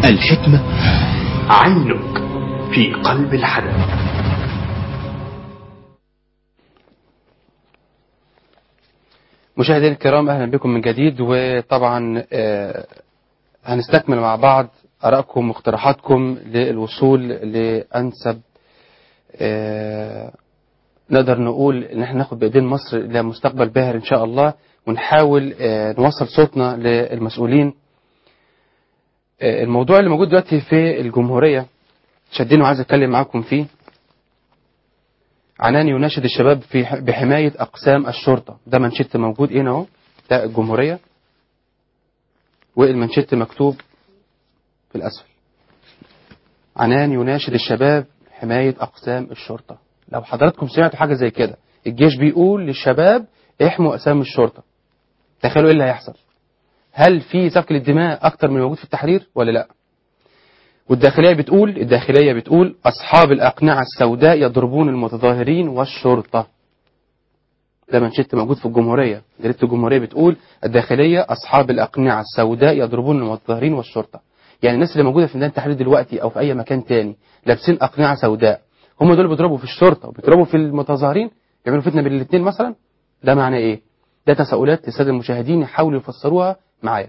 الحكمة عنك في قلب الحدث. مشاهدينا الكرام، أهلا بكم من جديد. وطبعا هنستكمل مع بعض آرائكم واقتراحاتكم للوصول لأنسب نقدر نقول إن احنا ناخد بإيدين مصر إلى مستقبل باهر إن شاء الله، ونحاول نوصل صوتنا للمسؤولين. الموضوع اللي موجود دلوقتي في الجمهورية شديني وعايز أتكلم معاكم فيه. عنان يناشد الشباب بحماية أقسام الشرطة. ده منشط موجود هنا اهو، ده الجمهورية، والمنشط مكتوب في الأسفل: عنان يناشد الشباب حماية أقسام الشرطة. لو حضراتكم سمعتوا حاجة زي كده، الجيش بيقول للشباب احموا أقسام الشرطة، تخيلوا ايه اللي هيحصل؟ هل في سفك للدماء أكتر من موجود في التحرير ولا لا؟ الداخلية بتقول أصحاب الأقنعة السوداء يضربون المتظاهرين والشرطة. ده منشط موجود في الجمهورية، جريدة الجمهورية بتقول الداخلية أصحاب الأقنعة السوداء يضربون المتظاهرين والشرطة. يعني الناس اللي موجودة في ميدان التحرير دلوقتي أو في أي مكان تاني لابسين أقنعة سوداء، هم دول بيضربوا في الشرطة وبيضربوا في المتظاهرين، يعملوا فتنة بين الاثنين مثلا. ده معناه إيه؟ ده تساؤلات للسادة المشاهدين يحاولوا يفسروها معايا.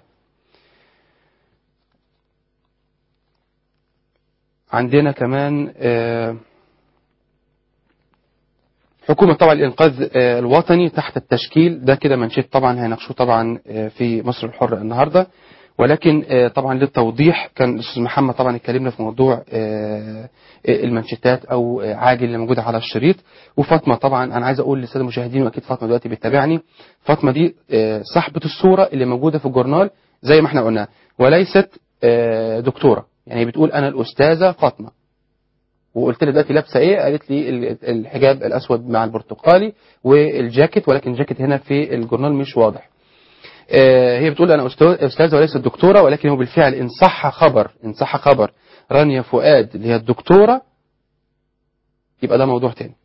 عندنا كمان حكومة طبعا الإنقاذ الوطني تحت التشكيل. ده كده منشط طبعا هيناقشوه طبعا في مصر الحرة النهاردة، ولكن طبعا للتوضيح كان الأستاذ محمد طبعا اتكلمنا في موضوع المنشطات أو عاجل اللي موجودة على الشريط. وفاطمة طبعا أنا عايز أقول للسادة المشاهدين، وأكيد فاطمة دلوقتي بتتابعني، فاطمة دي صاحبة الصورة اللي موجودة في الجورنال زي ما احنا قلنا، وليست دكتورة. يعني بتقول أنا الأستاذة فاطمة، وقلت لها دلوقتي لابسه ايه، قالت لي الحجاب الاسود مع البرتقالي والجاكيت، ولكن الجاكيت هنا في الجورنال مش واضح. هي بتقول انا استاذه وليست دكتوره، ولكن هو بالفعل ان صح خبر رانيا فؤاد اللي هي الدكتوره يبقى ده موضوع تاني.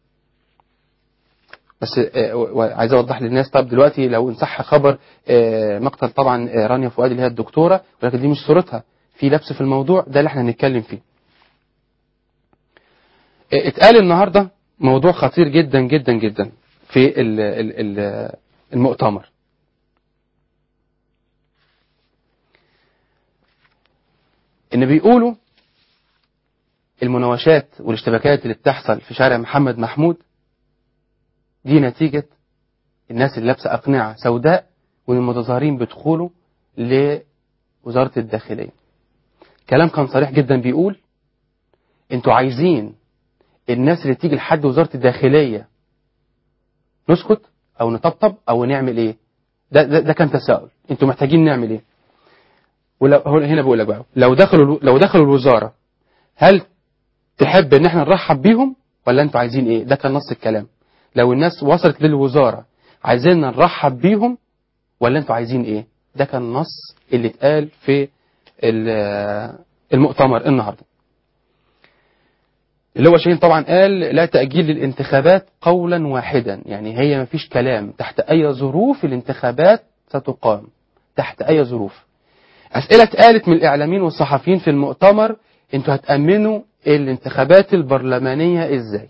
بس عايز اوضح للناس، طب دلوقتي لو ان صح خبر مقتل طبعا رانيا فؤاد اللي هي الدكتوره، ولكن دي مش صورتها، في لبس في الموضوع ده اللي احنا هنتكلم فيه. اتقال النهاردة موضوع خطير جدا جدا جدا في المؤتمر. ان بيقولوا المناوشات والاشتباكات اللي بتحصل في شارع محمد محمود دي نتيجة الناس اللي لابسه أقنعة سوداء والمتظاهرين بيدخلوا لوزارة الداخلية. كلام كان صريح جدا، بيقول انتوا عايزين الناس اللي تيجي لحد وزارة الداخلية نسكت او نطبطب او نعمل ايه؟ ده كان تساؤل، انتوا محتاجين نعمل ايه؟ هنا بقول لك بقى، لو دخلوا الوزارة، هل تحب ان احنا نرحب بيهم ولا انتوا عايزين ايه؟ ده كان نص الكلام. لو الناس وصلت للوزارة عايزين نرحب بيهم ولا انتوا عايزين ايه؟ ده كان نص اللي اتقال في المؤتمر النهارده. اللي هو شاهين طبعا قال لا تأجيل للانتخابات قولا واحدا، يعني هي ما فيش كلام، تحت اي ظروف الانتخابات ستقام، تحت اي ظروف. أسئلة اتقالت من الإعلاميين والصحفيين في المؤتمر، انتوا هتأمنوا الانتخابات البرلمانية ازاي؟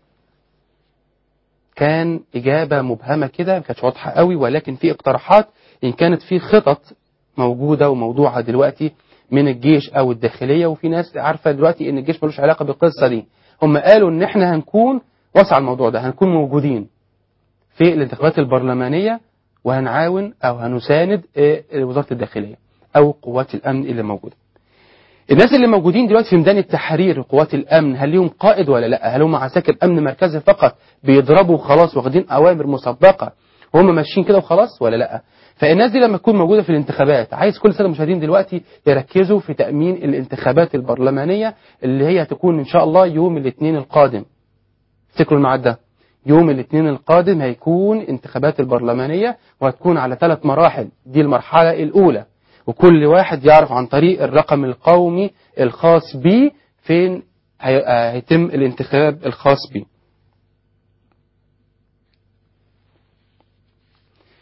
كان إجابة مبهمة كده، ما كانتش واضحة قوي، ولكن في اقتراحات إن كانت في خطط موجودة وموضوعة دلوقتي من الجيش أو الداخلية، وفي ناس عارفة دلوقتي إن الجيش ملوش علاقة بالقصة دي. هم قالوا إن إحنا هنكون وسع الموضوع ده، هنكون موجودين في الانتخابات البرلمانية، وهنعاون أو هنساند وزارة الداخلية أو قوات الأمن اللي موجودة. الناس اللي موجودين دلوقتي في ميدان التحرير قوات الأمن، هل ليهم قائد ولا لا؟ هل هم عساكر أمن مركزي فقط بيضربوا وخلاص، واخدين أوامر مسبقة وهم ماشيين كده وخلاص ولا لا؟ فالناس دي لما تكون موجودة في الانتخابات، عايز كل سنة المشاهدين دلوقتي يركزوا في تأمين الانتخابات البرلمانية اللي هي هتكون إن شاء الله يوم الاثنين القادم. افتكروا الميعاد ده، يوم الاثنين القادم هيكون انتخابات البرلمانية، وهتكون على 3 مراحل. دي المرحلة الأولى، وكل واحد يعرف عن طريق الرقم القومي الخاص به فين هيتم الانتخاب الخاص به.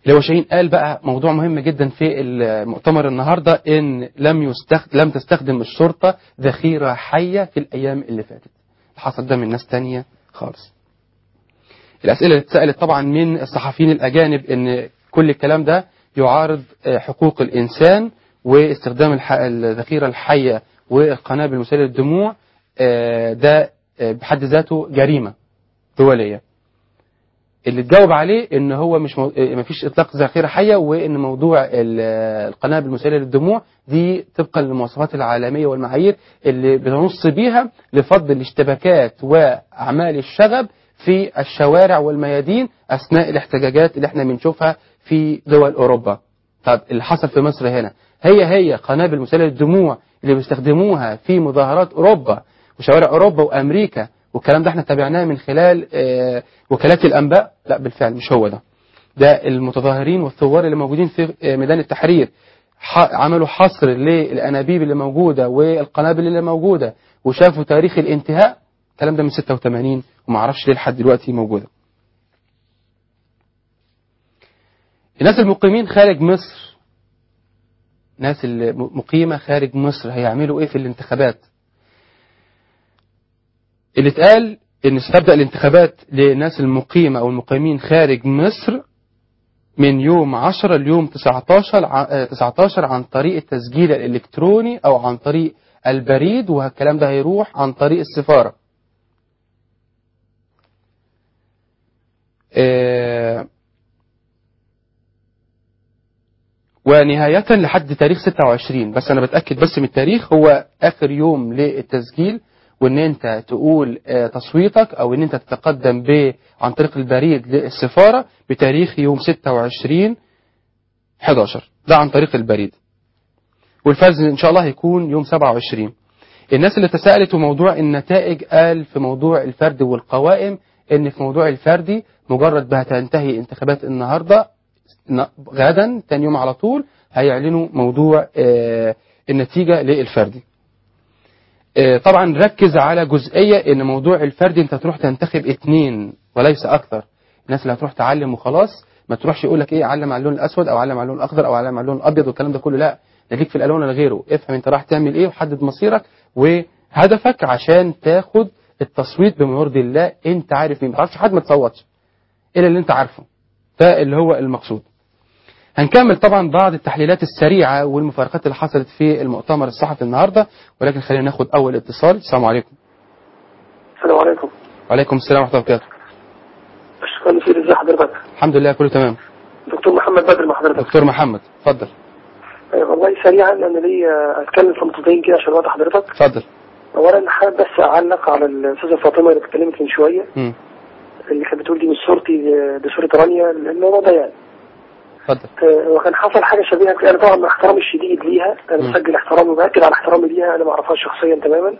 اللي هو شاهين قال بقى موضوع مهم جدا في المؤتمر النهارده، ان لم تستخدم الشرطه ذخيره حيه في الايام اللي فاتت. حصل ده من ناس تانية خالص. الاسئله اللي اتسالت طبعا من الصحفيين الاجانب ان كل الكلام ده يعارض حقوق الانسان واستخدام الذخيره الحيه والقنابل المسيله للدموع، ده بحد ذاته جريمه دوليه. اللي تجاوب عليه ان هو مش مفيش اطلاق ذخيره حيه، وان موضوع القنابل المسيله للدموع دي طبقا للمواصفات العالميه والمعايير اللي بنص بيها لفض الاشتباكات واعمال الشغب في الشوارع والميادين اثناء الاحتجاجات اللي احنا بنشوفها في دول اوروبا. طب اللي حصل في مصر هنا هي قنابل مسيله للدموع اللي بيستخدموها في مظاهرات اوروبا وشوارع اوروبا وامريكا، والكلام ده احنا تابعناه من خلال وكالات الانباء. لا بالفعل مش هو ده المتظاهرين والثوار اللي موجودين في ميدان التحرير عملوا حصر للانابيب اللي موجوده والقنابل اللي موجوده، وشافوا تاريخ الانتهاء. الكلام ده من 86 وما اعرفش ليه لحد دلوقتي موجوده. الناس المقيمين خارج مصر، الناس المقيمه خارج مصر هيعملوا ايه في الانتخابات؟ اللي اتقال ان ستبدأ الانتخابات للناس المقيمة او المقيمين خارج مصر من يوم 10 ليوم 19 عن طريق التسجيل الالكتروني او عن طريق البريد، والكلام ده هيروح عن طريق السفارة. ونهاية لحد تاريخ 26، بس انا بتأكد بس من التاريخ، هو اخر يوم للتسجيل وان انت تقول تصويتك او ان انت تتقدم عن طريق البريد للسفارة بتاريخ يوم 26/11، ده عن طريق البريد. والفاز ان شاء الله هيكون يوم 27. الناس اللي تساءلت في موضوع النتائج، قال في موضوع الفرد والقوائم ان في موضوع الفردي مجرد ما هتنتهي انتخابات النهارده غدا تاني يوم على طول هيعلنوا موضوع النتيجة للفردي. طبعا ركز على جزئية ان موضوع الفردي انت تروح تنتخب 2 وليس اكثر. الناس اللي هتروح تعلم وخلاص، ما تروحش يقول لك ايه علم على اللون الاسود او علم على اللون الاخضر او علم على اللون الابيض والكلام ده كله. لا، ده ليك في الالوان ولا غيره. افهم انت راح تعمل ايه وحدد مصيرك وهدفك عشان تاخد التصويت بما يرضي الله. انت عارف مين، ما تعرفش حد ما تصوتش الا اللي انت عارفه، ده اللي هو المقصود. هنكمل طبعا بعض التحليلات السريعة والمفارقات اللي حصلت في المؤتمر الصحفي النهاردة، ولكن خلينا ناخد أول اتصال. السلام عليكم. السلام عليكم. وعليكم السلام ورحمة الله وبركاته. شكرا كثير. ازي حضرتك؟ الحمد لله كله تمام. دكتور محمد بدر مع حضرتك. دكتور محمد اتفضل. والله سريعا انا لي اتكلم في نقطتين كده عشان وقت حضرتك. اتفضل. اولا حابب بس اعلق على الاستاذه فاطمه اللي اتكلمت من شويه اللي كانت بتقول دي مش صورتي دي صوره رانيا، الموضوع ده يعني اتفضل. وكان حصل حاجه شبيهه كده. انا طبعا مع احترامي الشديد ليها، انا بسجل احترامي وباكد على احترامي ليها، انا ما اعرفهاش شخصيا تماما.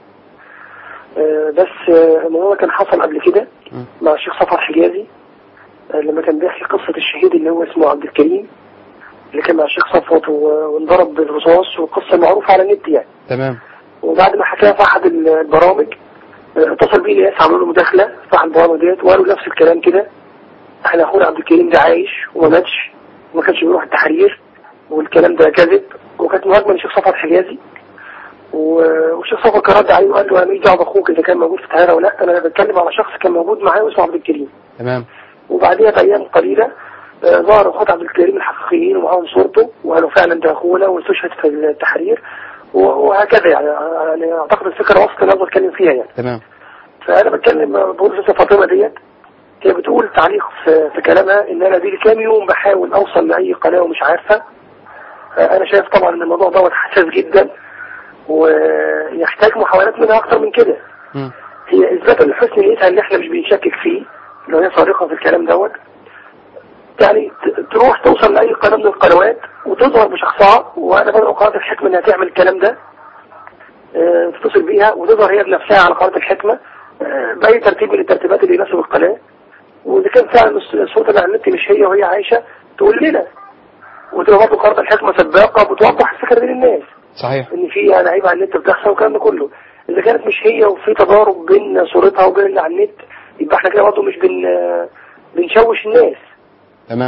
بس الموضوع كان حصل قبل كده مع الشيخ صفوت حجازي لما كان بيحكي قصه الشهيد اللي هو اسمه عبد الكريم اللي كان مع الشيخ صفوت وانضرب بالرصاص، والقصه معروفه على النت يعني. تمام. وبعد ما حكاها في احد البرامج اتصل بيه ناس عملوا له مداخله في احد البرامج ديت وقالوا نفس الكلام كده، احنا اخونا عبد الكريم ده عايش وما ماتش وما كانش بيروح التحرير والكلام ده كذب. وكانت مهاجمه للشيخ صفوت حجازي، والشيخ صفوت كان رد عليه وقال له انا ماليش دعوه باخوك اذا كان موجود في القاهره ولا لا، انا بتكلم على شخص كان موجود معايا واسمه عبد الكريم. تمام. وبعديها بايام قليله ظهر اخوات عبد الكريم الحقيقيين ومعاهم صورته وقالوا فعلا ده اخونا واستشهد في التحرير وهكذا يعني اعتقد الفكره وسط اللي انا بتكلم فيها يعني. تمام. فانا بتكلم بقول الاستاذه فاطمه ديت هي بتقول تعليق في كلامها ان انا دي كام يوم بحاول اوصل لاي قناه ومش عارفه. انا شايف طبعا ان الموضوع دوت حساس جدا ويحتاج محاولات منها اكتر من كده. هي اثبات لحسن نيتها اللي احنا مش بنشكك فيه، لو هي صادقه في الكلام دوت يعني تروح توصل لاي قناه من القنوات وتظهر بشخصها، وانا بدعو قناه الحكمه انها تعمل الكلام ده، تتصل بيها وتظهر هي بنفسها على قناه الحكمه باي ترتيب من الترتيبات اللي يناسب القناه، واذا كان فعلا الصوره اللي على النت مش هي وهي عايشه تقول لنا، وتبقى برضه قناه الحكمه سباقه بتوضح الفكره دي للناس. صحيح. ان في لعيبه على النت بتحصل والكلام ده كله. اذا كانت مش هي وفي تضارب بين صورتها وبين اللي على النت، يبقى احنا كده برضه مش بنشوش الناس. تمام.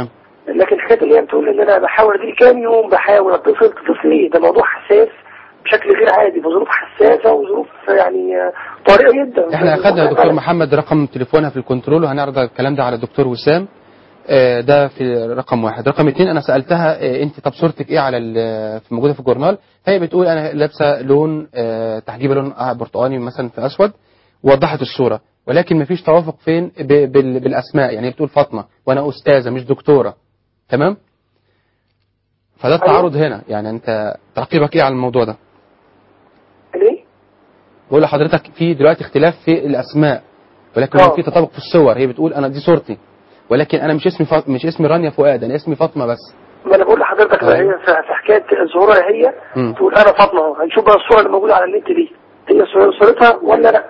لكن حكايه ان هي بتقول ان انا بحاول دي كام يوم بحاول اتصل ليه؟ ده موضوع حساس بشكل غير عادي، بظروف حساسه وظروف يعني طارئه جدا. احنا اخذنا يا دكتور محمد رقم تليفونها في الكنترول، وهنعرض الكلام ده على الدكتور وسام. ده في رقم 1. رقم 2 انا سالتها انت طب صورتك ايه على موجوده في الجورنال، فهي بتقول انا لابسه لون تحجيبه لون برتقاني مثلا في اسود، ووضحت الصوره، ولكن مفيش توافق فين بالاسماء، يعني هي بتقول فاطمه وانا استاذه مش دكتوره. تمام؟ فده التعارض هنا، يعني انت تعقيبك ايه على الموضوع ده؟ ليه؟ بقول لحضرتك في دلوقتي اختلاف في الاسماء، ولكن في تطابق في الصور. هي بتقول انا دي صورتي، ولكن انا مش اسمي رانيا فؤاد، انا اسمي فاطمه بس. ما انا بقول لحضرتك هي في حكايه ظهورها هي تقول انا فاطمه اهو. هنشوف بقى الصوره اللي موجوده على النت دي هي صورتها ولا لا،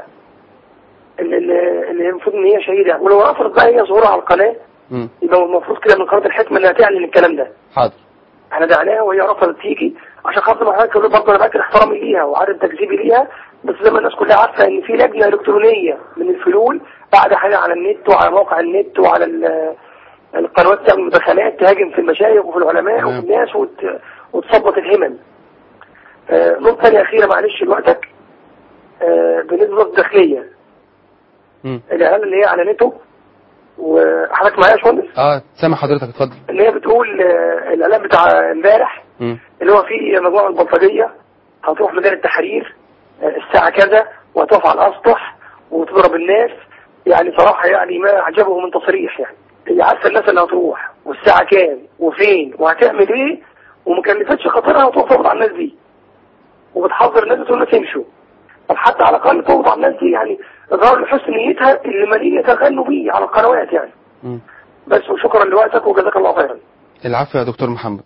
اللي المفروض ان هي شهيده. ولو رفضت بقى هي ظهورها على القناه يبقى المفروض كده من قناه الحكمه انها تعلن الكلام ده. حاضر. احنا دعناها وهي رفضت تيجي عشان خاطر ما حضرتك تقول برضه انا باكد احترامي ليها وعارف تكذيبي ليها، بس زي ما الناس كلها عارفه ان في لجنه الكترونيه من الفلول قاعده حاجه على النت وعلى موقع النت وعلى القنوات تعمل مداخلات تهاجم في المشايخ وفي العلماء وفي الناس وتثبط الهمم. نقطه ثانيه اخيره معلش لوقتك، بالنسبه للداخليه الاعلان اللي هي اعلنته وحضرتك معايا يا باشمهندس؟ سامع حضرتك اتفضل. اللي هي بتقول الاعلان بتاع امبارح اللي هو فيه مجموعه البلطجيه هتروح ميدان التحرير الساعه كذا وهتقف على الاسطح وتضرب الناس. يعني صراحه يعني ما اعجبه من تصريح، يعني هي عارفه الناس اللي هتروح والساعه كام وفين وهتعمل ايه، وما كلفتش خاطرها وتقف تضغط على الناس دي وبتحذر الناس وتقول لها تمشوا. طب حتى على الاقل تضغط على الناس دي، يعني اظهار لحسن نيتها اللي مالين يتغنوا بيه على القنوات يعني. بس وشكرا لوقتك وجزاك الله خيرا. العفو يا دكتور محمد.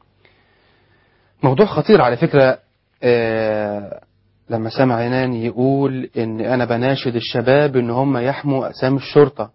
موضوع خطير على فكرة. لما سامع عنان يقول ان انا بناشد الشباب ان هم يحموا اسامي الشرطة،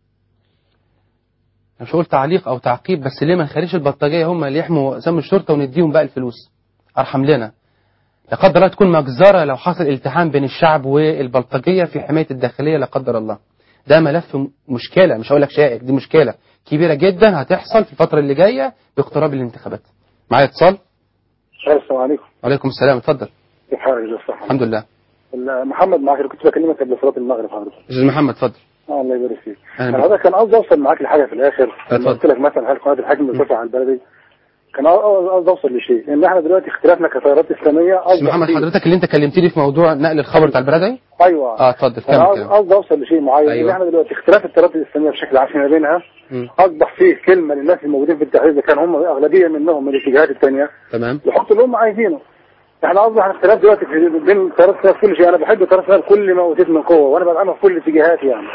مش هقول تعليق او تعقيب، بس ليه ما نخليش البلطجية هم اللي يحموا اسامي الشرطة ونديهم بقى الفلوس ارحم لنا. لا قدر الله تكون مجزرة لو حصل التحام بين الشعب والبلطجية في حماية الداخلية لا قدر الله. ده ملف مشكلة، مش هقول لك شائك، دي مشكلة كبيرة جدا هتحصل في الفترة اللي جاية باقتراب الانتخابات. معايا اتصال؟ السلام عليكم. وعليكم السلام، اتفضل. كيف حالك يا استاذ؟ الحمد لله. محمد معك، كنت بكلمك قبل صلاة المغرب حضرتك. استاذ محمد اتفضل. الله يبارك فيك. انا كان عاوز اوصل معاك لحاجة في الاخر. قلت لك مثلا هل قناة الحكم بترفع على البلدي؟ كان عاوز اوصل لشيء ان احنا دلوقتي اختلافنا كتيارات اسلاميه. استاذ محمد حضرتك اللي انت كلمتني في موضوع نقل الخبر بتاع البلدي؟ ايوه. اتفضل كمل كده. عاوز اوصل لشيء معين. ان احنا دلوقتي اختلاف التيارات الاسلاميه بشكل عام ما بينها اصبح فيه كلمه للناس الموجودين في التحرير اللي كان هم اغلبيه منهم من الاتجاهات الثانيه. تمام. يحطوا اللي هم عايزينه. احنا اصبح اختلاف دلوقتي بين التيارات في كل شيء. انا بحب التيارات كل ما اوتيت من قوه، وانا بدعمها في كل الاتجاهات يعني.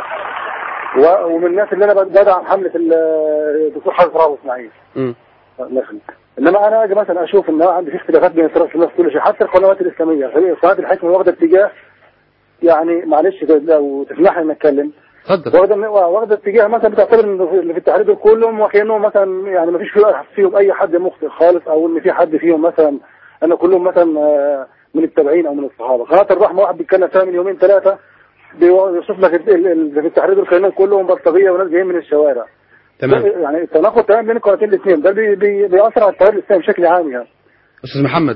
ومن الناس اللي انا بدعم حمله الدكتور حازم رابط اسماعيل. الله يخليك. انما انا اجي مثلا اشوف ان عندي في اختلافات بين التيارات في كل شيء، حتى القنوات الاسلاميه قناه الحكم واخده اتجاه، يعني معلش لو تسمح لي نتكلم. اتفضل. واخده اتجاه مثلا بتعتبر ان اللي في التحرير دول كلهم وكانهم مثلا يعني ما فيش فيهم اي حد مخطئ خالص، او ان في حد فيهم مثلا ان كلهم مثلا من التابعين او من الصحابه. قناه الرحمه واحد بيتكلم فيها من يومين ثلاثه بيوصف لك اللي في التحرير دول كانهم كلهم بلطجيه وناس جايين من الشوارع. تمام. يعني التناقض تمام بين القناتين الاثنين ده بيأثر على التيار الاسلامي بشكل عام يعني. استاذ محمد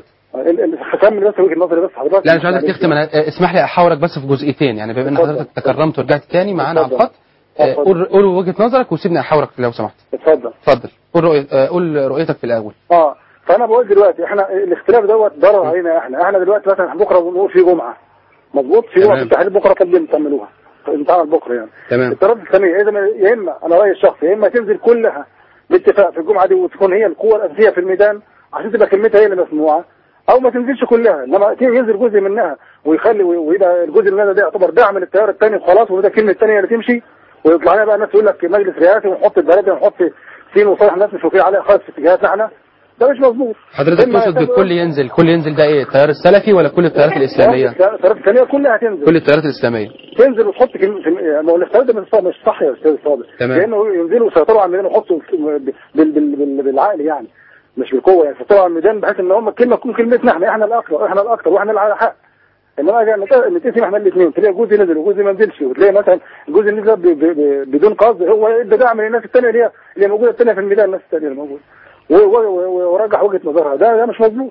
كمل بس وجهه نظري بس حضرتك. لا مش عايزك تختم، انا اسمح لي احاورك بس في جزئيتين، يعني بما ان حضرتك تكرمت ورجعت تاني معانا على الخط. قول وجهه نظرك وسيبني احاورك لو سمحت. اتفضل. قول رؤيتك في الاول. فانا بقول دلوقتي احنا الاختلاف دوت ضرر علينا. احنا دلوقتي مثلا بكره بنقول في جمعه مظبوط، في جمعه في التحرير بكره طالبين تعملوها امتحان بكره يعني. تمام. التيارات الاسلاميه يا اما انا رايي الشخصي يا اما تنزل كلها باتفاق في الجمعه دي وتكون هي القوه الاساسيه في الميدان عشان تبقى كلمتها هي اللي مسموعه، او ما تنزلش كلها انما ينزل جزء منها ويبقى الجزء اللي ده يعتبر دعم للتيار الثاني وخلاص، وده الكلمه الثانيه اللي تمشي، ويطلع لنا بقى الناس يقول لك مجلس رئاسي ونحط البلد ونحط سين وصالح ناس مش وكيل عليها خالص في اتجاهاتنا احنا. ده مش مظبوط. حضرتك تقصد الكل ينزل؟ كل ينزل ده ايه؟ التيار السلفي ولا كل التيارات الاسلاميه؟ التيارات الاسلاميه كلها هتنزل. كل التيارات الاسلاميه تنزل وتحط ما هو الاختيار ده مش صح يا استاذ صادق. لانه ينزلوا ويسيطروا على الميدان ويحطوا بالعقل يعني مش بالقوه، يعني يسيطروا على الميدان بحيث ان هم الكلمه تكون كلمتنا احنا الاكثر واحنا اللي على حق. انما نتقسم احنا الاثنين، تلاقي جزء نزل وجزء ما نزلش، وتلاقي مثلا الجزء اللي نزل بدون قصد هو ادى دعم للناس الثانيه اللي موجوده الثانيه في الميدان، الناس الثانيه اللي موجوده ورجح وجهه نظرها. ده مش مظبوط.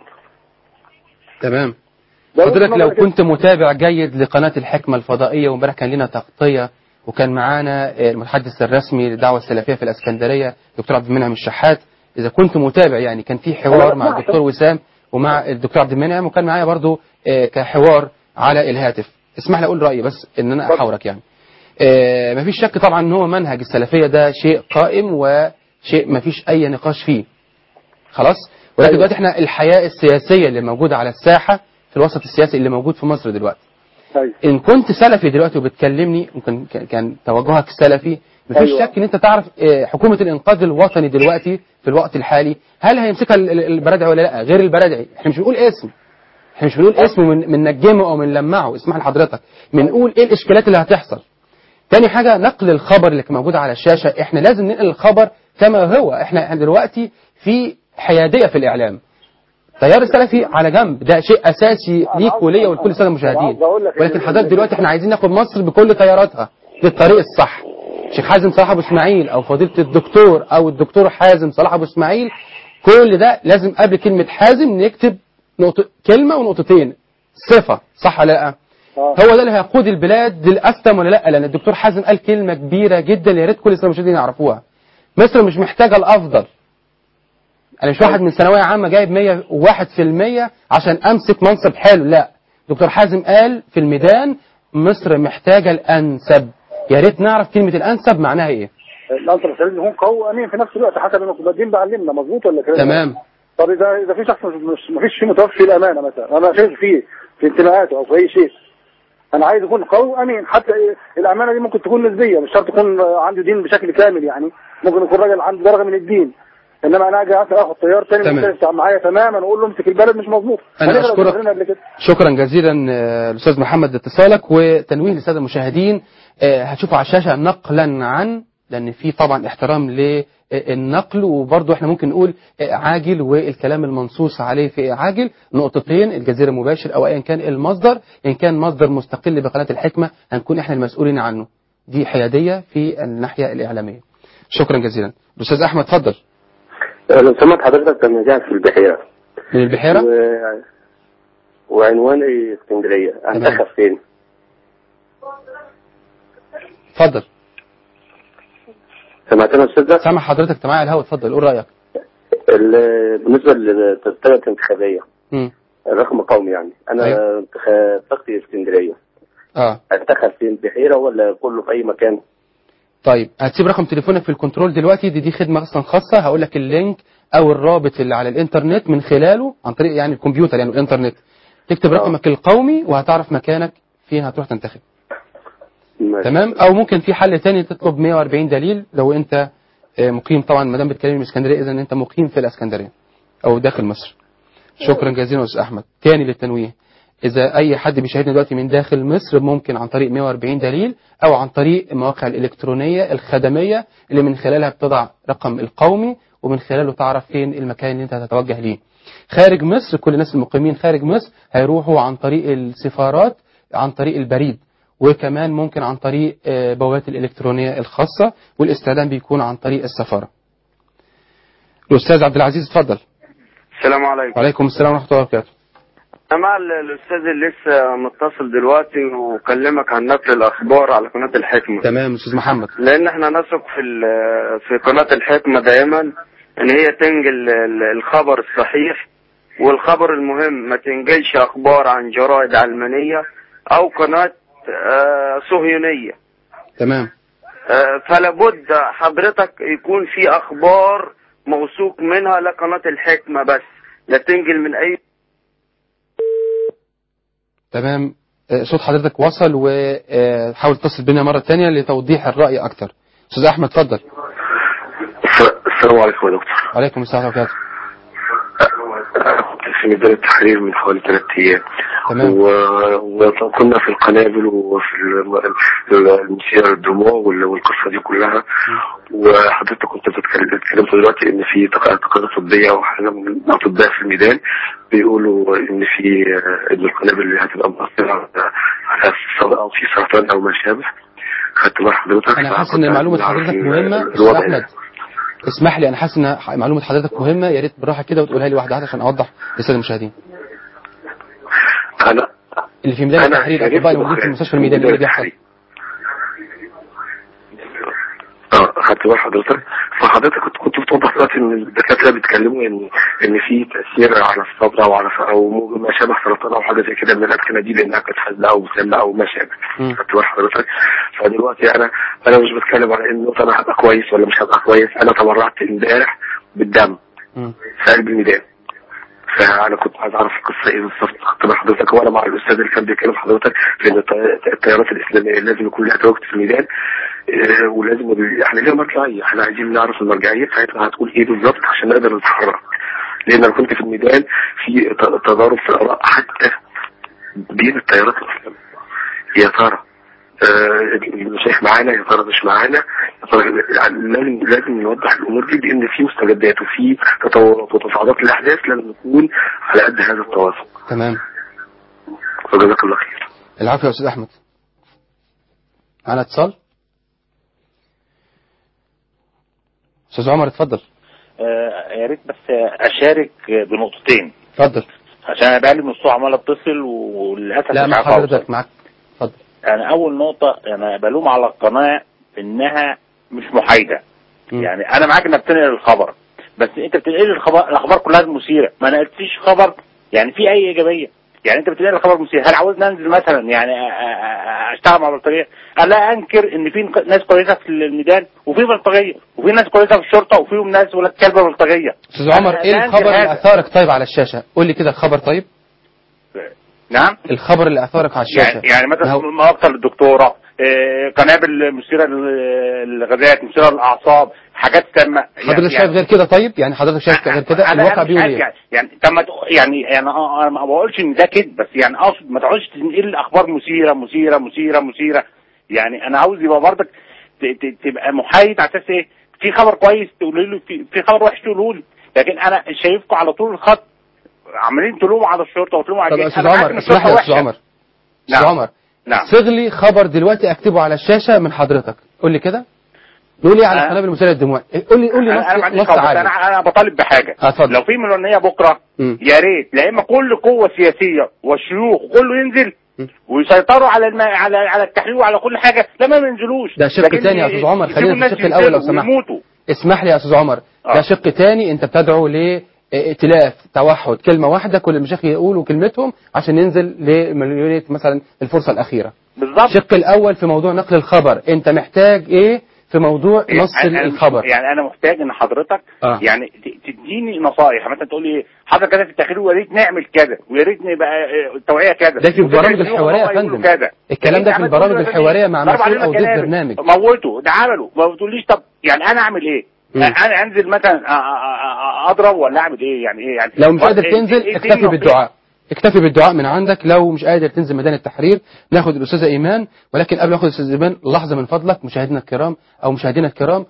تمام. حضرتك لو كنت متابع جيد لقناه الحكمه الفضائيه، وامبارح كان لنا تغطيه وكان معانا المتحدث الرسمي للدعوه السلفيه في الاسكندريه دكتور عبد المنعم الشحات، اذا كنت متابع يعني كان في حوار مع الدكتور وسام ومع الدكتور عبد المنعم، وكان معايا برضو كحوار على الهاتف. اسمح لي اقول رايي بس ان انا احاورك يعني. مفيش شك طبعا ان هو منهج السلفيه ده شيء قائم وشيء مفيش اي نقاش فيه خلاص، ولكن دلوقتي احنا الحياه السياسيه اللي موجوده على الساحه في الوسط السياسي اللي موجود في مصر دلوقتي، ان كنت سلفي دلوقتي وبتكلمني ممكن كان توجهك سلفي، مفيش شك ان انت تعرف حكومه الانقاذ الوطني دلوقتي في الوقت الحالي هل هيمسكها البرادعي ولا لا؟ غير البرادعي احنا مش بنقول اسم، احنا مش بنقول اسمه من نجمه او من لمعه، اسمح لحضرتك، بنقول ايه الاشكالات اللي هتحصل. تاني حاجه نقل الخبر اللي موجود على الشاشه، احنا لازم ننقل الخبر كما هو. احنا دلوقتي في حياديه في الاعلام، التيار السلفي على جنب، ده شيء اساسي ليك وليا ولكل الساده المشاهدين، ولكن حضرتك دلوقتي احنا عايزين ناخد مصر بكل تياراتها للطريق الصح. الشيخ حازم صلاح ابو اسماعيل او فضيله الدكتور او الدكتور حازم صلاح ابو اسماعيل، كل ده لازم قبل كلمه حازم نكتب كلمه ونقطتين صفه، صح ولا لا؟ هو ده اللي هيقود البلاد للأسلم ولا لا؟ لان الدكتور حازم قال كلمه كبيره جدا يا ريت كل الساده المشاهدين يعرفوها. مصر مش محتاجه الافضل. انا مش واحد من ثانويه عامه جايب 101% عشان امسك منصب حلو، لا. دكتور حازم قال في الميدان مصر محتاجه الانسب، يا ريت نعرف كلمه الانسب معناها ايه. الانسب لازم يكون قوي وامين في نفس الوقت، حسب ما الدين بعلمنا، مظبوط ولا كده؟ تمام. طب اذا في شخص ما فيش فيه متوفي في الامانه مثلا، انا شايف فيه في انتماءاته او في اي شيء، انا عايز يكون قوي وامين. حتى الامانه دي ممكن تكون نسبيه، مش شرط يكون عنده دين بشكل كامل، يعني ممكن يكون راجل عنده درجه من الدين، انما انا اجي اخد تيار ثاني مختلف معايا تماما واقول له امسك البلد، مش مظبوط. انا اشكرك شكرا جزيلا الاستاذ محمد اتصالك وتنويه للساده المشاهدين. هتشوفوا على الشاشه نقلا عن، لان في طبعا احترام للنقل، وبرضه احنا ممكن نقول عاجل والكلام المنصوص عليه في عاجل، نقطتين الجزيره مباشر او ايا كان المصدر، ان كان مصدر مستقل بقناه الحكمه هنكون احنا المسؤولين عنه. دي حياديه في الناحيه الاعلاميه. شكرا جزيلا. الاستاذ احمد اتفضل. لو سمحت حضرتك كان جاي في البحيرة. من البحيرة؟ وعنواني اسكندرية، انتخب فين؟ اتفضل. سمعتنا استاذ؟ سامع حضرتك، انت معايا على الهوا، اتفضل قول رأيك. بالنسبة للتذكرة الانتخابية الرقم قومي، يعني انا انتخابتي اسكندرية. انتخب فين؟ البحيرة ولا كله في اي مكان؟ طيب هتسيب رقم تليفونك في الكنترول دلوقتي، دي خدمه اصلا خاصه، هقول لك اللينك او الرابط اللي على الانترنت من خلاله عن طريق يعني الكمبيوتر يعني الانترنت، تكتب رقمك القومي وهتعرف مكانك فين هتروح تنتخب. تمام. او ممكن في حل تاني تطلب 140 دليل لو انت مقيم، طبعا ما دام بتكلمني من اسكندريه اذا انت مقيم في الاسكندريه او داخل مصر. شكرا جزيلا استاذ احمد. تاني للتنويه، إذا أي حد بيشاهدنا دلوقتي من داخل مصر ممكن عن طريق 140 دليل أو عن طريق المواقع الإلكترونية الخدمية اللي من خلالها بتضع رقم القومي ومن خلاله تعرف فين المكان اللي أنت هتتوجه ليه. خارج مصر كل الناس المقيمين خارج مصر هيروحوا عن طريق السفارات، عن طريق البريد، وكمان ممكن عن طريق بوابات الإلكترونية الخاصة، والاستعلام بيكون عن طريق السفارة. الأستاذ عبد العزيز اتفضل. السلام عليكم. وعليكم السلام ورحمة الله وبركاته. أنا مع الأستاذ اللي لسه متصل دلوقتي وكلمك عن نقل الأخبار على قناة الحكمة. تمام أستاذ محمد. لأن احنا نثق في قناة الحكمة دائما إن هي تنقل الخبر الصحيح والخبر المهم، ما تنقلش أخبار عن جرائد علمانية أو قناة صهيونية. تمام. فلا بد حضرتك يكون في أخبار موثوق منها لقناة الحكمة بس، لا تنقل من أي. تمام. صوت حضرتك وصل، وحاول تتصل بنا مرة تانية لتوضيح الرأي أكتر. أستاذ أحمد اتفضل. السلام عليكم يا دكتور. وعليكم السلام ورحمة الله وبركاته. في ميدان التحرير من حوالي 3 أيام. وكنا في القنابل وفي المسيرة الدموع والقصة دي كلها. وحضرتك كنت بتتكلم دلوقتي ان في تقارير طبية وحاجة من الاطباء في الميدان بيقولوا ان في ان القنابل اللي هتبقى مؤثرة على او في سرطان او ما شابه. خدت بال حضرتك؟ انا حاسس ان معلومة حضرتك مهمة استاذ احمد. اسمح لي، انا حاسس ان معلومة حضرتك مهمة، يا ريت بالراحة كده وتقولها لي واحدة واحدة عشان اوضح للسادة المشاهدين. انا اللي في ميدان التحرير اطباء الموجودين في المستشفى الميداني اللي بيحصل. خدت بال حضرتك؟ فحضرتك كنت بتوضح دلوقتي ان الدكاتره بيتكلموا ان في تاثير على الصدر او ما شابه سرطان او حاجه زي كده من الادكنه دي لانها كانت حاده او مسمى او ما شابه. خدت بال حضرتك؟ فدلوقتي انا مش بتكلم على ان انا هبقى كويس ولا مش هبقى كويس. انا تبرعت امبارح بالدم في قلب الميدان. فانا كنت عايز اعرف القصه ايه بالظبط. خدت بال حضرتك؟ وانا مع الاستاذ اللي كان بيتكلم حضرتك في ان التيارات الاسلاميه لازم يكون لها تواجد في الميدان، ولازم احنا ليه مرجعيه؟ احنا عايزين نعرف المرجعيه بتاعتنا هتقول ايه بالظبط عشان نقدر نتحرك. لان انا كنت في الميدان في تضارب في الاراء حتى بين التيارات الاسلاميه. يا ترى المشايخ معانا، يا ترى مش معانا، يا ترى لازم نوضح الامور دي بان في مستجدات وفي تطورات وتصاعدات الاحداث لازم نكون على قد هذا التوافق. تمام. وجزاك الله خير. العفو يا استاذ احمد. معنا اتصال. استاذ عمر اتفضل. يا ريت بس اشارك بنقطتين. اتفضل. عشان انا بقالي نص ساعه عمال اتصل وللاسف لا مع حضرتك معاك. اتفضل. يعني اول نقطه انا بلوم على القناه انها مش محايده. يعني انا معاك انك بتنقل الخبر، بس انت بتنقل الاخبار كلها مثيره، ما نقلتش خبر يعني في اي ايجابيه. يعني انت بتنقل الخبر مثير. هل عاوزني انزل مثلا يعني اشتغل مع بلطجيه؟ انا لا انكر ان في ناس كويسه في الميدان وفي بلطجيه وفي ناس كويسه في الشرطه وفيهم ناس ولاد كلبه بلطجيه. استاذ عمر ايه الخبر اللي اثارك طيب على الشاشه؟ قول لي كده الخبر. طيب نعم، الخبر اللي اثارك على الشاشه يعني مثلا مقتل الدكتوره، قنابل مثيره للغازات، مثيره للاعصاب، حاجات تامه. حضرتك شايف غير كده؟ طيب يعني حضرتك شايف غير كده؟ الواقع بيقول ايه؟ يعني طب يعني انا ما بقولش ان ده كده، بس يعني اقصد ما تقعدش تنقل الاخبار مثيره مثيره مثيره مثيره. يعني انا عاوز يبقى برضك تبقى محايد على اساس ايه؟ في خبر كويس تقول له، في خبر وحش تقوله لي، لكن انا شايفكم على طول الخط عمالين تلوموا على الشرطه وتلوموا على الجيش. طب استاذ عمر اسمح لي يا استاذ عمر. استاذ عمر نعم، صغ لي خبر دلوقتي اكتبه على الشاشه من حضرتك. قول لي كده. قول لي على قنابل مسيله للدموع. قول لي نص عادي. انا بطالب بحاجه. اتفضل. لو في مليونيه بكره يا ريت، لا اما كل قوه سياسيه والشيوخ كله ينزل ويسيطروا على التحرير وعلى كل حاجه، لما ما ينزلوش. ده شق تاني يا استاذ عمر. خلينا في الشق الاول لو سمحت. اسمح لي يا استاذ عمر. ده شق تاني. انت بتدعو ائتلاف توحد، كلمه واحده كل المشايخ يقولوا كلمتهم عشان ننزل لمليونيه مثلا الفرصه الاخيره. بالظبط. الشق الاول في موضوع نقل الخبر، انت محتاج ايه في موضوع نص الخبر؟ يعني انا محتاج ان حضرتك يعني تديني نصائح. مثلا تقول لي حضرتك كذا في التحرير ويا ريت نعمل كذا ويا ريت نبقى التوعيه كذا. ده في البرامج الحواريه يا فندم. الكلام ده في البرامج الحواريه مع مسؤول او ضيف برنامج. موته ده عمله. ما بتقوليش طب يعني انا اعمل ايه؟ انا انزل مثلا اضرب ولا اعمل ايه؟ يعني ايه يعني؟ لو مش قادر تنزل اكتفي بالدعاء. اكتفي بالدعاء من عندك. لو مش قادر تنزل ميدان التحرير ناخد الاستاذه ايمان. ولكن قبل ما ناخد الاستاذه ايمان لحظه من فضلك مشاهدينا الكرام او مشاهدينا الكرام،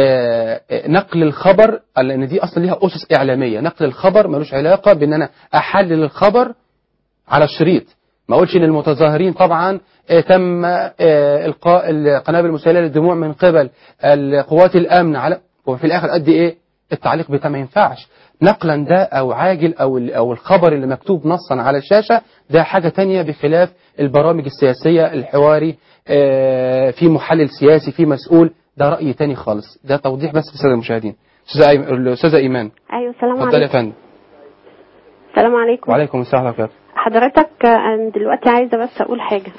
نقل الخبر لان دي اصلا ليها اسس اعلاميه. نقل الخبر ملوش علاقه بان انا احلل الخبر على الشريط. ما اقولش ان المتظاهرين طبعا تم القاء القنابل المسيله للدموع من قبل قوات الامن على، وفي الاخر قد ايه التعليق بتاع ما ينفعش. نقلا ده او عاجل او الخبر اللي مكتوب نصا على الشاشه ده حاجه تانية بخلاف البرامج السياسيه الحواري في محلل سياسي في مسؤول. ده راي تاني خالص. ده توضيح بس للساده المشاهدين. استاذه ايمان. ايوه السلام عليكم. اتفضلي يا فندم. السلام عليكم. وعليكم السلام ورحمه الله. حضرتك انا دلوقتي عايزه بس اقول حاجه.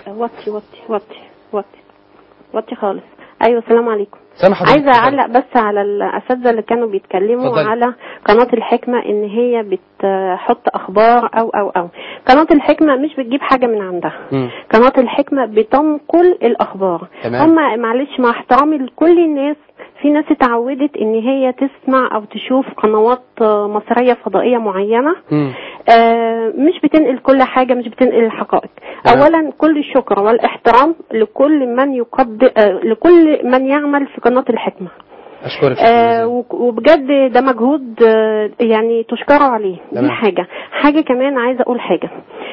وطي خالص. ايوه السلام عليكم. عايزه اعلق بس على الاساتذه اللي كانوا بيتكلموا فضل. على قناة الحكمة ان هي بتحط اخبار او قناة الحكمة مش بتجيب حاجة من عندها. قناة الحكمة بتنقل الاخبار. هم معلش مع احترامي لكل الناس، في ناس اتعودت ان هي تسمع او تشوف قنوات مصرية فضائية معينة مش بتنقل كل حاجة، مش بتنقل الحقائق. اولا كل الشكر والإحترام لكل لكل من يعمل في قناة الحكمة. أشكرك. وبجد ده مجهود يعني تشكروا عليه. دي حاجة كمان عايزة اقول حاجة،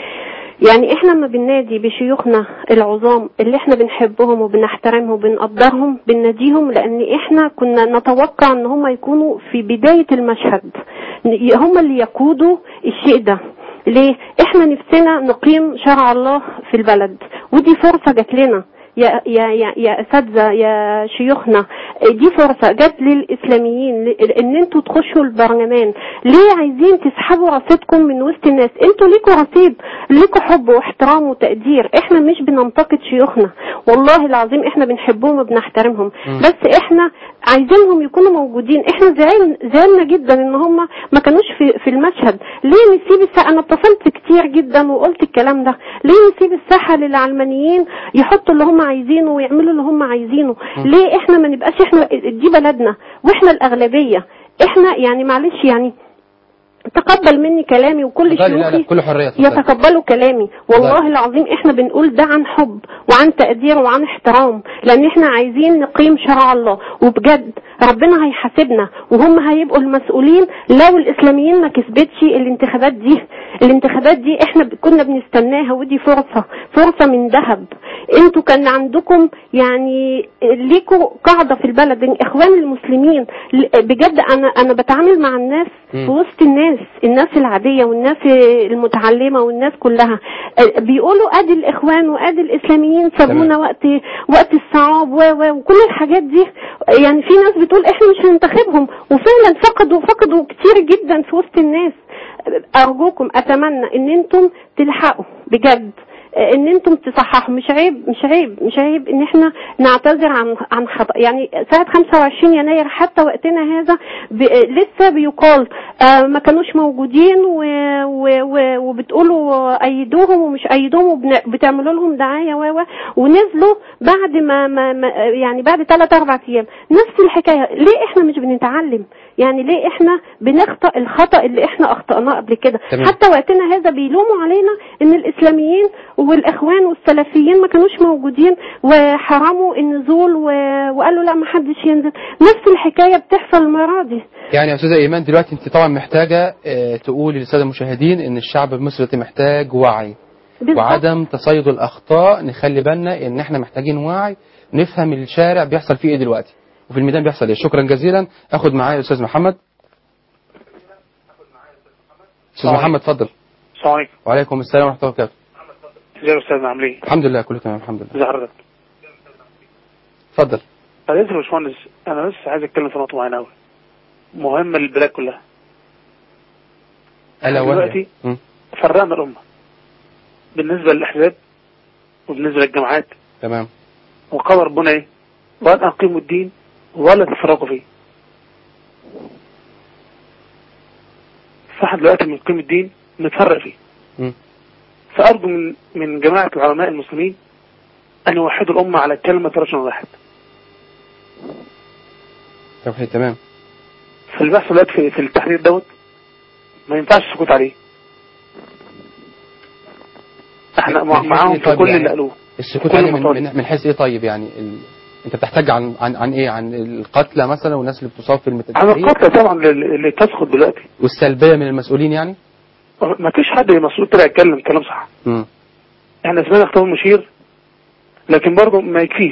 يعني احنا ما بننادي بشيوخنا العظام اللي احنا بنحبهم وبنحترمهم وبنقدرهم، بنناديهم لان احنا كنا نتوقع ان هم يكونوا في بداية المشهد، هم اللي يقودوا الشيء ده. ليه؟ احنا نفسنا نقيم شرع الله في البلد، ودي فرصة جات لنا يا اساتذه يا شيوخنا، دي فرصه جت للاسلاميين ان انتوا تخشوا البرلمان. ليه عايزين تسحبوا رصيدكم من وسط الناس؟ انتوا ليكوا رصيد، ليكوا حب واحترام وتقدير. احنا مش بننتقد شيوخنا، والله العظيم احنا بنحبهم وبنحترمهم، بس احنا عايزينهم يكونوا موجودين. احنا زعلنا جدا ان هم ما كانوش في المشهد. ليه نسيب الساحه؟ انا اتصلت كتير جدا وقلت الكلام ده، ليه نسيب الساحه للعلمانيين يحطوا اللي هم عايزينه ويعملوا اللي هم عايزينه؟ ليه احنا ما نبقاش احنا دي بلدنا واحنا الاغلبيه؟ احنا يعني معلش يعني تقبل مني كلامي وكل شيوخي يتقبلوا كلامي. والله العظيم احنا بنقول ده عن حب وعن تقدير وعن احترام، لان احنا عايزين نقيم شرع الله، وبجد ربنا هيحاسبنا وهم هيبقوا المسؤولين لو الاسلاميين ما كسبتش الانتخابات دي احنا كنا بنستناها، ودي فرصة من ذهب. انتوا كان عندكم يعني ليكوا قاعدة في البلد، اخوان المسلمين بجد. انا بتعامل مع الناس في وسط الناس العادية والناس المتعلمة والناس كلها بيقولوا ادي الاخوان وادي الاسلاميين سابونا وقت الصعاب وكل الحاجات دي. يعني في ناس بتقول احنا مش هننتخبهم، وفعلا فقدوا كتير جدا في وسط الناس. ارجوكم اتمنى ان انتم تلحقوا بجد، ان انتم تصححوا. مش عيب ان احنا نعتذر عن خطأ. يعني ساعة 25 يناير حتى وقتنا هذا لسه بيقال ما كانوش موجودين وبتقولوا ايدوهم ومش ايدوهم وبتعملوا لهم دعاية ونزلوا بعد ما يعني بعد 3-4 ايام نفس الحكاية. ليه احنا مش بنتعلم؟ يعني ليه احنا بنخطأ الخطأ اللي احنا اخطأناه قبل كده؟ حتى وقتنا هذا بيلوموا علينا ان الاسلاميين والاخوان والسلفيين ما كانوش موجودين وحرموا النزول وقالوا لا ما حدش ينزل. نفس الحكاية بتحصل المرة دي. يعني يا استاذه ايمان دلوقتي انت طبعا محتاجه تقولي للساده المشاهدين ان الشعب المصري محتاج وعي وعدم تصيد الاخطاء. نخلي بالنا ان احنا محتاجين وعي، نفهم الشارع بيحصل فيه ايه دلوقتي وفي الميدان بيحصل ايه. شكرا جزيلا. اخد معايا الاستاذ محمد. استاذ محمد اتفضل. السلام عليكم. وعليكم السلام ورحمه الله وبركاته. ازيك يا استاذ؟ عامل ايه؟ الحمد لله كله تمام الحمد لله. ازي حضرتك؟ اتفضل. يا باشمهندس انا بس عايز اتكلم في نقطه معينه قوي مهمه للبلاد كلها. الا وهي دلوقتي فرقنا الامه بالنسبه للاحزاب وبالنسبه للجماعات. تمام. وقال ربنا ايه؟ وان اقيموا الدين ولا تفرقوا فيه. فاحنا دلوقتي بنقيم الدين نتفرق فيه. فارجو من جماعه العلماء المسلمين ان يوحدوا الامه على كلمه رجل واحد. توحيد. تمام. فاللي بيحصل دلوقتي في التحرير دوت ما ينفعش السكوت عليه. احنا معاهم في كل اللي قالوه. السكوت عليه من حيث ايه؟ طيب يعني انت بتحتاج عن ايه؟ عن القتلى مثلا والناس اللي بتصاب في المتدخلين؟ عن القتلى طبعا اللي تسقط دلوقتي والسلبيه من المسؤولين. يعني ما فيش حد مسؤول طلع يتكلم كلام صح. احنا سمعنا خطاب المشير لكن برضه ما يكفيش.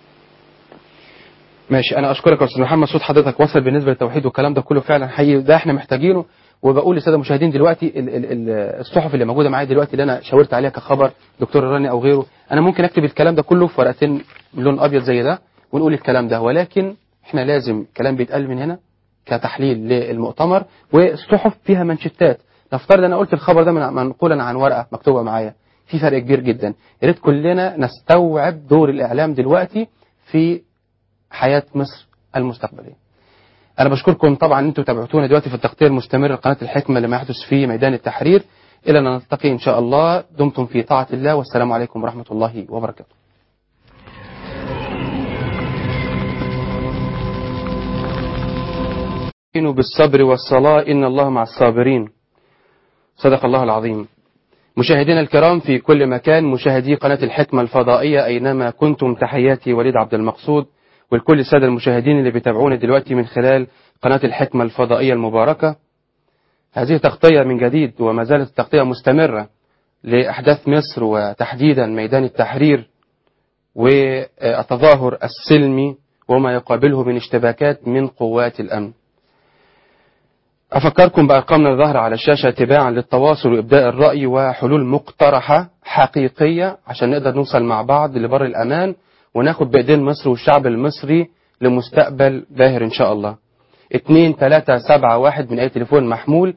ماشي. انا اشكرك يا استاذ محمد. صوت حضرتك وصل بالنسبه للتوحيد والكلام ده كله فعلا حقيقي، ده احنا محتاجينه. وبقول للساده المشاهدين دلوقتي الصحف اللي موجوده معايا دلوقتي اللي انا شاورت عليها كخبر دكتور الراني او غيره، انا ممكن اكتب الكلام ده كله في ورقتين لون ابيض زي ده ونقول الكلام ده، ولكن احنا لازم كلام بيتقال من هنا كتحليل للمؤتمر، والصحف فيها منشتات. نفترض انا قلت الخبر ده منقولا عن ورقه مكتوبه معايا، في فرق كبير جدا. يا ريت كلنا نستوعب دور الاعلام دلوقتي في حياه مصر المستقبليه. أنا بشكركم طبعا أنتم تابعتونا دلوقتي في التغطية المستمرة لقناة الحكمة لما يحدث في ميدان التحرير. إلى أن نلتقي إن شاء الله، دمتم في طاعة الله، والسلام عليكم ورحمة الله وبركاته. بالصبر والصلاة إن الله مع الصابرين. صدق الله العظيم. مشاهدينا الكرام في كل مكان، مشاهدي قناة الحكمة الفضائية أينما كنتم، تحياتي وليد عبد المقصود، والكل السادة المشاهدين اللي بيتابعونا دلوقتي من خلال قناة الحكمة الفضائية المباركة. هذه تغطية من جديد، وما زالت التغطية مستمرة لأحداث مصر، وتحديدا ميدان التحرير والتظاهر السلمي وما يقابله من اشتباكات من قوات الأمن. أفكركم بأرقامنا الظاهرة على الشاشة تباعا للتواصل وإبداء الرأي وحلول مقترحة حقيقية عشان نقدر نوصل مع بعض لبر الأمان، وناخد بإيدين مصر والشعب المصري لمستقبل باهر إن شاء الله. 2371 من أي تليفون محمول،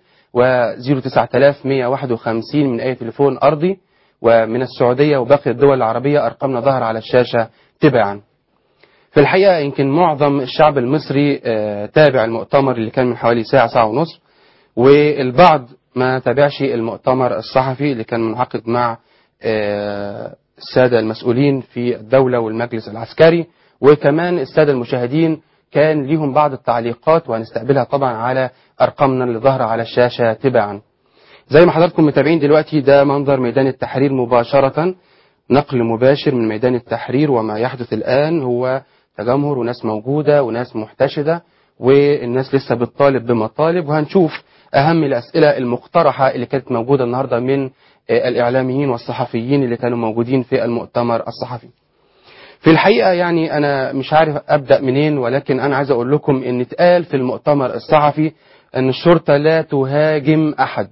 و09151 من أي تليفون أرضي، ومن السعودية وباقي الدول العربية أرقامنا ظاهرة على الشاشة تباعا. في الحقيقة يمكن معظم الشعب المصري تابع المؤتمر اللي كان من حوالي ساعة ونص، والبعض ما تابعش المؤتمر الصحفي اللي كان منعقد مع السادة المسؤولين في الدولة والمجلس العسكري، وكمان السادة المشاهدين كان ليهم بعض التعليقات وهنستقبلها طبعا على أرقامنا اللي ظاهرة على الشاشة تباعا. زي ما حضراتكم متابعين دلوقتي، ده منظر ميدان التحرير مباشرة، نقل مباشر من ميدان التحرير. وما يحدث الآن هو تجمهر وناس موجودة وناس محتشدة، والناس لسه بتطالب بمطالب، وهنشوف أهم الأسئلة المقترحة اللي كانت موجودة النهاردة من الإعلاميين والصحفيين اللي كانوا موجودين في المؤتمر الصحفي. في الحقيقة يعني أنا مش عارف أبدأ منين، ولكن أنا عايز أقول لكم إن اتقال في المؤتمر الصحفي أن الشرطة لا تهاجم أحد.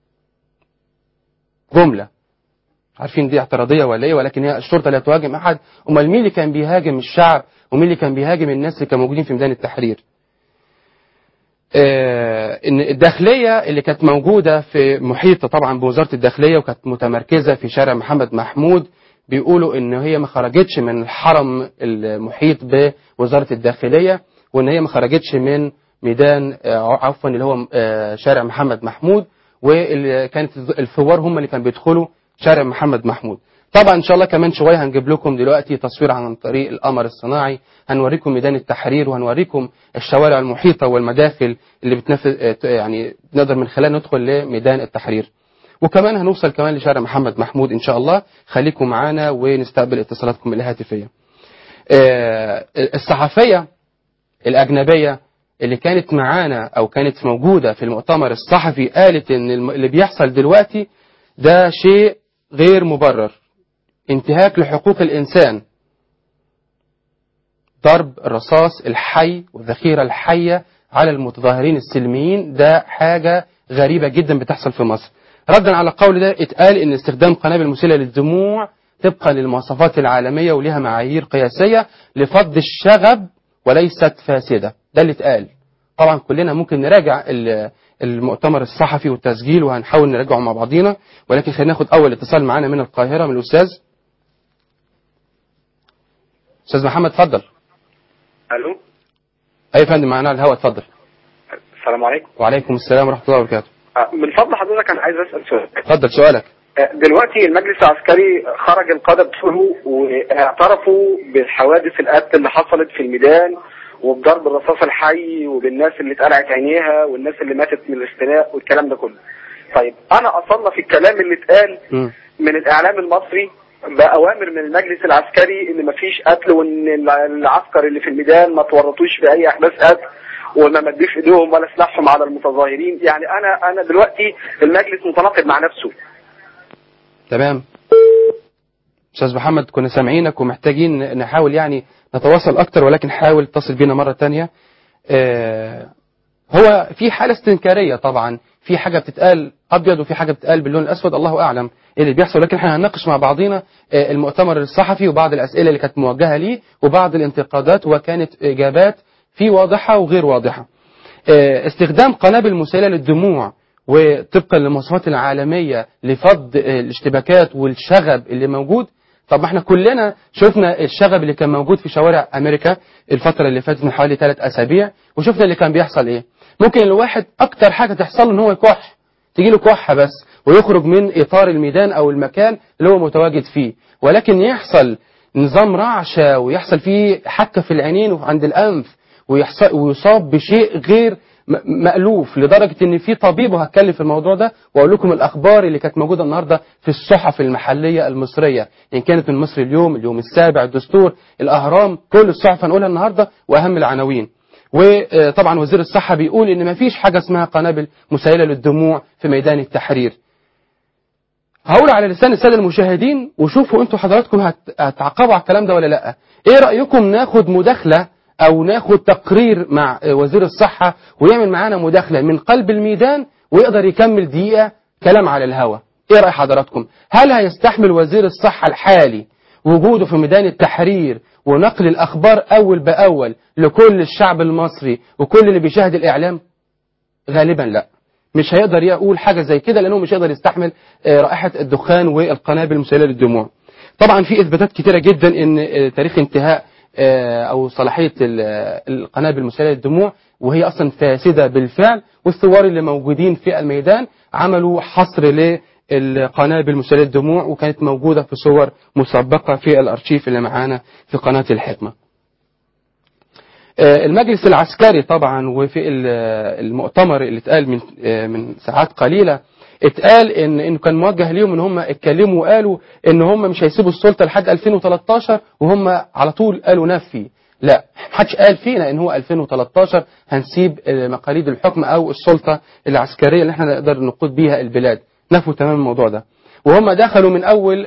جملة عارفين دي اعتراضية ولا إيه، ولكن هي الشرطة لا تهاجم أحد. أمال مين اللي كان بيهاجم الشعب، ومين اللي كان بيهاجم الناس اللي كانوا موجودين في ميدان التحرير؟ إن الداخلية اللي كانت موجودة في محيطة طبعا بوزارة الداخلية، وكانت متمركزة في شارع محمد محمود، بيقولوا إن هي ما خرجتش من الحرم المحيط بوزارة الداخلية، وإن هي ما خرجتش من ميدان عفوا اللي هو شارع محمد محمود، واللي كانت الثوار هم اللي كانوا بيدخلوا شارع محمد محمود. طبعا ان شاء الله كمان شويه هنجيب لكم دلوقتي تصوير عن طريق القمر الصناعي، هنوريكم ميدان التحرير، وهنوريكم الشوارع المحيطه والمداخل اللي بتنفذ يعني نقدر من خلالها ندخل لميدان التحرير. وكمان هنوصل كمان لشارع محمد محمود ان شاء الله. خليكم معانا ونستقبل اتصالاتكم الهاتفيه. الصحفيه الاجنبيه اللي كانت معانا او كانت موجوده في المؤتمر الصحفي قالت ان اللي بيحصل دلوقتي ده شيء غير مبرر، انتهاك لحقوق الإنسان، ضرب الرصاص الحي والذخيرة الحية على المتظاهرين السلميين، ده حاجة غريبة جدا بتحصل في مصر. ردا على قول ده اتقال ان استخدام قنابل مسيلة للدموع طبقا للمواصفات العالمية ولها معايير قياسية لفض الشغب وليست فاسدة، ده اللي اتقال. طبعا كلنا ممكن نراجع المؤتمر الصحفي والتسجيل وهنحاول نراجعه مع بعضينا، ولكن خلينا ناخد اول اتصال معانا من القاهرة من الاستاذ محمد. اتفضل. الو. اي فندم، معانا على الهواء، اتفضل. السلام عليكم. وعليكم السلام ورحمة الله وبركاته. من فضل حضرتك انا عايز اسال سؤال. اتفضل سؤالك. دلوقتي المجلس العسكري خرج القادة بتوعه واعترفوا بالحوادث القتل اللي حصلت في الميدان، وبضرب الرصاص الحي، وبالناس اللي اتقلعت عينيها، والناس اللي ماتت من الاختناق والكلام ده كله. طيب انا اصنف الكلام اللي اتقال من الاعلام المصري بأوامر من المجلس العسكري ان مفيش قتل، وان العسكر اللي في الميدان ما تورطوش في اي احداث قتل، وما مدوش ايديهم ولا سلاحهم على المتظاهرين. يعني انا دلوقتي المجلس متناقض مع نفسه. تمام استاذ محمد، كنا سامعينك ومحتاجين نحاول يعني نتواصل اكتر، ولكن حاول اتصل بينا مرة تانية. هو في حالة استنكارية طبعا، في حاجة بتتقال ابيض وفي حاجة بتتقال باللون الاسود، الله اعلم ايه اللي بيحصل، لكن احنا هنناقش مع بعضينا المؤتمر الصحفي وبعض الاسئلة اللي كانت موجهة ليه وبعض الانتقادات، وكانت اجابات في واضحة وغير واضحة. استخدام قنابل مسيلة للدموع وطبقا للمواصفات العالمية لفض الاشتباكات والشغب اللي موجود، طب ما احنا كلنا شفنا الشغب اللي كان موجود في شوارع امريكا الفتره اللي فاتت من حوالي 3 أسابيع، وشفنا اللي كان بيحصل ايه. ممكن الواحد اكتر حاجه تحصل له ان هو يكح، تجي له كحه بس ويخرج من اطار الميدان او المكان اللي هو متواجد فيه، ولكن يحصل نظام رعشه ويحصل فيه حكه في العينين وعند الانف ويصاب بشيء غير مألوف، لدرجة ان في طبيب، وهتكلم في الموضوع ده واقول لكم الاخبار اللي كانت موجودة النهاردة في الصحف المحلية المصرية، ان كانت من مصر اليوم، اليوم السابع، الدستور، الاهرام، كل الصحف هنقولها النهاردة واهم العناوين. وطبعا وزير الصحة بيقول ان مفيش حاجة اسمها قنابل مسيلة للدموع في ميدان التحرير. هقول على لسان السادة المشاهدين وشوفوا انتوا حضراتكم هتعقبوا على الكلام ده ولا لا. ايه رأيكم ناخد مداخلة او ناخد تقرير مع وزير الصحة ويعمل معانا مداخلة من قلب الميدان ويقدر يكمل دقيقة كلام على الهواء؟ ايه رأي حضراتكم؟ هل هيستحمل وزير الصحة الحالي وجوده في ميدان التحرير ونقل الاخبار اول باول لكل الشعب المصري وكل اللي بيشاهد الاعلام؟ غالبا لا، مش هيقدر يقول حاجة زي كده لانه مش هيقدر يستحمل رائحة الدخان والقنابل المسيلة للدموع. طبعا في اثباتات كتيرة جدا ان تاريخ انتهاء او صلاحية القنابل المسيلة للدموع وهي اصلا فاسدة بالفعل، والثوار اللي موجودين في الميدان عملوا حصر للقنابل المسيلة للدموع وكانت موجودة في صور مسبقة في الارشيف اللي معانا في قناة الحكمة. المجلس العسكري طبعا وفي المؤتمر اللي اتقال من ساعات قليلة اتقال انه كان موجه ليهم ان هم اتكلموا وقالوا ان هم مش هيسيبوا السلطة لحد 2013 وهم على طول قالوا نفي. لا، محدش قال فينا ان هو 2013 هنسيب مقاليد الحكم او السلطة العسكرية اللي احنا نقدر نقود بيها البلاد. نفوا تمام الموضوع ده، وهم دخلوا من اول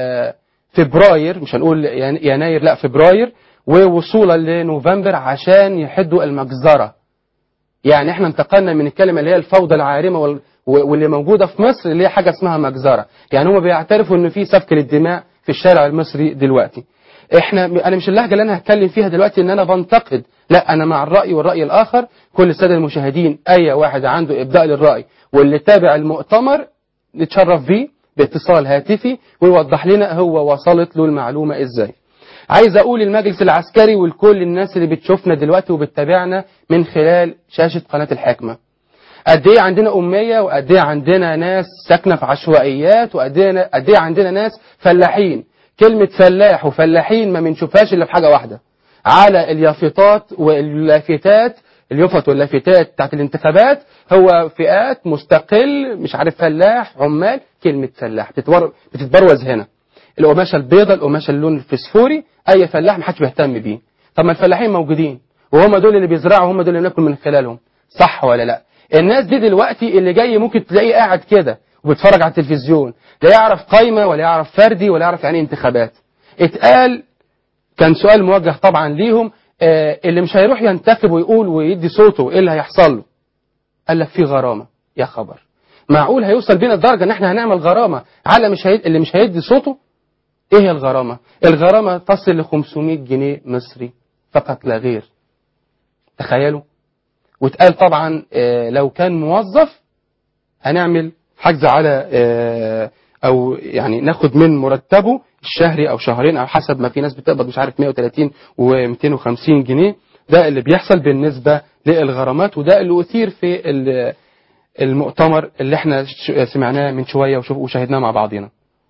فبراير، مش هنقول يناير، لا فبراير، ووصولا لنوفمبر عشان يحدوا المجزرة. يعني احنا انتقلنا من الكلمة اللي هي الفوضى العارمة واللي موجودة في مصر اللي هي حاجة اسمها مجزرة. يعني هم بيعترفوا ان في سفك للدماء في الشارع المصري دلوقتي. انا مش اللهجة اللي انا هتكلم فيها دلوقتي ان انا بنتقد، لا، انا مع الرأي والرأي الاخر. كل السادة المشاهدين اي واحد عنده ابداء للرأي واللي تابع المؤتمر نتشرف بيه باتصال هاتفي ويوضح لنا هو وصلت له المعلومة ازاي. عايز اقول المجلس العسكري ولكل الناس اللي بتشوفنا دلوقتي وبتتابعنا من خلال شاشة قناة الحكمة، قد ايه عندنا أمية وقد ايه عندنا ناس ساكنة في عشوائيات وقد ايه عندنا ناس فلاحين. كلمة فلاح وفلاحين ما بنشوفهاش الا في حاجة واحدة، على اليافطات واللافتات، اليافط واللافتات بتاعت الانتخابات، هو فئات مستقل، مش عارف فلاح، عمال. كلمة فلاح بتتبروز هنا، القماشة البيضاء، القماشة اللون الفسفوري، اي فلاح محدش بيهتم بيه. طب ما الفلاحين موجودين وهم دول اللي بيزرعوا، هم دول اللي ناكل من خلالهم، صح ولا لا؟ الناس دي دلوقتي اللي جاي ممكن تلاقيه قاعد كده وبيتفرج على التلفزيون، لا يعرف قايمة ولا يعرف فردي ولا يعرف يعني انتخابات. اتقال كان سؤال موجه طبعا ليهم، اللي مش هيروح ينتخب ويقول ويدي صوته ايه اللي هيحصل له؟ قال لك في غرامة. يا خبر، معقول هيوصل بينا الدرجة ان احنا هنعمل غرامة على اللي مش هيدي صوته؟ ايه هي الغرامة؟ الغرامة تصل ل 500 جنيه مصري فقط لا غير. تخيلوا. واتقال طبعا لو كان موظف هنعمل حجز على او يعني ناخد من مرتبه الشهري او شهرين او حسب ما في ناس بتقبض مش عارف 130 و250 جنيه. ده اللي بيحصل بالنسبة للغرامات، وده اللي أثير في المؤتمر اللي احنا سمعناه من شوية وشاهدناه مع بعضنا.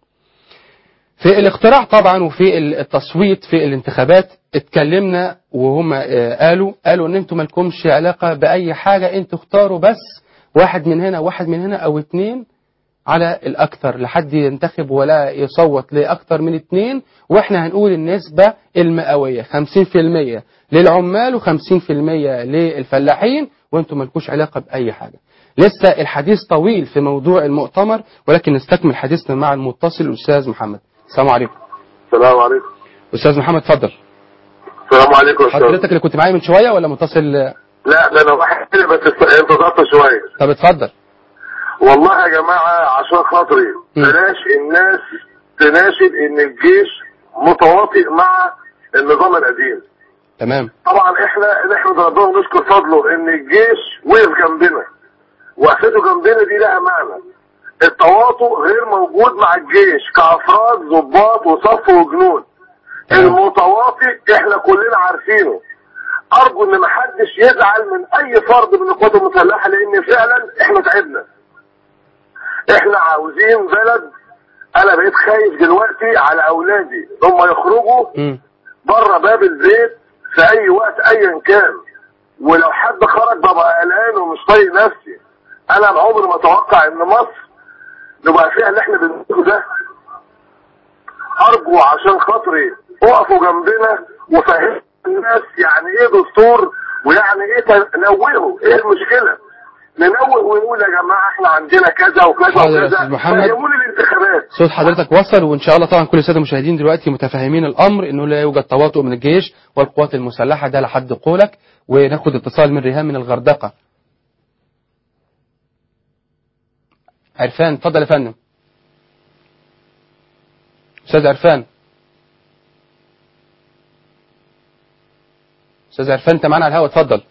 في الاقتراع طبعا وفي التصويت في الانتخابات اتكلمنا وهم قالوا ان انتم مالكمش علاقة بأي حاجة، انتوا اختاروا بس واحد من هنا واحد من هنا او اتنين على الأكثر لحد ينتخب ولا يصوت لأكثر من 2، وإحنا هنقول النسبة المئوية 50% للعمال و50% للفلاحين، وإنتم مالكوش علاقة بأي حاجة. لسه الحديث طويل في موضوع المؤتمر، ولكن نستكمل حديثنا مع المتصل الأستاذ محمد. السلام عليكم. السلام عليكم. أستاذ محمد اتفضل. السلام عليكم. حضرتك اللي كنت معايا من شوية ولا متصل؟ لا ده أنا واحد بس انتظرت شوية. طب اتفضل. والله يا جماعة عشان خاطري بلاش الناس تناشد ان الجيش متواطئ مع النظام القديم. تمام. طبعا احنا نحمد ربنا ونشكر فضله ان الجيش وقف جنبنا، وقفته جنبنا دي لها معنى. التواطؤ غير موجود مع الجيش كأفراد ضباط وصف وجنود. المتواطئ احنا كلنا عارفينه. ارجو ان محدش يزعل من اي فرد من القوات المسلحة، لان فعلا احنا تعبنا. احنا عاوزين بلد. انا بقيت خايف دلوقتي على اولادي هم يخرجوا بره باب البيت في اي وقت ايا كان، ولو حد خرج ببقى قلقان ومش طايق نفسي. انا عمري ما اتوقع ان مصر نبقى فيها اللي احنا بنقوله ده. ارجو عشان خاطري اقفوا جنبنا وفهموا الناس يعني ايه دستور ويعني ايه نوهوا ايه المشكله. ننوه ونقول يا جماعه احنا عندنا كذا وكذا وكذا. فهموني الانتخابات. صوت حضرتك وصل، وان شاء الله طبعا كل الساده المشاهدين دلوقتي متفاهمين الامر انه لا يوجد تواطؤ من الجيش والقوات المسلحه، ده لحد قولك. وناخد اتصال من ريهام من الغردقه. عرفان اتفضل يا فندم. استاذ عرفان. استاذ عرفان انت معانا على الهواء، اتفضل.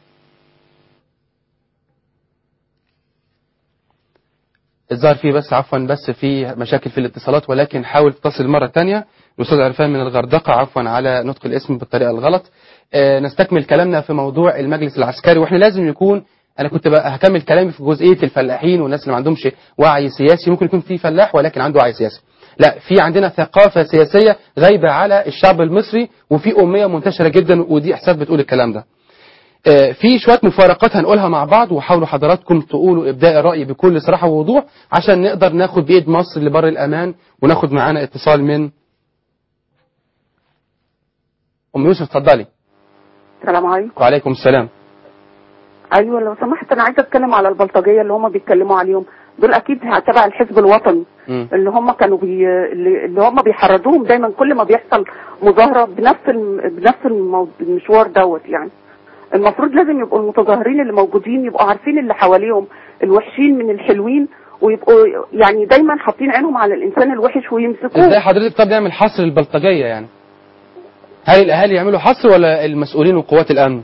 الظاهر فيه بس بس في مشاكل في الاتصالات، ولكن حاول تتصل مرة تانية. الأستاذ عرفان من الغردقة، على نطق الاسم بالطريقة الغلط. نستكمل كلامنا في موضوع المجلس العسكري، واحنا لازم يكون انا كنت بقى هكمل كلامي في جزئية الفلاحين والناس اللي ما عندهمش وعي سياسي. ممكن يكون في فلاح ولكن عنده وعي سياسي، لا، في عندنا ثقافة سياسية غايبة على الشعب المصري، وفي أمية منتشرة جدا، ودي إحساس بتقول الكلام ده. في شوية مفارقات هنقولها مع بعض، وحاولوا حضراتكم تقولوا إبداء الرأي بكل صراحة ووضوح عشان نقدر ناخد بإيد مصر لبر الأمان. وناخد معانا اتصال من أم يوسف، اتفضلي. السلام عليكم. وعليكم السلام. ايوه لو سمحت، انا عايزه اتكلم على البلطجيه اللي هم بيتكلموا عليهم دول. اكيد تبع الحزب الوطني اللي هم كانوا اللي هم بيحرضوهم دايما كل ما بيحصل مظاهره بنفس المشوار دوت. يعني المفروض لازم يبقوا المتظاهرين اللي موجودين يبقوا عارفين اللي حواليهم الوحشين من الحلوين، ويبقوا يعني دايما حاطين عينهم على الانسان الوحش ويمسكوه. ازاي حضرتك طب يعمل حصر البلطجيه؟ يعني هل الاهالي يعملوا حصر ولا المسؤولين وقوات الامن؟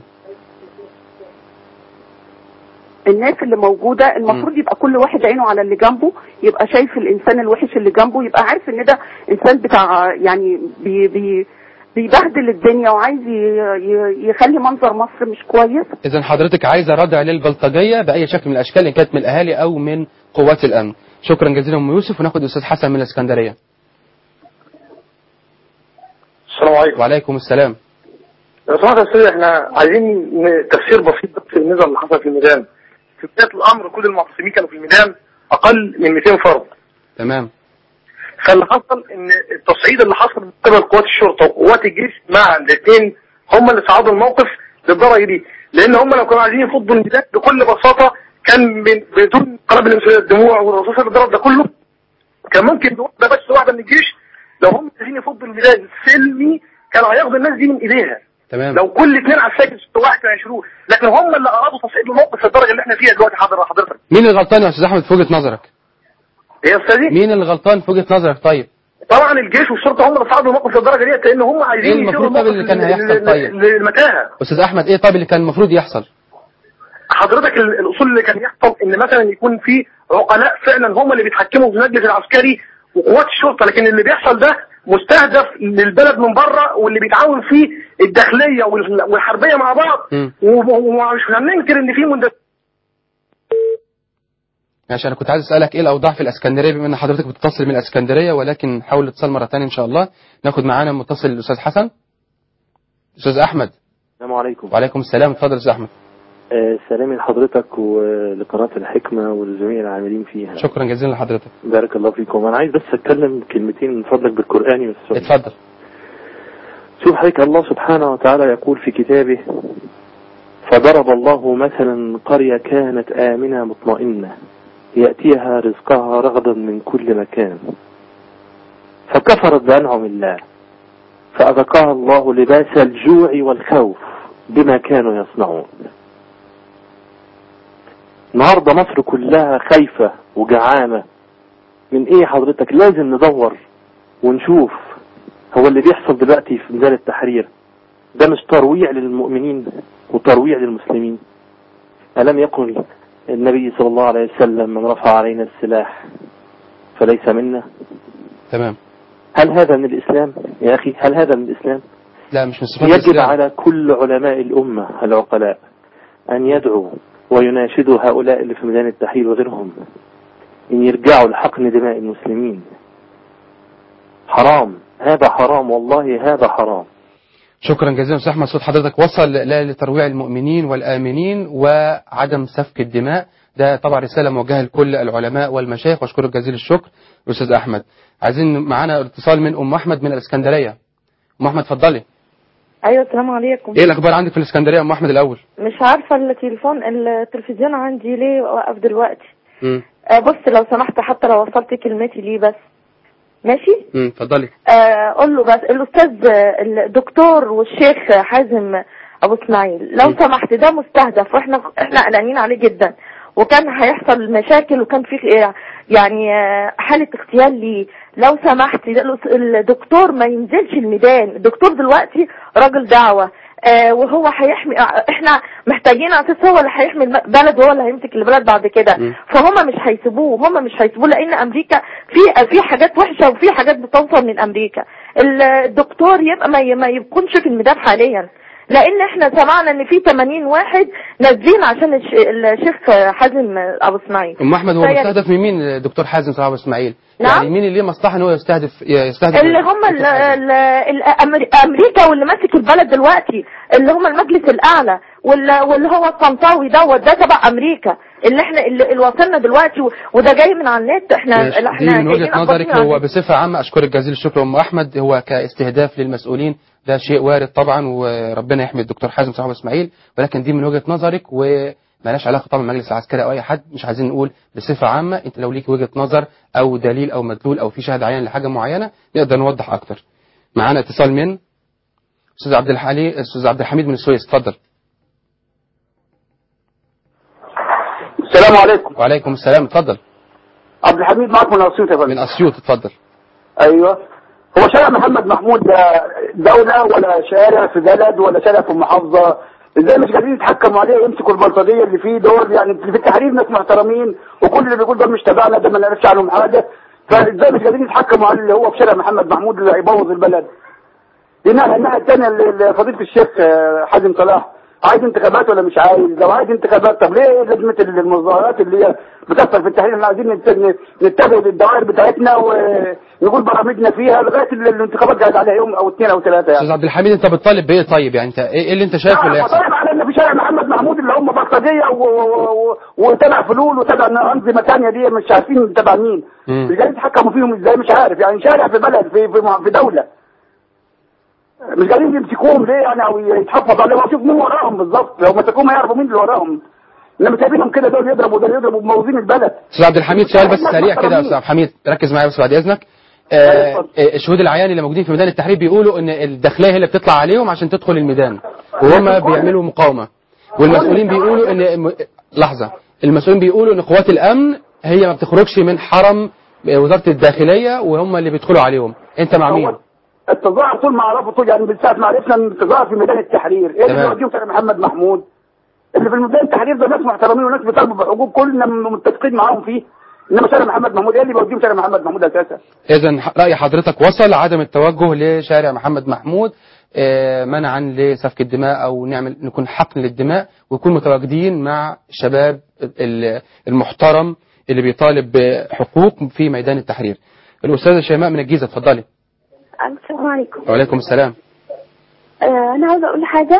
الناس اللي موجودة المفروض يبقى كل واحد عينه على اللي جنبه، يبقى شايف الإنسان الوحش اللي جنبه، يبقى عارف إن ده إنسان بتاع يعني بيبهدل الدنيا وعايز يخلي منظر مصر مش كويس. إذن حضرتك عايزة ردع للبلطجية بأي شكل من الأشكال، إن كانت من الأهالي أو من قوات الأمن. شكرا جزيلا أم يوسف. وناخد الأستاذ حسن من الإسكندرية. السلام عليكم. وعليكم السلام. لو سمحت يا أستاذ، إحنا عايزين تفسير بسيط في النزال اللي حصل في الميدان. في بداية الأمر كل المعتصمين كانوا في الميدان أقل من 200 فرد. تمام. فاللي حصل إن التصعيد اللي حصل من قبل قوات الشرطة وقوات الجيش معا الاثنين هم اللي صعدوا الموقف للدرجة دي، لأن هم لو كانوا عايزين يفضوا الميدان بكل بساطة كان بدون قنابل انفجار الدموع والرصاص اللي ضرب ده كله كان ممكن ده بس واحدة من الجيش. لو هم عايزين يفضوا الميدان سلمي كانوا هياخدوا الناس دي من إيديها. تمام. لو كل اثنين على السجن واحد كانوا يشيلوه، لكن هم اللي ارادوا تصعيد الموقف في الدرجه اللي احنا فيها دلوقتي. حضرتك مين اللي غلطان يا استاذ احمد في وجهه نظرك؟ ايه يا استاذي؟ مين اللي غلطان في وجهه نظرك؟ طيب طبعا الجيش والشرطه هم اللي صعدوا الموقف في الدرجه ديت، لان هم عايزين ايه المفروض طب اللي كان هيحصل؟ طيب للمتاهه. استاذ احمد ايه طب اللي كان المفروض يحصل؟ حضرتك الاصول اللي كان يحصل ان مثلا يكون في عقلاء فعلا هم اللي بيتحكموا في المجلس العسكري وقوات الشرطه، لكن اللي بيحصل ده مستهدف للبلد من بره، واللي بيتعاون فيه الداخليه والحربيه مع بعض، ومش هننكر ان في ماشي. انا كنت عايز اسالك ايه الاوضاع في الاسكندريه بما ان حضرتك بتتصل من الاسكندريه، ولكن حاول الاتصال مره ثانيه ان شاء الله. ناخد معانا متصل الاستاذ حسن. استاذ احمد. السلام عليكم. وعليكم السلام. اتفضل يا استاذ احمد. سلامي لحضرتك ولقناه الحكمه والجميع العاملين فيها. شكرا جزيلا لحضرتك. بارك الله فيكم. انا عايز بس اتكلم كلمتين من فضلك بالقراني والسنه. اتفضل. شوف حضرتك، الله سبحانه وتعالى يقول في كتابه: فضرب الله مثلا قرية كانت آمنة مطمئنة يأتيها رزقها رغدا من كل مكان فكفرت بأنعم الله فأذقاها الله لباس الجوع والخوف بما كانوا يصنعون. النهاردة مصر كلها خايفة وجعانة من ايه حضرتك؟ لازم ندور ونشوف هو اللي بيحصل دلوقتي في ميدان التحرير ده مش ترويع للمؤمنين وترويع للمسلمين؟ ألم يقل النبي صلى الله عليه وسلم: من رفع علينا السلاح فليس منا. تمام. هل هذا من الإسلام يا أخي؟ هل هذا من الإسلام؟ لا مش من صفات يجب الإسلام. على كل علماء الأمة العقلاء أن يدعوا ويناشدوا هؤلاء اللي في ميدان التحرير وغيرهم إن يرجعوا لحقن دماء المسلمين. حرام، هذا حرام، والله هذا حرام. شكرا جزيلا أستاذ أحمد. صوت حضرتك وصل لترويع المؤمنين والآمنين وعدم سفك الدماء. ده طبعا رسالة موجهة لكل العلماء والمشايخ، واشكرك جزيل الشكر أستاذ أحمد. عايزين معانا اتصال من أم أحمد من الإسكندرية. أم أحمد اتفضلي. ايوه السلام عليكم. ايه الاخبار عندك في الاسكندريه يا ام احمد الاول؟ مش عارفه التلفزيون عندي ليه وقف دلوقتي. بص لو سمحت حتى لو وصلت كلمتي ليه بس. ماشي؟ اتفضلي. قول له بس الاستاذ الدكتور والشيخ حازم ابو اسماعيل لو سمحت ده مستهدف واحنا قلقانين عليه جدا، وكان هيحصل مشاكل وكان في يعني حالة اغتيال ليه. لو سمحت الدكتور ما ينزلش الميدان. الدكتور دلوقتي راجل دعوة وهو هيحمي، احنا محتاجين اساس هو اللي هيحمي البلد وهو اللي هيمسك البلد بعد كده. فهم مش هيسيبوه لان امريكا في حاجات وحشة وفي حاجات بتوصل من امريكا. الدكتور يبقى ما يكونش في الميدان حاليا، لان احنا سمعنا ان في 80 واحد نازلين عشان الشيخ حازم ابو اسماعيل. ام احمد هو مستهدف من مين الدكتور حازم ابو اسماعيل؟ نعم؟ يعني مين اللي مصلحه ان هو يستهدف اللي هم امريكا واللي ماسك البلد دلوقتي اللي هم المجلس الاعلى واللي هو الطنطاوي ده تبع امريكا اللي وصلنا دلوقتي وده جاي من على النت. احنا دي من وجهة نظرك. هو بصفة عامة اشكرك جزيل الشكر ام احمد. هو كاستهداف للمسؤولين ده شيء وارد طبعا، وربنا يحمي الدكتور حازم صاحب اسماعيل، ولكن دي من وجهة نظرك ومالهاش علاقة طبعا بالمجلس العسكري او اي حد. مش عايزين نقول بصفة عامة. انت لو ليك وجهة نظر او دليل او مدلول او في شاهد عيان لحاجة معينة نقدر نوضح اكتر. معانا اتصال من استاذ عبد الحميد من السويس. اتفضل. السلام عليكم. وعليكم السلام. اتفضل. عبد الحميد معك من اسيوط يا فندم. من اسيوط. اتفضل. ايوه. هو شارع محمد محمود ده دولة ولا شارع في بلد ولا شارع في محافظة؟ ازاي مش قادرين يتحكموا عليه يمسكوا البلطجية اللي فيه دول؟ يعني في التحرير ناس محترمين وكل اللي بيقول ده مش تبعنا ده ما نعرفش عنهم حاجة، فازاي مش قادرين يتحكموا على اللي هو في شارع محمد محمود اللي هيبوظ البلد؟ الناحية الثانية فضيلة الشيخ حازم صلاح عايز انتخابات ولا مش عايز؟ لو عايز انتخابات طب ليه لازمة المظاهرات اللي هي بتحصل في التحرير؟ احنا عايزين نتبع الدوائر بتاعتنا ونقول برامجنا فيها لغاية الانتخابات قاعد عليها يوم او 2 أو 3 يعني. استاذ عبد الحميد انت بتطالب بايه طيب؟ يعني انت ايه اللي انت شايفه اللي هيحصل؟ بطالب على ان في شارع محمد محمود اللي هم بلطجية وتبع فلول وتبع انظمة ثانية دي مش عارفين تبع مين. مش قادرين يتحكموا فيهم ازاي مش عارف. يعني شارع في بلد في دولة مش قادرين يمسكوهم ليه يعني او يتحفظوا عليهم ويشوف مين وراهم بالظبط. لو مسكوهم هيعرفوا مين اللي وراهم، انما سايبينهم كده دول يضربوا ده يضربوا بموازين البلد. استاذ عبد الحميد سؤال بس سريع كده يا استاذ عبد الحميد ركز معايا بس بعد اذنك. الشهود العيان اللي موجودين في ميدان التحرير بيقولوا ان الداخليه هي اللي بتطلع عليهم عشان تدخل الميدان وهم بيعملوا مقاومه، والمسؤولين بيقولوا ان المسؤولين بيقولوا ان قوات الامن هي ما بتخرجش من حرم وزاره الداخليه وهم اللي بيدخلوا عليهم. انت مع مين؟ التظاهر طول ما عرفوا طول يعني من ساعه ما عرفنا ان التظاهر في ميدان التحرير ايه اللي بيوديهم شارع محمد محمود؟ اللي في ميدان التحرير ده ناس محترمين وناس بيطالبوا بحقوق كلنا متفقين معاهم فيه، انما شارع محمد محمود ايه اللي بيوديهم شارع محمد محمود اساسا؟ اذا راي حضرتك وصل عدم التوجه لشارع محمد محمود منعا لسفك الدماء او نكون حقن للدماء ويكون متواجدين مع الشباب المحترم اللي بيطالب بحقوق في ميدان التحرير. الاستاذه شيماء من الجيزه اتفضلي. السلام عليكم. وعليكم السلام. انا عاوزه اقول حاجه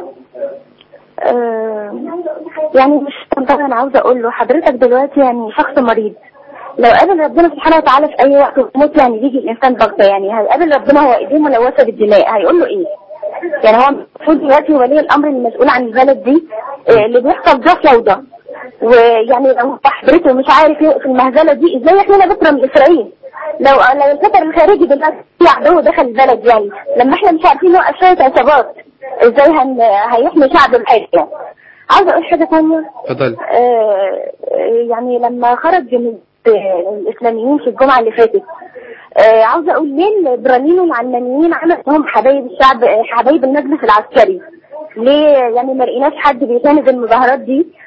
يعني مش طبعا انا عاوزه اقول له حضرتك دلوقتي يعني شخص مريض لو قابل ربنا سبحانه وتعالى في اي وقت وموت يعني بيجي الانسان بغته يعني هيقابل ربنا هو ايديه ملوثه بالدماء هيقول له ايه؟ يعني هو المفروض دلوقتي ولي الامر المسؤول عن البلد دي اللي بيحصل ده فوضى ويعني لو حضرته مش عارف يوقف المهزله دي ازاي احنا بكره من اسرائيل لو الخطر الخارجي دلوقتي في عدو دخل البلد يعني لما احنا مش عارفين نوقف شويه عصابات ازاي هيحمي شعب الحاجه يعني. عاوزه اقول حاجه ثانيه. اتفضل. يعني لما خرج الاسلاميين في الجمعه اللي فاتت عاوزه اقول ليه الليبراليين والعلمانيين عملوا انهم حبايب الشعب حبايب المجلس العسكري؟ ليه يعني ما لقيناش حد بيساند المظاهرات دي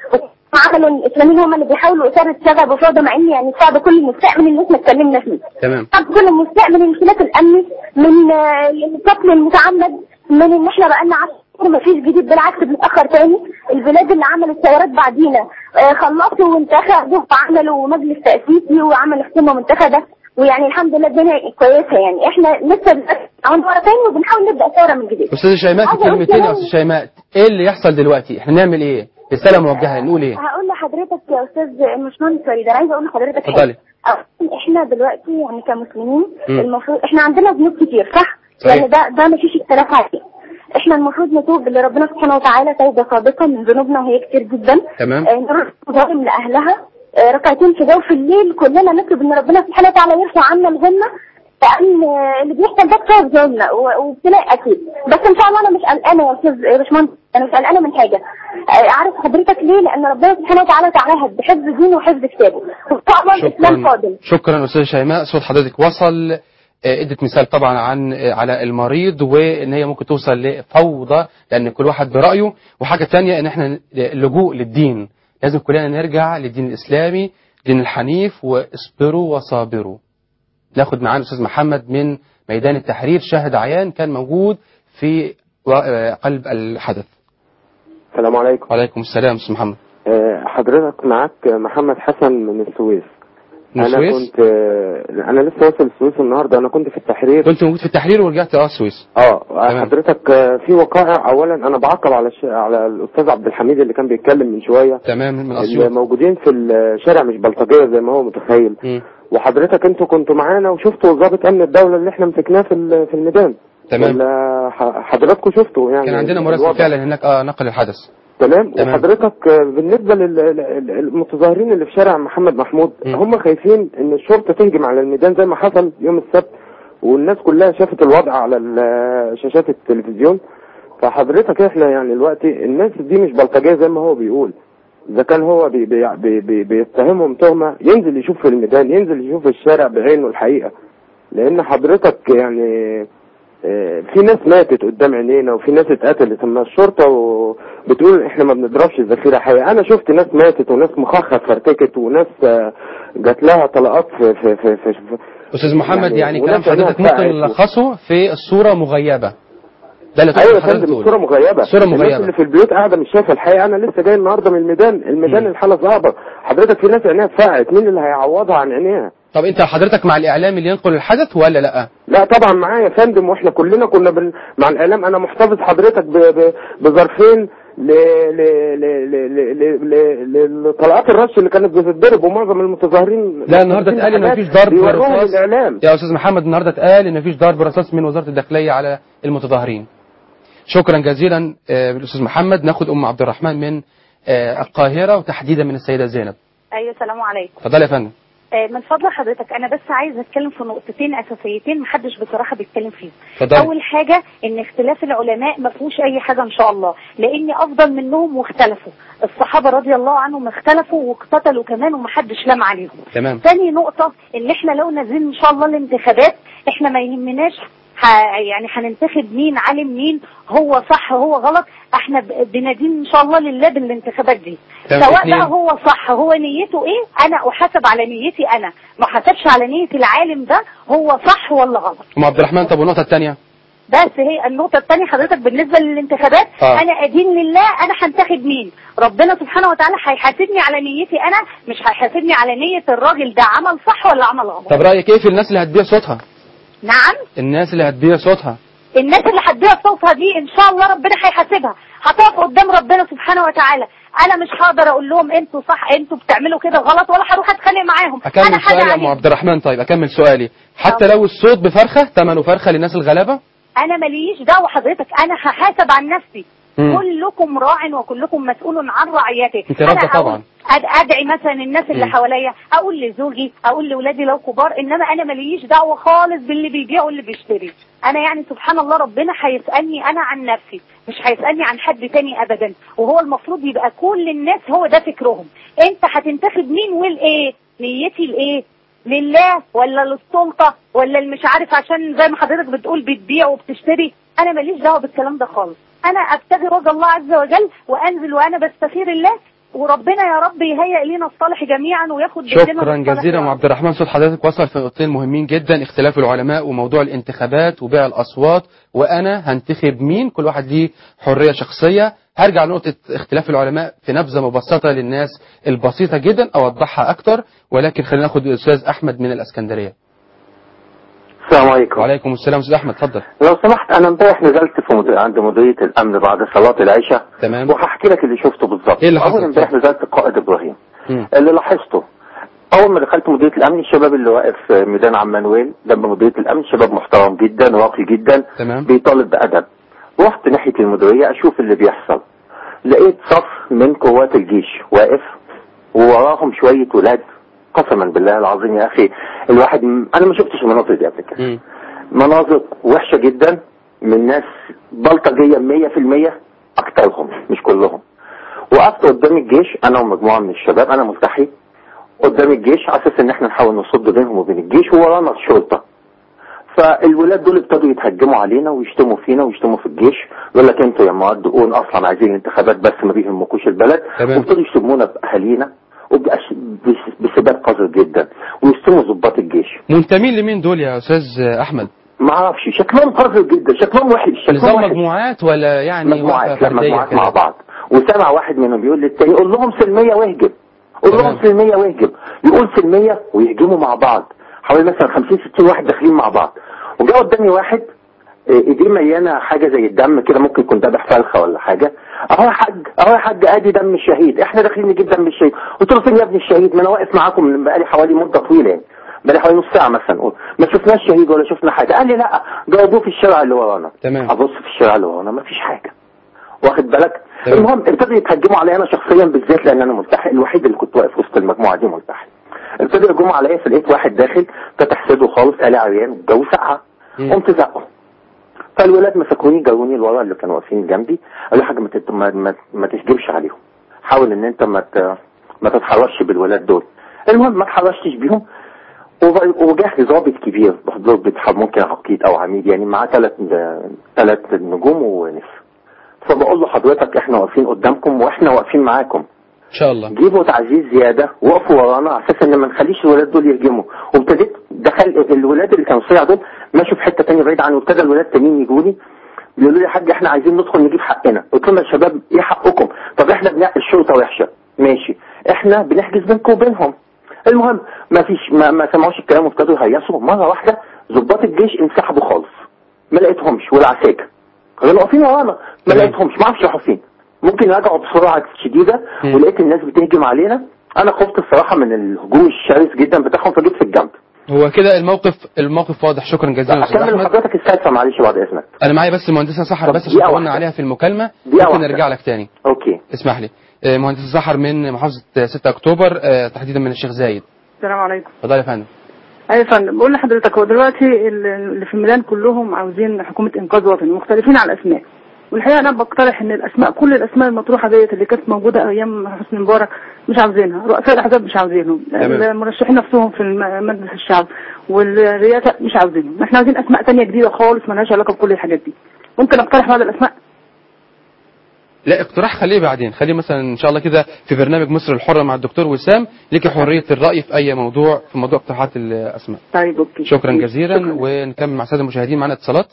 عملوا الاسلاميين هم اللي بيحاولوا اثاره شغب وفوضى، مع ان يعني صعب كل المستأمن اللي احنا اتكلمنا فيه. تمام. صعب كل المستأمن من الانفلات الامني، من القتل المتعمد، من ان احنا بقالنا 10 شهور ما فيش جديد، بالعكس بنتاخر تاني. البلاد اللي عملت ثورات بعدينا خلصوا وانتخبوا وعملوا مجلس تأسيسي وعمل حكومه منتخبه، ويعني الحمد لله الدنيا كويسه. يعني احنا لسه عن ورا تاني وبنحاول نبدا ثوره من جديد. استاذ شيماء في كلمتين يا استاذ شيماء، ايه اللي يحصل دلوقتي؟ احنا نعمل ايه؟ رساله موجهه نقول ايه؟ هقول لحضرتك يا استاذ المشمهندس فريد، انا عايزه اقول لحضرتك اتفضلي. احنا دلوقتي يعني كمسلمين المفروض احنا عندنا ذنوب كتير، صح؟ يعني ده ما فيش اختلاف عليه. احنا المفروض نتوب لربنا سبحانه وتعالى توبه صادقه من ذنوبنا وهي كتير جدا. تمام. نروح ظالم لاهلها، ركعتين في جوف الليل، كلنا نطلب ان ربنا سبحانه وتعالى يرفع عنا الغمه، لان اللي بيحصل ده بسبب ظلمنا وابتلاء اكيد. بس ان شاء الله انا مش قلقانه يا استاذ باشمهندس، انا مش قلقانه من حاجه. عارف حضرتك ليه؟ لان ربنا سبحانه وتعالى تعهد بحفظ دينه وحفظ كتابه، وان شاء الله الاسلام قادم. شكرا استاذ شيماء، صوت حضرتك وصل. ادت مثال طبعا على المريض وان هي ممكن توصل لفوضى لان كل واحد برايه، وحاجه ثانيه ان احنا اللجوء للدين، لازم كلنا نرجع للدين الاسلامي، دين الحنيف، واصبروا وصابروا. ناخد معانا الاستاذ محمد من ميدان التحرير، شاهد عيان كان موجود في قلب الحدث. السلام عليكم. وعليكم السلام استاذ محمد. حضرتك معاك محمد حسن من السويس. من السويس؟ انا لسه واصل السويس النهارده، انا كنت في التحرير. كنت موجود في التحرير ورجعت السويس. حضرتك في وقائع. اولا انا بعقب على الاستاذ عبد الحميد اللي كان بيتكلم من شويه. تمام. من اسيوط. موجودين في الشارع مش بلطجيه زي ما هو متخيل. وحضرتك انتوا كنتوا معانا وشفتوا ضابط امن الدوله اللي احنا مسكناه في الميدان. تمام. حضراتكم شفتوا يعني كان عندنا مراسل فعلا هناك نقل الحدث. تمام. وحضرتك بالنسبه للمتظاهرين اللي في شارع محمد محمود، هم خايفين ان الشرطه تهجم على الميدان زي ما حصل يوم السبت، والناس كلها شافت الوضع على شاشات التلفزيون. فحضرتك احنا يعني دلوقتي الناس دي مش بلطجيه زي ما هو بيقول. اذا كان هو بيتهمهم تهمه، ينزل يشوف في الميدان، ينزل يشوف الشارع بعينه الحقيقه. لان حضرتك يعني في ناس ماتت قدام عينينا وفي ناس اتقتلت من الشرطه وبتقول احنا ما بنضربش الذخيره حقيقه. انا شفت ناس ماتت وناس مخخه فرتكت وناس جات لها طلقات في استاذ محمد يعني كلام حضرتك ممكن نلخصه في الصوره مغيبه. ده اللي ايوه يا فندم، الصوره مغيبه. الصوره مغيبه. الناس اللي في البيوت قاعده مش شايفه الحقيقه. انا لسه جاي النهارده من الميدان الحاله صعبه. حضرتك في ناس عينيها اتفقعت، مين اللي هيعوضها عن عينيها؟ طب انت حضرتك مع الاعلام اللي ينقل الحدث ولا لا؟ لا طبعا معايا يا فندم، واحنا كلنا كنا مع الاعلام. انا محتفظ حضرتك بظرفين لطلقات الرش اللي كانت بتتضرب، ومعظم المتظاهرين. لا النهارده اتقال ان مفيش ضرب رصاص الاعلام. يا استاذ محمد النهارده اتقال ان مفيش ضرب رصاص من وزاره الداخليه على المتظاهرين. شكرا جزيلا بالاستاذ محمد. ناخد ام عبد الرحمن من القاهره وتحديدا من السيده زينب. ايوه السلام عليكم. اتفضلي يا فندم. من فضل حضرتك انا بس عايزه اتكلم في نقطتين اساسيتين محدش بصراحه بيتكلم فيهم. اول حاجه ان اختلاف العلماء ما فيهوش اي حاجه ان شاء الله، لاني افضل منهم واختلفوا. الصحابه رضي الله عنهم اختلفوا واقتتلوا كمان ومحدش لام عليهم. تمام. ثاني نقطه ان احنا لو نازلين ان شاء الله الانتخابات احنا ما يهمناش يعني هننتخب مين عالم مين هو صح هو غلط، احنا بندين ان شاء الله لله بالانتخابات دي. سواء بقى هو صح هو نيته ايه، انا احاسب على نيتي، انا ما حاسبش على نية العالم ده هو صح ولا غلط. ام عبد الرحمن طب والنقطه الثانيه؟ بس هي النقطه الثانيه حضرتك بالنسبه للانتخابات انا ادين لله، انا هنتخب مين؟ ربنا سبحانه وتعالى هيحاسبني على نيتي انا، مش هيحاسبني على نية الراجل ده عمل صح ولا عمل غلط. طب رايك ايه في الناس اللي هتبيع صوتها؟ نعم؟ الناس اللي هتبيع صوتها. الناس اللي هتبيع صوتها دي ان شاء الله ربنا هيحاسبها، هتقف قدام ربنا سبحانه وتعالى. انا مش هقدر اقول لهم انتوا صح انتوا بتعملوا كده غلط، ولا هروح اتخانق معاهم. اكمل سؤالي يا ام عبد الرحمن. طيب اكمل سؤالي. حتى لو الصوت بفرخه ثمنه فرخه للناس الغلابه؟ انا ماليش دعوه حضرتك، انا هحاسب عن نفسي. كلكم راع وكلكم مسؤول عن رعيته. انت راضيه طبعا. ادعي مثلا الناس اللي حواليا، اقول لزوجي، اقول لاولادي لو كبار، انما انا ماليش دعوه خالص باللي بيبيع واللي بيشتري. انا يعني سبحان الله ربنا هيسالني انا عن نفسي، مش هيسالني عن حد تاني ابدا. وهو المفروض يبقى كل الناس هو ده فكرهم. انت هتنتخب مين والايه؟ نيتي الايه؟ لله ولا للسلطه ولا مش عارف عشان زي ما حضرتك بتقول بتبيع وبتشتري؟ انا ماليش دعوه بالكلام ده خالص. انا ابتغي وجه الله عز وجل وانزل وانا بستخير الله وربنا يا رب يهيئ لنا الصالح جميعا وياخد شكرا جزيلا ام عبد الرحمن. صوت حضرتك وصل في نقطتين مهمين جدا، اختلاف العلماء وموضوع الانتخابات وبيع الاصوات، وانا هنتخب مين، كل واحد ليه حريه شخصيه. هرجع لنقطه اختلاف العلماء في نبذه مبسطه للناس البسيطه جدا اوضحها اكتر، ولكن خلينا ناخد الاستاذ احمد من الاسكندريه. السلام عليكم. وعليكم السلام استاذ احمد، اتفضل. لو سمحت، انا امبارح نزلت عند مديريه الامن بعد صلاه العشاء. تمام. وهحكي لك اللي شفته بالظبط. ايه اللي حصل؟ اول امبارح نزلت قائد ابراهيم. اللي لاحظته اول ما دخلت مديريه الامن، الشباب اللي واقف في ميدان عم مانويل جنب مديريه الامن شباب محترم جدا راقي جدا. تمام. بيطالب بادب. رحت ناحيه المديريه اشوف اللي بيحصل، لقيت صف من قوات الجيش واقف ووراهم شويه ولاد. قسما بالله العظيم يا اخي الواحد انا ما شفتش المناظر دي قبل كده. مناظر وحشه جدا من ناس بلطجيه 100%، اكترهم مش كلهم. وقفت قدام الجيش انا ومجموعه من الشباب، انا ملتحي قدام الجيش على اساس ان احنا نحاول نصد بينهم وبين الجيش، وورانا الشرطه. فالولاد دول ابتدوا يتهجموا علينا ويشتموا فينا ويشتموا في الجيش، يقول لك انتوا يا مؤدقون اصلا عايزين الانتخابات بس ما بيهمكوش البلد. وابتدوا يشتمونا باهالينا بسباب قذر جدا، ويشتموا ضباط الجيش. منتمين لمين دول يا استاذ احمد؟ ما اعرفش، شكلهم قذر جدا، شكلهم وحش. نظام مجموعات ولا يعني مجموعات؟ لا مجموعات مع بعض. وسمع واحد منهم بيقول للتاني قول لهم سلميه واهجم، قول لهم سلميه واهجم. يقول سلميه ويهجموا مع بعض، حوالي مثلا 50-60 واحد داخلين مع بعض. وجاء قدامي واحد ايديه مليانه حاجه زي الدم كده، ممكن يكون ذبح فرخه ولا حاجه. اهو يا حاج، اهو يا حاج، ادي دم الشهيد، احنا داخلين نجيب دم الشهيد. قلت له فين يا ابن الشهيد؟ ما انا واقف معاكم من بقالي حوالي مده طويله، يعني بقالي حوالي نص ساعه مثلا، ما شفناش شهيد ولا شفنا حاجه. قال لي لا، جايبوه في الشارع اللي ورانا. تمام. ابص في الشارع اللي ورانا ما فيش حاجه، واخد بالك؟ المهم ابتدوا يتهجموا عليا انا شخصيا بالذات، لان انا ملتحي الوحيد اللي كنت واقف وسط المجموعه دي ملتحي. ابتدوا يهجموا عليا، فلقيت واحد داخل فتح صدره خالص، قال لي عريان والجو ساقعه. قمت زقه، فالولاد مسكوني جاوني لورا اللي كانوا واقفين جنبي، قالوا حاجه ما تهجمش عليهم، حاول ان انت ما تتحرش بالولاد دول. المهم ما اتحرشتش بيهم، وجاه ضابط كبير ضابط ممكن عقيد او عميد، يعني معاه 3 نجوم ونص. فبقول له حضرتك احنا واقفين قدامكم واحنا واقفين معاكم ان شاء الله، جيبوا تعزيز زياده وقفوا ورانا على اساس ان ما نخليش الولاد دول يهجموا. وابتديت دخل الولاد اللي كانوا صيع دول ماشوا في حته ثانيه بعيد عني، وابتدى الولاد التانيين يجوا لي بيقولوا لي يا حاج احنا عايزين ندخل نجيب حقنا. قلت لهم يا شباب ايه حقكم؟ طب احنا الشرطه وحشه، ماشي احنا بنحجز بينكم وبينهم. المهم ما سمعوش الكلام وابتدوا يهيصوا. مره واحده ضباط الجيش انسحبوا خالص، ما لقيتهمش ولا عساكر، كانوا واقفين ورانا ما لقيتهمش، ما اعرفش راحوا فين. ممكن يرجعوا بسرعه شديده، ولقيت الناس بتهجم علينا. انا خفت الصراحه من الهجوم الشرس جدا بتاعهم، فجيت في الجنب. هو كده الموقف واضح. شكرا جزيلا استاذ احمد. حضرتك السادسه معلش بعد اذنك. انا معايا بس المهندسه سحر بس عشان قلنا عليها في المكالمه، ممكن نرجع لك تاني. اوكي اسمح لي. مهندسه سحر من محافظه 6 اكتوبر تحديدا من الشيخ زايد. السلام عليكم. اتفضل يا فندم. ايوه يا فندم، بقول لحضرتك هو دلوقتي اللي في الميدان كلهم عاوزين حكومه انقاذ وطني، مختلفين على الاسماء. والحقيقه انا بقترح ان كل الاسماء المطروحه ديت اللي كانت موجوده ايام حسني مبارك مش عاوزينها، رؤساء الاحزاب مش عاوزينهم، المرشحين نفسهم في مجلس الشعب والرئاسه مش عاوزينهم. احنا عاوزين اسماء ثانيه جديده خالص مالهاش علاقه بكل الحاجات دي. ممكن اقترح بعض الاسماء؟ لا اقتراح خليه بعدين، خليه مثلا ان شاء الله كده في برنامج مصر الحرة مع الدكتور وسام، ليكي حرية الرأي في اي موضوع، في موضوع اقتراحات الاسماء. طيب اوكي. شكرا جزيلا. ونكمل مع الساده المشاهدين. معنا اتصالات.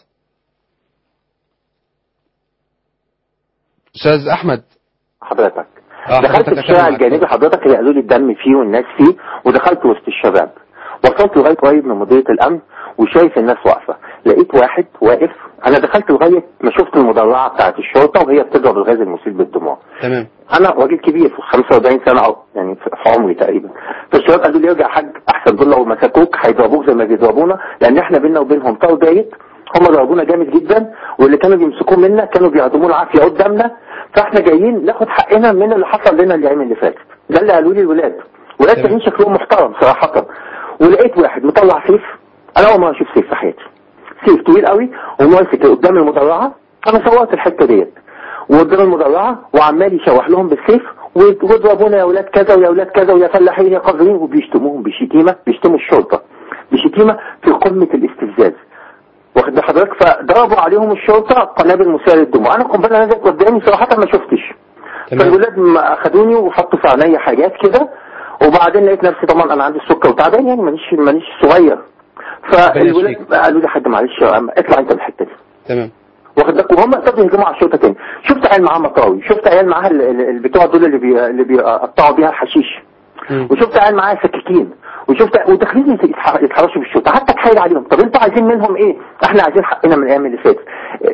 استاذ احمد حضرتك دخلت الشارع الجانبي حضرتك اللي قالوا لي الدم فيه والناس فيه، ودخلت وسط الشباب، وصلت لغايه قريب من مديريه الامن وشايف الناس واقفه. لقيت واحد واقف، انا دخلت لغايه ما شفت المدرعه بتاعت الشرطه وهي بتضرب الغاز المسيل بالدموع. تمام. انا راجل كبير في 45 سنه او يعني في عمري تقريبا. فالشباب قالوا لي ارجع يا حاج، احسن دول لو مسكوك هيضربوك زي ما بيضربونا، لان احنا بينا وبينهم طار بايت، هم ضربونا جامد جدا، واللي كانوا بيمسكوه منا كانوا بيعدموه العافيه قدامنا، فاحنا جايين ناخد حقنا من اللي حصل لنا الايام اللي فاتت. ده اللي قالوا لي الولاد. ولاد تانيين شكلهم محترم صراحه. ولقيت واحد مطلع سيف، انا اول مره اشوف سيف في حياتي، سيف طويل قوي وماسك قدام المدرعه. انا صورت الحته ديت وقدام المدرعه وعمال يشوح لهم بالسيف واضربونا يا اولاد كذا ويا اولاد كذا ويا فلاحين يا قذرين، وبيشتموهم بشتيمه، بيشتموا الشرطه بشتيمه في قمه الاستفزاز، واخد بحضرتك. فضربوا عليهم الشرطه قنابل مسيله للدموع. انا قنبله نزلت قدامي صراحه ما شفتش، فالولاد ما اخدوني وحطوا في عينيا حاجات كده، وبعدين لقيت نفسي طبعا انا عندي السكر وتعبان يعني مانيش صغير. فالولاد قالوا لي حد معلش اطلع انت الحته دي. تمام. واخد بالك، وهم ابتدوا يهجموا على الشرطه تاني. شفت عيال معاها مطاوي، شفت عيال معاها البتوع دول اللي بيقطعوا بيها الحشيش، وشفت عيال معاها سكاكين، وداخلين يتحرشوا بالشرطه، حتى اتحايل عليهم. طب انتوا عايزين منهم ايه؟ احنا عايزين حقنا من الايام اللي فاتت.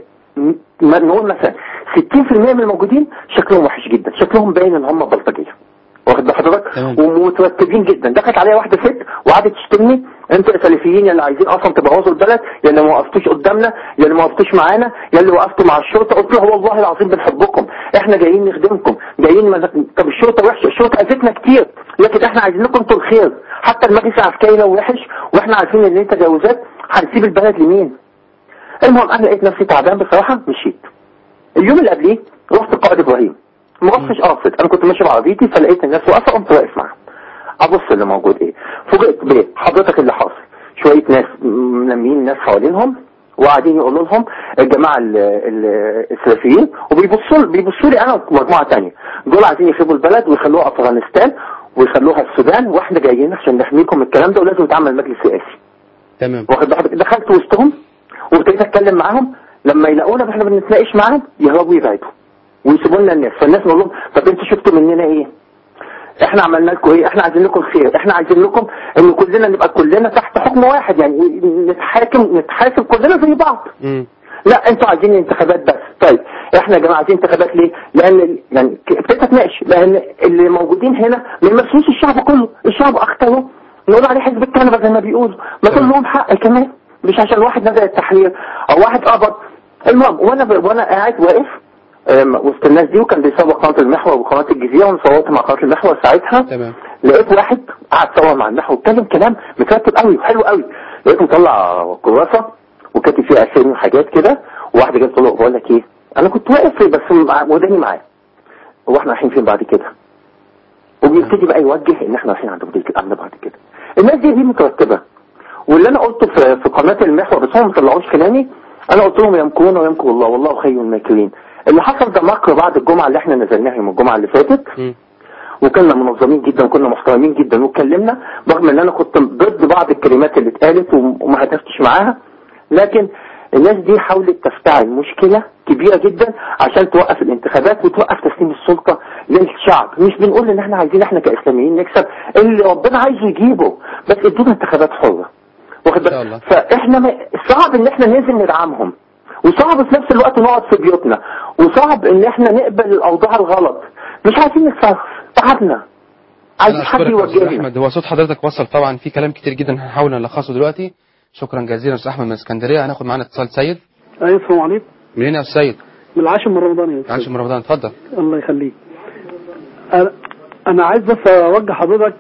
نقول مثلا 60% من الموجودين شكلهم وحش جدا، شكلهم باين ان هم بلطجيه، واخد بحضرتك، ومترتبين جدا. دخلت عليا واحده ست وقعدت تشتمني، انتوا يا سلفيين يا اللي عايزين اصلا تبوظوا البلد، يا اللي ما وقفتوش قدامنا، يا اللي ما وقفتوش معانا، يا اللي وقفتوا مع الشرطه. قلت له والله العظيم بنحبكم، احنا جايين نخدمكم، جايين طب الشرطه وحشه، الشرطه اذتنا كتير، لكن احنا عايزين لكم انتوا الخير. حتى المجلس العسكري لو وحش واحنا عارفين ان انت تجاوزات، هنسيب البلد لمين؟ المهم انا لقيت نفسي تعبان بصراحه، مشيت. اليوم اللي قبليه رحت قائد ابراهيم، ما رحتش قاصد، انا كنت ماشي بعربيتي فلقيت الناس واقفه، قمت واقف معاهم ابص اللي موجود ايه. فوجئت بايه حضرتك اللي حاصل؟ شويه ناس ملمين ناس حوالينهم وقاعدين يقولوا لهم الجماعه السلفيين، وبيبصوا لي انا ومجموعه ثانيه، دول عايزين يخربوا البلد ويخلوها افغانستان ويخلوها السودان، واحنا جايين عشان نحميكم الكلام ده، ولازم يتعمل مجلس سياسي. تمام. واخد بالك، دخلت وسطهم وابتديت اتكلم معاهم، لما يلاقونا احنا بنتناقش معاهم يهربوا يبعدوا ويسيبوا لنا الناس. فالناس نقول لهم طب انتوا شفتوا مننا ايه؟ احنا عملنا لكم ايه؟ احنا عايزين لكم خير، احنا عايزين لكم ان كلنا نبقى كلنا تحت حكم واحد، يعني نتحاكم كلنا زي بعض. لا انتوا عايزين انتخابات بس. طيب احنا يا جماعه عايزين انتخابات ليه؟ لان يعني ابتديت اتناقش، لان اللي موجودين هنا ما يمثلوش الشعب كله، الشعب اختاروا نقول عليه حزب الكنبه زي ما بيقولوا، ما كل لهم حق كمان، مش عشان واحد نزل التحرير او واحد قبض. المهم وانا قاعد واقف وسط الناس دي، وكان بيصور قناه المحور وقناه الجزيره، وانا صورت مع قناه المحور ساعتها. تمام. لقيت واحد قعد صور مع المحور واتكلم كلام مترتب قوي وحلو قوي، لقيته مطلع كراسه وكاتب فيها اسامي وحاجات كده، وواحده جت تقول له بقول لك ايه، انا كنت واقف بس وداني معاه، هو احنا رايحين فين بعد كده؟ وبيبتدي بقى يوجه ان احنا رايحين عند مديريه الامن بعد كده. الناس دي مترتبه، واللي انا قلته في قناه المحور بس هم ما طلعوش كلامي، انا قلت لهم يمكرون ويمكر الله والله خير الماكرين. اللي حصل ده مكر بعد الجمعه اللي احنا نزلناها يوم الجمعه اللي فاتت، وكنا منظمين جدا وكنا محترمين جدا واتكلمنا، رغم ان انا كنت ضد بعض الكلمات اللي اتقالت وما هتفتش معاها، لكن الناس دي حاولت تفتعل مشكله كبيره جدا عشان توقف الانتخابات وتوقف تسليم السلطه للشعب. مش بنقول ان احنا عايزين احنا كاسلاميين نكسب، اللي ربنا عايزه يجيبه، بس ادونا انتخابات حره، واخد بالك؟ فاحنا صعب ان احنا ننزل ندعمهم، وصعب في نفس الوقت نقعد في بيوتنا، وصعب ان احنا نقبل الاوضاع الغلط. مش عايزين نتصرف، تعبنا، عايزين حد يوجهنا. احمد، هو صوت حضرتك وصل طبعا، في كلام كتير جدا هنحاول نلخصه دلوقتي. شكرا جزيلا استاذ احمد من اسكندريه. هناخد معانا اتصال سيد. ايوه السلام عليكم. منين يا استاذ سيد؟ من العاشر من رمضان يا استاذ. العاشر من رمضان، اتفضل. الله يخليك. انا عايز بس اوجه حضرتك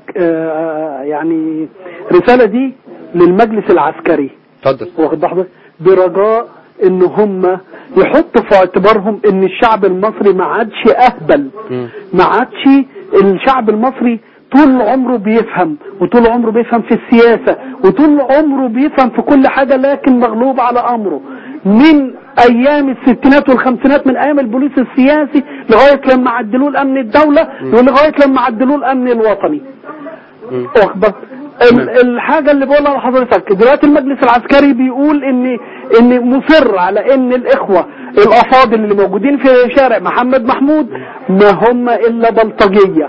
يعني رساله دي للمجلس العسكري. اتفضل. واخد حضرتك برجاء ان هم يحطوا في اعتبارهم ان الشعب المصري ما عادش اهبل، ما عادش الشعب المصري طول عمره بيفهم، وطول عمره بيفهم في السياسة، وطول عمره بيفهم في كل حاجة، لكن مغلوب على أمره من أيام الستينات والخمسينات، من أيام البوليس السياسي لغاية لما عدلوا الأمن الدولة ولغاية لما عدلوا الأمن الوطني. أخبر الحاجة اللي بقولها لحضرتك دلوقتي، المجلس العسكري بيقول ان مصر على ان الإخوة الأفاضل اللي موجودين في شارع محمد محمود ما هم إلا بلطجية.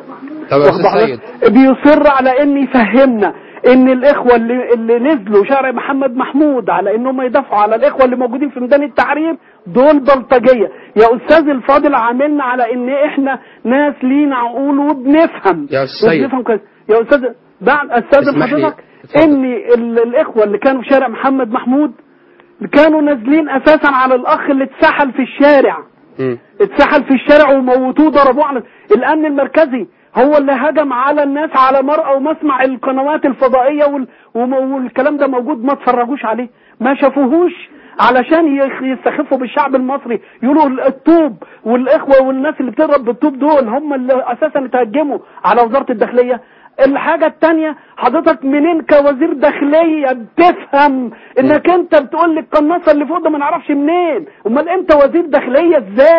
بيصر على ان يفهمنا ان الاخوة اللي نزلوا شارع محمد محمود على انهم يدافعوا على الاخوة اللي موجودين في ميدان التحرير دول بلطجية. يا استاذ الفاضل عاملنا على ان احنا ناس لينا عقول وبنفهم يا استاذ. يا استاذ بعد استاذن حضرتك ان الاخوة اللي كانوا في شارع محمد محمود كانوا نازلين اساسا على الاخ اللي اتسحل في الشارع، اتسحل في الشارع وموتوه ضربوه على الامن المركزي، هو اللي هجم على الناس على مرأى ومسمع القنوات الفضائية والكلام ده موجود، ما تفرجوش عليه، ما شافوهوش علشان يستخفوا بالشعب المصري، يقولوا الطوب والإخوة والناس اللي بتضرب بالطوب دول هم اللي أساسا اتهجموا على وزارة الداخلية. الحاجة التانية حضرتك منين كوزير داخلية بتفهم انك انت بتقول لي القناصة اللي فوق ده ما نعرفش منين؟ امال انت وزير داخلية ازاي؟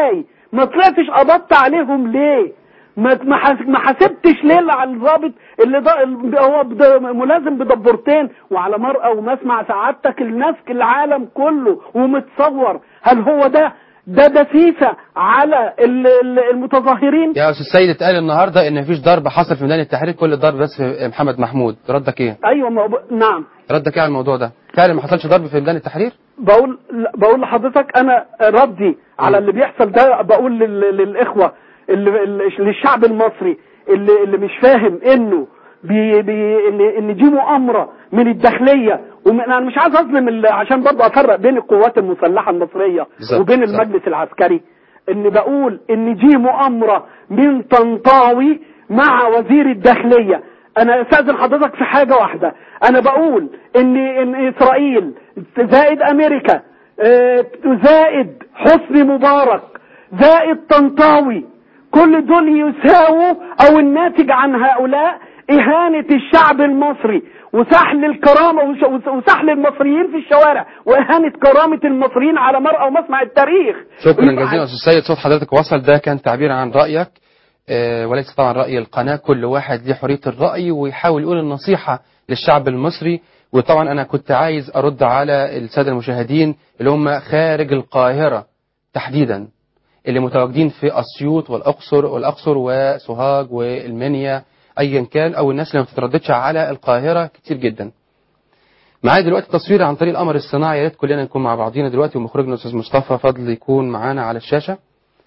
ما طلعتش قبضت عليهم ليه؟ ما حسبتش ليه على الضابط اللي هو ملازم بدبورتين وعلى مرأة ومسمع سعادتك الناس العالم كله ومتصور؟ هل هو ده دسيسة على المتظاهرين؟ يا أستاذ سيد اتقال النهاردة ان مفيش ضرب حصل في ميدان التحرير، كل الضرب بس في محمد محمود، ردك ايه؟ ايوه نعم، ردك ايه على الموضوع ده؟ فعلا ما حصلش ضرب في ميدان التحرير؟ بقول لحضرتك انا ردي على اللي بيحصل ده، بقول للاخوة للشعب المصري اللي مش فاهم انه ان دي مؤامرة من الداخلية، انا مش عايز اظلم عشان برضه افرق بين القوات المسلحة المصرية وبين المجلس العسكري، ان بقول ان دي مؤامرة من طنطاوي مع وزير الداخلية. انا استاذن حضرتك في حاجة واحدة، انا بقول ان اسرائيل زائد امريكا زائد حسني مبارك زائد طنطاوي كل دول يساووا، او الناتج عن هؤلاء اهانة الشعب المصري وسحل الكرامة وسحل المصريين في الشوارع واهانة كرامة المصريين على مرأى ومسمع التاريخ. شكرا جزيلا استاذ سيد، صوت حضرتك وصل، ده كان تعبير عن رأيك وليس طبعا رأي القناة، كل واحد له حرية الرأي ويحاول يقول النصيحة للشعب المصري. وطبعا انا كنت عايز ارد على السادة المشاهدين اللي هم خارج القاهرة تحديدا، اللي متواجدين في أسيوط والأقصر وسوهاج والمنيا أيا كان، أو الناس اللي ما بتترددش على القاهرة كتير جدا. معايا دلوقتي تصوير عن طريق القمر الصناعي، يا ريت كلنا نكون مع بعضينا دلوقتي، ومخرجنا الأستاذ مصطفى فضل يكون معانا على الشاشة.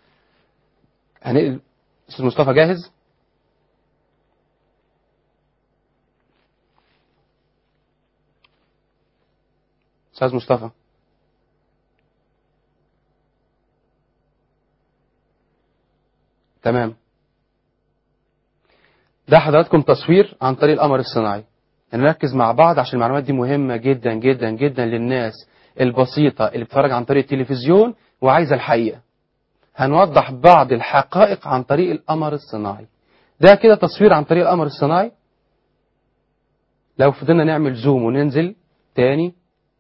هنقل أستاذ مصطفى جاهز؟ أستاذ مصطفى تمام. ده حضراتكم تصوير عن طريق القمر الصناعي، نركز مع بعض عشان المعلومات دي مهمة جدا جدا جدا للناس البسيطة اللي بتتفرج عن طريق التلفزيون وعايزة الحقيقة. هنوضح بعض الحقائق عن طريق القمر الصناعي. ده كده تصوير عن طريق القمر الصناعي. لو فضلنا نعمل زوم وننزل تاني،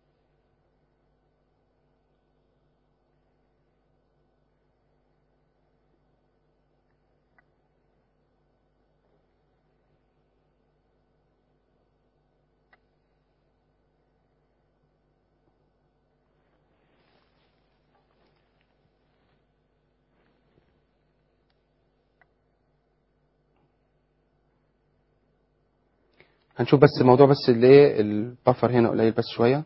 هنشوف بس الموضوع بس اللي ايه البفر هنا قليل بس شوية.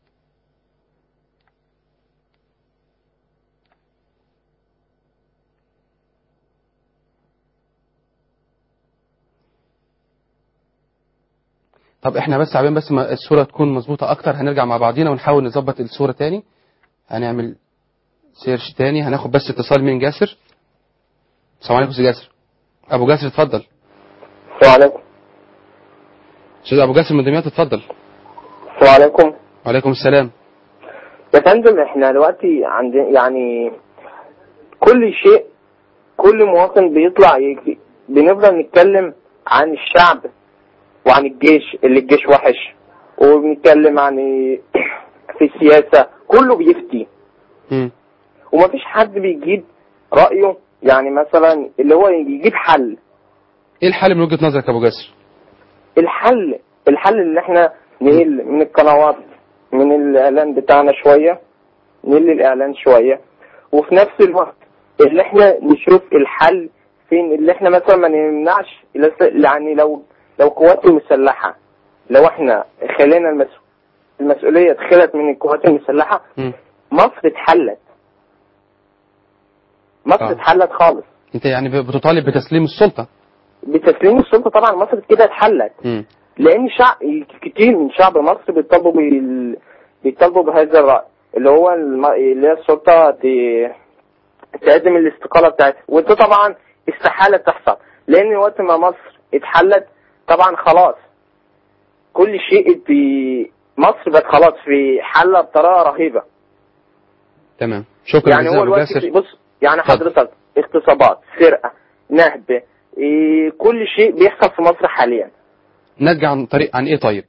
طب احنا بس عايزين بس الصورة تكون مظبوطة اكتر، هنرجع مع بعضينا ونحاول نظبط الصورة تاني. هنعمل سيرش تاني، هناخد بس اتصال من جاسر. السلام عليكم استاذ جاسر. ابو جاسر اتفضل. السلام عليكم. استاذ ابو جاسر من دمياط اتفضل. السلام عليكم. وعليكم السلام. يا فندم احنا دلوقتي عندنا يعني كل شيء، كل مواطن بيطلع بنفضل نتكلم عن الشعب وعن الجيش، اللي الجيش وحش، وبنتكلم عن في السياسة، كله بيفتي ومفيش حد بيجيب رأيه، يعني مثلا اللي هو يجيب حل. ايه الحل من وجهة نظرك يا ابو جاسر؟ الحل اللي احنا نقل من القنوات، من الاعلان بتاعنا شوية، نقل الاعلان شوية، وفي نفس الوقت اللي احنا نشوف الحل فين، اللي احنا مثلا ما نمنعش، يعني لو قوات المسلحة، لو احنا خلينا المسؤولية اتخلت من القوات المسلحة، مصر اتحلت. مصر اتحلت خالص. انت يعني بتطالب بتسليم السلطة؟ بتسليم السلطة طبعا، مصر كده اتحلت. لان كتير من شعب مصر بيطالبوا بهذا الرأي، اللي هو اللي هي السلطة تقدم الاستقالة بتاعتها، وده طبعا استحالة تحصل، لان وقت ما مصر اتحلت طبعا خلاص كل شيء مصر بقت خلاص في حالة بطريقة رهيبة. تمام، شكرا يعني جزيلا ابو جاسر. بص يعني حضرتك اغتصابات، سرقة، نهب، كل شيء بيحصل في مصر حاليا. نرجع عن ايه طيب؟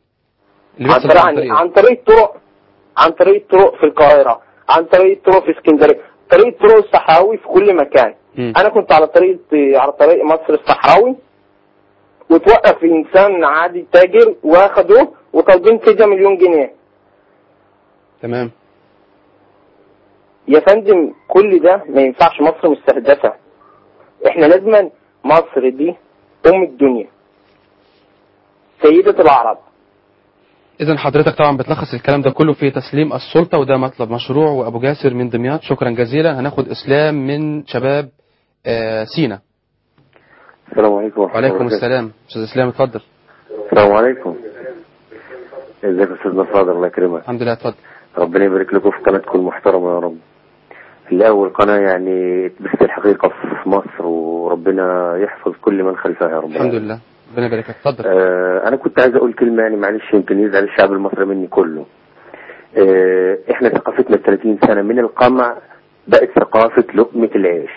عن طريق الطرق، عن طريق الطرق في القاهرة، عن طريق الطرق في اسكندرية، طريق طرق الصحراوي في كل مكان. انا كنت على طريق مصر الصحراوي، وتوقف انسان عادي تاجر واخده وطالبين كده 1,000,000 جنيه. تمام يا فندم كل ده ما ينفعش، مصر مستهدفة. احنا لازم مصر دي الدنيا، سيدة العرب. إذن حضرتك طبعا بتلخص الكلام ده كله في تسليم السلطة، وده مطلب مشروع. وأبو جاسر من دمياط، شكرا جزيلا. هناخد إسلام من شباب سينا. السلام عليكم. وعليكم السلام. أستاذ إسلام اتفضل. السلام عليكم. ازيك يا أستاذنا فاضل؟ الله يكرمك. الحمد لله. اتفضل. ربنا يبارك لكم في قناتكم المحترمة يا رب. الأول قناة يعني تبث الحقيقة في مصر، وربنا يحفظ كل من خلفها يا رب. الحمد لله. ربنا يبارك لك. اتفضل. أنا كنت عايز أقول كلمة يعني معلش يمكن يزعل الشعب المصري مني كله. إحنا ثقافتنا 30 سنة من القمع بقت ثقافة لقمة العيش.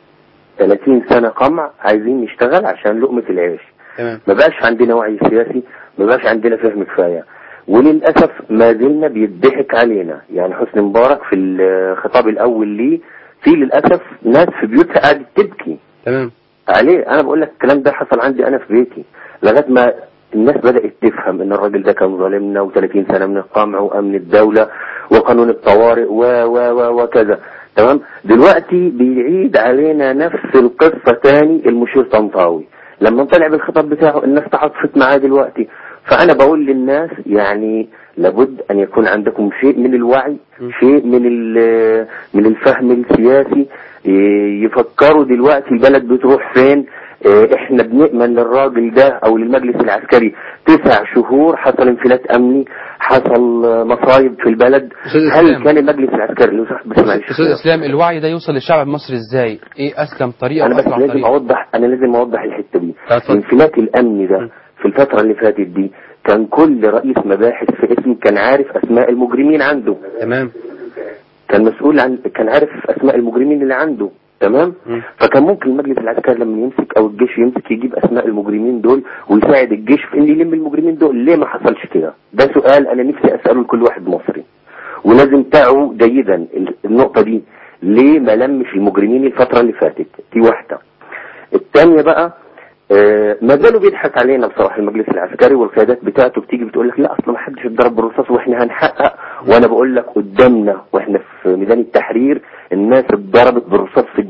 30 سنة قمع عايزين نشتغل عشان لقمة العيش. تمام. ما بقاش عندنا وعي سياسي، ما بقاش عندنا فهم كفاية، وللأسف ما زلنا بيضحك علينا. يعني حسني مبارك في الخطاب الأول ليه في للأسف ناس في بيوتها قاعدة تبكي. تمام. عليه. أنا بقول لك الكلام ده حصل عندي أنا في بيتي، لغاية ما الناس بدأت تفهم إن الراجل ده كان ظالمنا، و30 سنة من القمع وأمن الدولة وقانون الطوارئ وكذا. تمام. دلوقتي بيعيد علينا نفس القصة تاني المشير طنطاوي لما طلع بالخطاب بتاعه، الناس تعاطفت معاه دلوقتي. فأنا بقول للناس يعني لابد أن يكون عندكم شيء من الوعي، شيء من الفهم السياسي. يفكروا دلوقتي البلد بتروح فين. احنا بنأمن للراجل ده او للمجلس العسكري 9 شهور، حصل انفلات امني، حصل مصايب في البلد. هل كان المجلس العسكري لو صح؟ استاذ اسلام، الوعي ده يوصل للشعب المصري ازاي؟ ايه اسلم طريقه؟ انا بس لازم اوضح الحته دي. الانفلات الامني ده في الفتره اللي فاتت دي كان كل رئيس مباحث في اسم كان عارف اسماء المجرمين عنده. تمام. كان مسؤول كان عارف اسماء المجرمين اللي عنده. تمام. فكان ممكن المجلس العسكري لما يمسك او الجيش يمسك يجيب اسماء المجرمين دول ويساعد الجيش في ان يلم المجرمين دول. ليه ما حصلش كده؟ ده سؤال انا نفسي اساله لكل واحد مصري، ولازم تعوا جيدا النقطه دي. ليه ما لمش المجرمين الفتره اللي فاتت دي؟ واحده. الثانيه بقى ما زالوا بيضحك علينا بصراحه المجلس العسكري والقيادات بتاعته، بتيجي بتقول لك لا اصلا ما حدش اتضرب بالرصاص واحنا هنحقق. وانا بقول لك قدامنا واحنا في ميدان التحرير الناس اتضربت بالرصاص في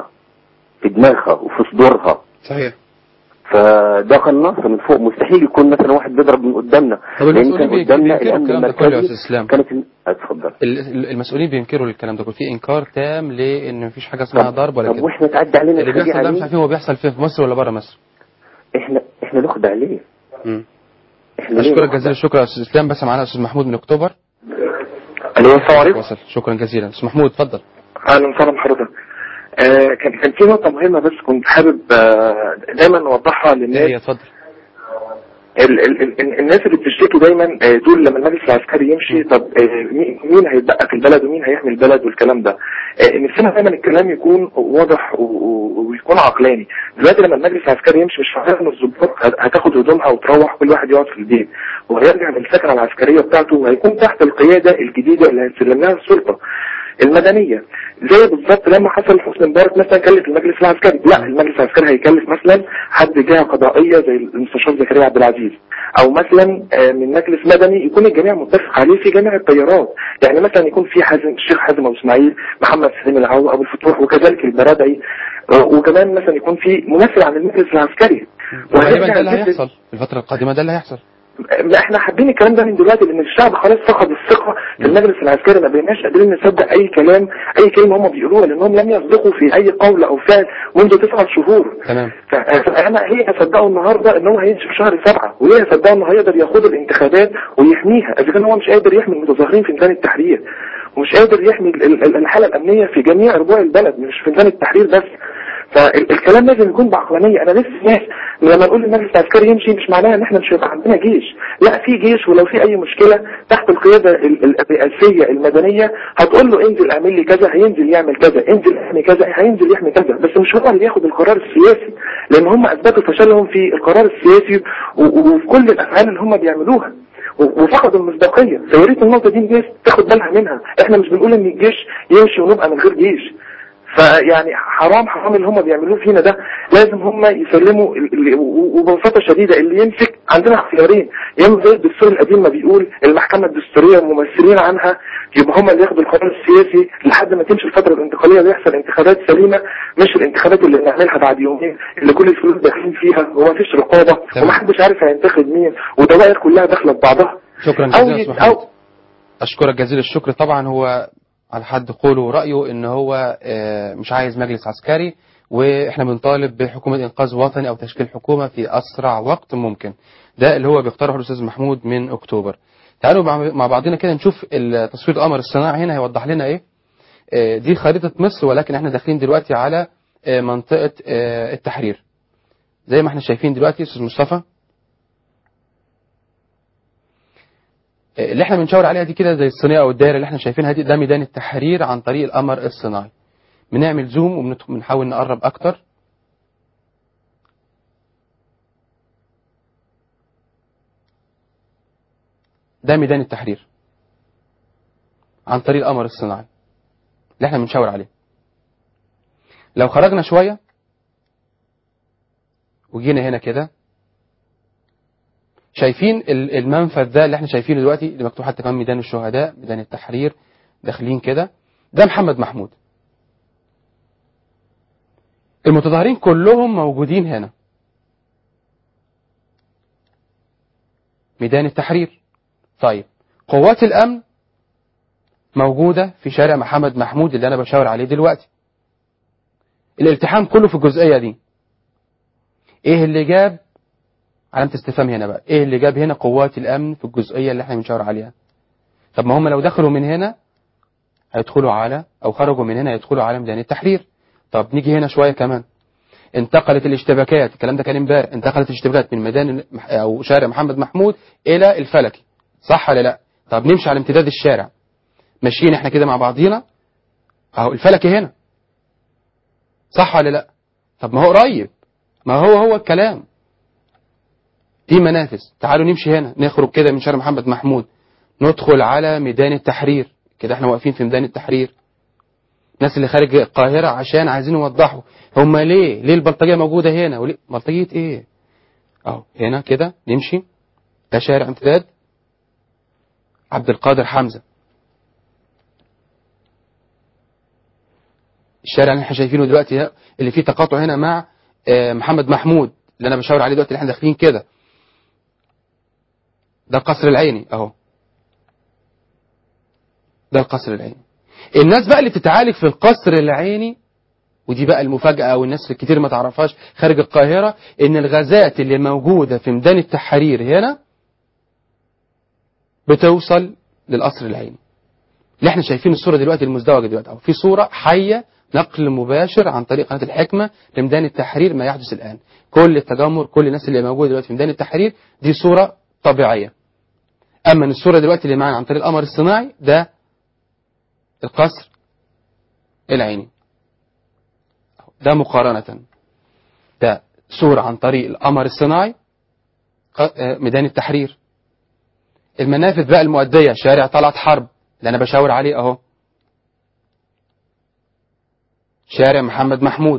دماغها وفي صدورها. صحيح. فده قناصه من فوق، مستحيل يكون مثلا واحد بيضرب من قدامنا. طب المسؤولين بينكروا الكلام ده كله يا استاذ اسلام؟ اتفضل. المسؤولين بينكروا الكلام ده كله، في انكار تام لان مفيش حاجه اسمها ضرب ولا كده. طب واحنا تعدي علينا اللي بيحصل ده مش عارفين هو بيحصل فين، في مصر ولا بره مصر؟ احنا ناخد عليه. اشكرك جزيلا الشكر يا استاذ اسلام. بس معانا استاذ محمود من اكتوبر. الو السلام عليكم. شكرا جزيلا استاذ محمود اتفضل. اهلا وسهلا بحضرتك. كان في نقطه مهمه بس كنت حابب دايما نوضحها للناس. ايه اتفضل. الناس اللي بتشتكي دايما دول لما المجلس العسكري يمشي طب مين هيتبقى في البلد ومين هيحمي البلد والكلام ده. نفسنا دايما الكلام يكون واضح ويكون عقلاني. دلوقتي لما المجلس العسكري يمشي مش معناه ان الضباط هتاخد هدومها وتروح كل واحد يقعد في البيت، وهيرجع للسكنه العسكريه بتاعته وهيكون تحت القياده الجديده اللي هتسلم لها السلطه المدنيه. زي بالظبط لما حصل حسني مبارك مثلا كلف المجلس العسكري، لا المجلس العسكري هيكلف مثلا حد جهه قضائيه زي المستشار زكريا عبد العزيز، او مثلا من مجلس مدني يكون الجميع متفق عليه في جميع التيارات. يعني مثلا يكون في الشيخ حازم ابو اسماعيل، محمد سليم العو، ابو الفتوح، وكذلك البرادعي، وكمان مثلا يكون في ممثل عن المجلس العسكري. وغالبا ده اللي هيحصل في الفتره القادمه، ده اللي هيحصل. احنا حابين الكلام ده من دلوقتي لان الشعب خلاص فقد الثقه في المجلس العسكري، ما بقيناش قادرين نصدق اي كلمه هم بيقولوها لانهم لم يصدقوا في اي قول او فعل منذ 9 شهور. تمام. فانا ليه هصدقه النهارده ان هو هيمشي في شهر 7؟ وليه هصدقه انه هيقدر ياخد الانتخابات ويحميها اذا كان هو مش قادر يحمي المتظاهرين في ميدان التحرير، ومش قادر يحمي الحاله الامنيه في جميع ربوع البلد مش في ميدان التحرير بس. فالكلام لازم يكون بعقلانيه. انا لسه ناس لما نقول المجلس العسكري يمشي مش معناها ان احنا مش هيبقى عندنا جيش، لا في جيش، ولو في اي مشكله تحت القياده الرئاسيه المدنيه هتقول له انزل اعمل لي كذا هينزل يعمل كذا، انزل احمي كذا هينزل يحمي كذا، بس مش هو اللي ياخد القرار السياسي، لان هم اثبتوا فشلهم في القرار السياسي وفي كل الافعال اللي هم بيعملوها وفقدوا المصداقيه. فيا ريت النقطه دي الناس تاخد بالها منها. احنا مش بنقول ان الجيش يمشي ونبقى من غير جيش، فيعني حرام اللي هم بيعملوه فينا ده. لازم هم يسلموا وببساطه شديده اللي يمسك عندنا اختيارين، يا اما زي الدستور القديم ما بيقول المحكمه الدستوريه الممثلين عنها يبقى هم اللي ياخدوا القرار السياسي لحد ما تمشي الفتره الانتقاليه ويحصل انتخابات سليمه، مش الانتخابات اللي بنعملها بعد يومين اللي كل الفلوس داخلين فيها ومفيش رقابه ومحدش عارف هينتخب مين ودوائر كلها داخله في بعضها. شكرا جزيلا. اشكرك جزيل الشكر. طبعا هو على حد قوله ورأيه ان هو مش عايز مجلس عسكري، واحنا بنطالب بحكومة انقاذ وطني او تشكيل حكومة في اسرع وقت ممكن. ده اللي هو بيقترحه الاستاذ محمود من اكتوبر. تعالوا مع بعضنا كده نشوف تصوير القمر الصناعي هنا هيوضح لنا ايه. دي خريطة مصر، ولكن احنا داخلين دلوقتي على منطقة التحرير زي ما احنا شايفين دلوقتي. استاذ مصطفى اللي احنا بنشاور عليها دي كده زي الصينية او الدائرة اللي احنا شايفينها دي، ده ميدان التحرير عن طريق القمر الصناعي. بنعمل زوم وبنحاول نقرب اكتر. ده ميدان التحرير عن طريق القمر الصناعي اللي احنا بنشاور عليه. لو خرجنا شوية وجينا هنا كده، شايفين المنفذ ده اللي احنا شايفينه دلوقتي اللي مكتوب حتى كمان ميدان الشهداء، ميدان التحرير، داخلين كده. ده محمد محمود. المتظاهرين كلهم موجودين هنا. ميدان التحرير. طيب قوات الامن موجودة في شارع محمد محمود اللي انا بشاور عليه دلوقتي. الالتحام كله في الجزئية دي. ايه اللي جاب علامة استفهام هنا بقى؟ ايه اللي جاب هنا قوات الامن في الجزئية اللي احنا بنشاور عليها؟ طب ما هم لو دخلوا من هنا هيدخلوا على، او خرجوا من هنا هيدخلوا على ميدان التحرير. طب نيجي هنا شوية كمان. انتقلت الاشتباكات، الكلام ده كان امبارح، انتقلت الاشتباكات من ميدان او شارع محمد محمود الى الفلكي، صح ولا لا؟ طب نمشي على امتداد الشارع، ماشيين احنا كده مع بعضينا اهو الفلكي هنا، صح ولا لا؟ طب ما هو قريب، ما هو الكلام. دي منافذ. تعالوا نمشي هنا، نخرج كده من شارع محمد محمود ندخل على ميدان التحرير. كده احنا واقفين في ميدان التحرير. الناس اللي خارج القاهرة عشان عايزين يوضحوا هم ليه البلطجية موجودة هنا، وليه بلطجية ايه؟ اهو هنا كده نمشي. ده شارع امتداد عبد القادر حمزة. الشارع اللي احنا شايفينه دلوقتي اللي فيه تقاطع هنا مع محمد محمود اللي انا بشاور عليه دلوقتي اللي احنا داخلين كده. ده القصر العيني اهو. ده القصر العيني. الناس بقى اللي بتتعالج في القصر العيني، ودي بقى المفاجأة والناس كتير ما تعرفهاش خارج القاهرة، ان الغازات اللي موجودة في ميدان التحرير هنا بتوصل للقصر العيني. اللي احنا شايفين الصورة دلوقتي المزدوجة دلوقتي اهو، في صورة حية نقل مباشر عن طريق قناة الحكمة لميدان التحرير ما يحدث الآن. كل التجمر، كل الناس اللي موجودة دلوقتي في ميدان التحرير دي صورة طبيعية. أما الصورة دلوقتي اللي معانا عن طريق القمر الصناعي ده القصر العيني. ده مقارنة، ده صورة عن طريق القمر الصناعي ميدان التحرير. المنافذ بقى المؤدية شارع طلعت حرب اللي أنا بشاور عليه أهو، شارع محمد محمود،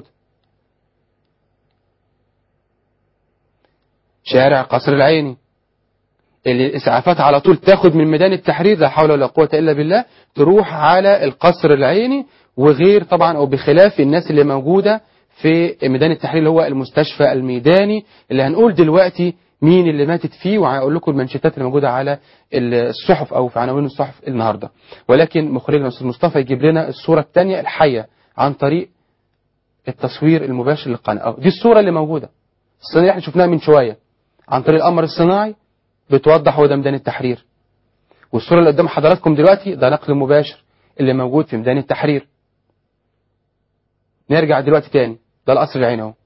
شارع قصر العيني اللي الإسعافات على طول تاخد من ميدان التحرير لا حول ولا قوة إلا بالله تروح على القصر العيني، وغير طبعا أو بخلاف الناس اللي موجودة في ميدان التحرير اللي هو المستشفى الميداني اللي هنقول دلوقتي مين اللي ماتت فيه، وهقول لكم المنشطات اللي موجودة على الصحف أو في عناوين الصحف النهاردة. ولكن مخرجنا الأستاذ مصطفى يجيب لنا الصورة الثانية الحية عن طريق التصوير المباشر للقناة. دي الصورة اللي موجودة، الصورة اللي احنا شفناها من شوية عن طريق القمر الصناعي بتوضح هو ده ميدان التحرير. والصورة اللي قدام حضراتكم دلوقتي ده نقل مباشر اللي موجود في ميدان التحرير. نرجع دلوقتي تاني ده القصر العيني اهو.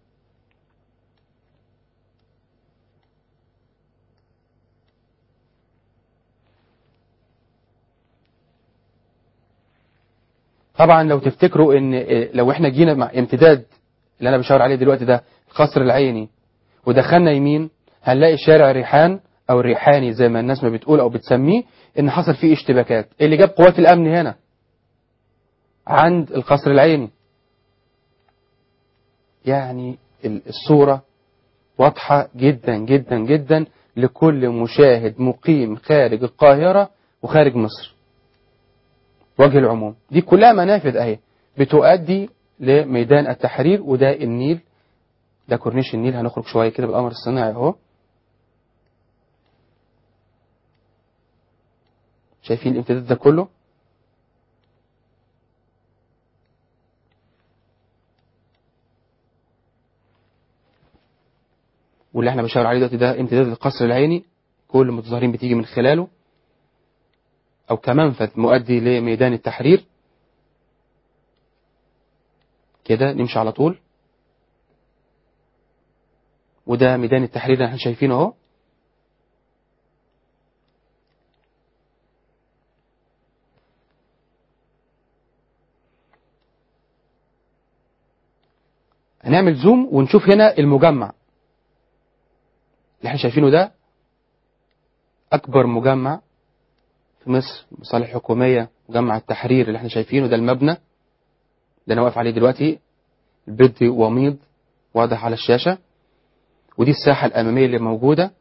طبعا لو تفتكروا ان لو احنا جينا مع امتداد اللي انا بشاور عليه دلوقتي ده القصر العيني ودخلنا يمين هنلاقي شارع ريحان او الريحاني زي ما الناس ما بتقول او بتسميه، ان حصل فيه اشتباكات. اللي جاب قوات الامن هنا عند القصر العيني. يعني الصورة واضحة جدا جدا جدا لكل مشاهد مقيم خارج القاهرة وخارج مصر. وجه العموم دي كلها منافذ اهي بتؤدي لميدان التحرير، وده النيل، ده كورنيش النيل. هنخرج شوية كده بالقمر الصناعي اهو. شايفين الامتداد ده كله؟ واللي احنا بنشاور عليه دلوقتي ده امتداد القصر العيني، كل المتظاهرين بتيجي من خلاله او كمنفذ مؤدي لميدان التحرير. كده نمشي على طول، وده ميدان التحرير اللي احنا شايفينه اهو. هنعمل زوم ونشوف هنا المجمع اللي احنا شايفينه ده، اكبر مجمع في مصر، مصالح حكومية، مجمع التحرير اللي احنا شايفينه ده. المبنى اللي انا واقف عليه دلوقتي البدي وميض واضح على الشاشة، ودي الساحة الأمامية اللي موجودة.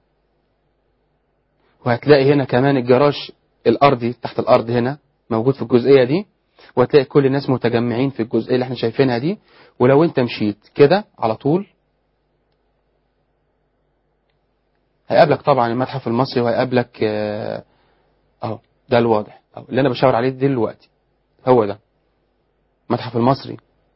وهتلاقي هنا كمان الجراج الأرضي تحت الأرض هنا موجود في الجزئية دي، وهتلاقي كل الناس متجمعين في الجزئية اللي احنا شايفينها دي. ولو انت مشيت كده على طول هيقابلك طبعا المتحف المصري، وهيقابلك اهو ده الواضح أهو اللي انا بشاور عليه دلوقتي، هو ده المتحف المصري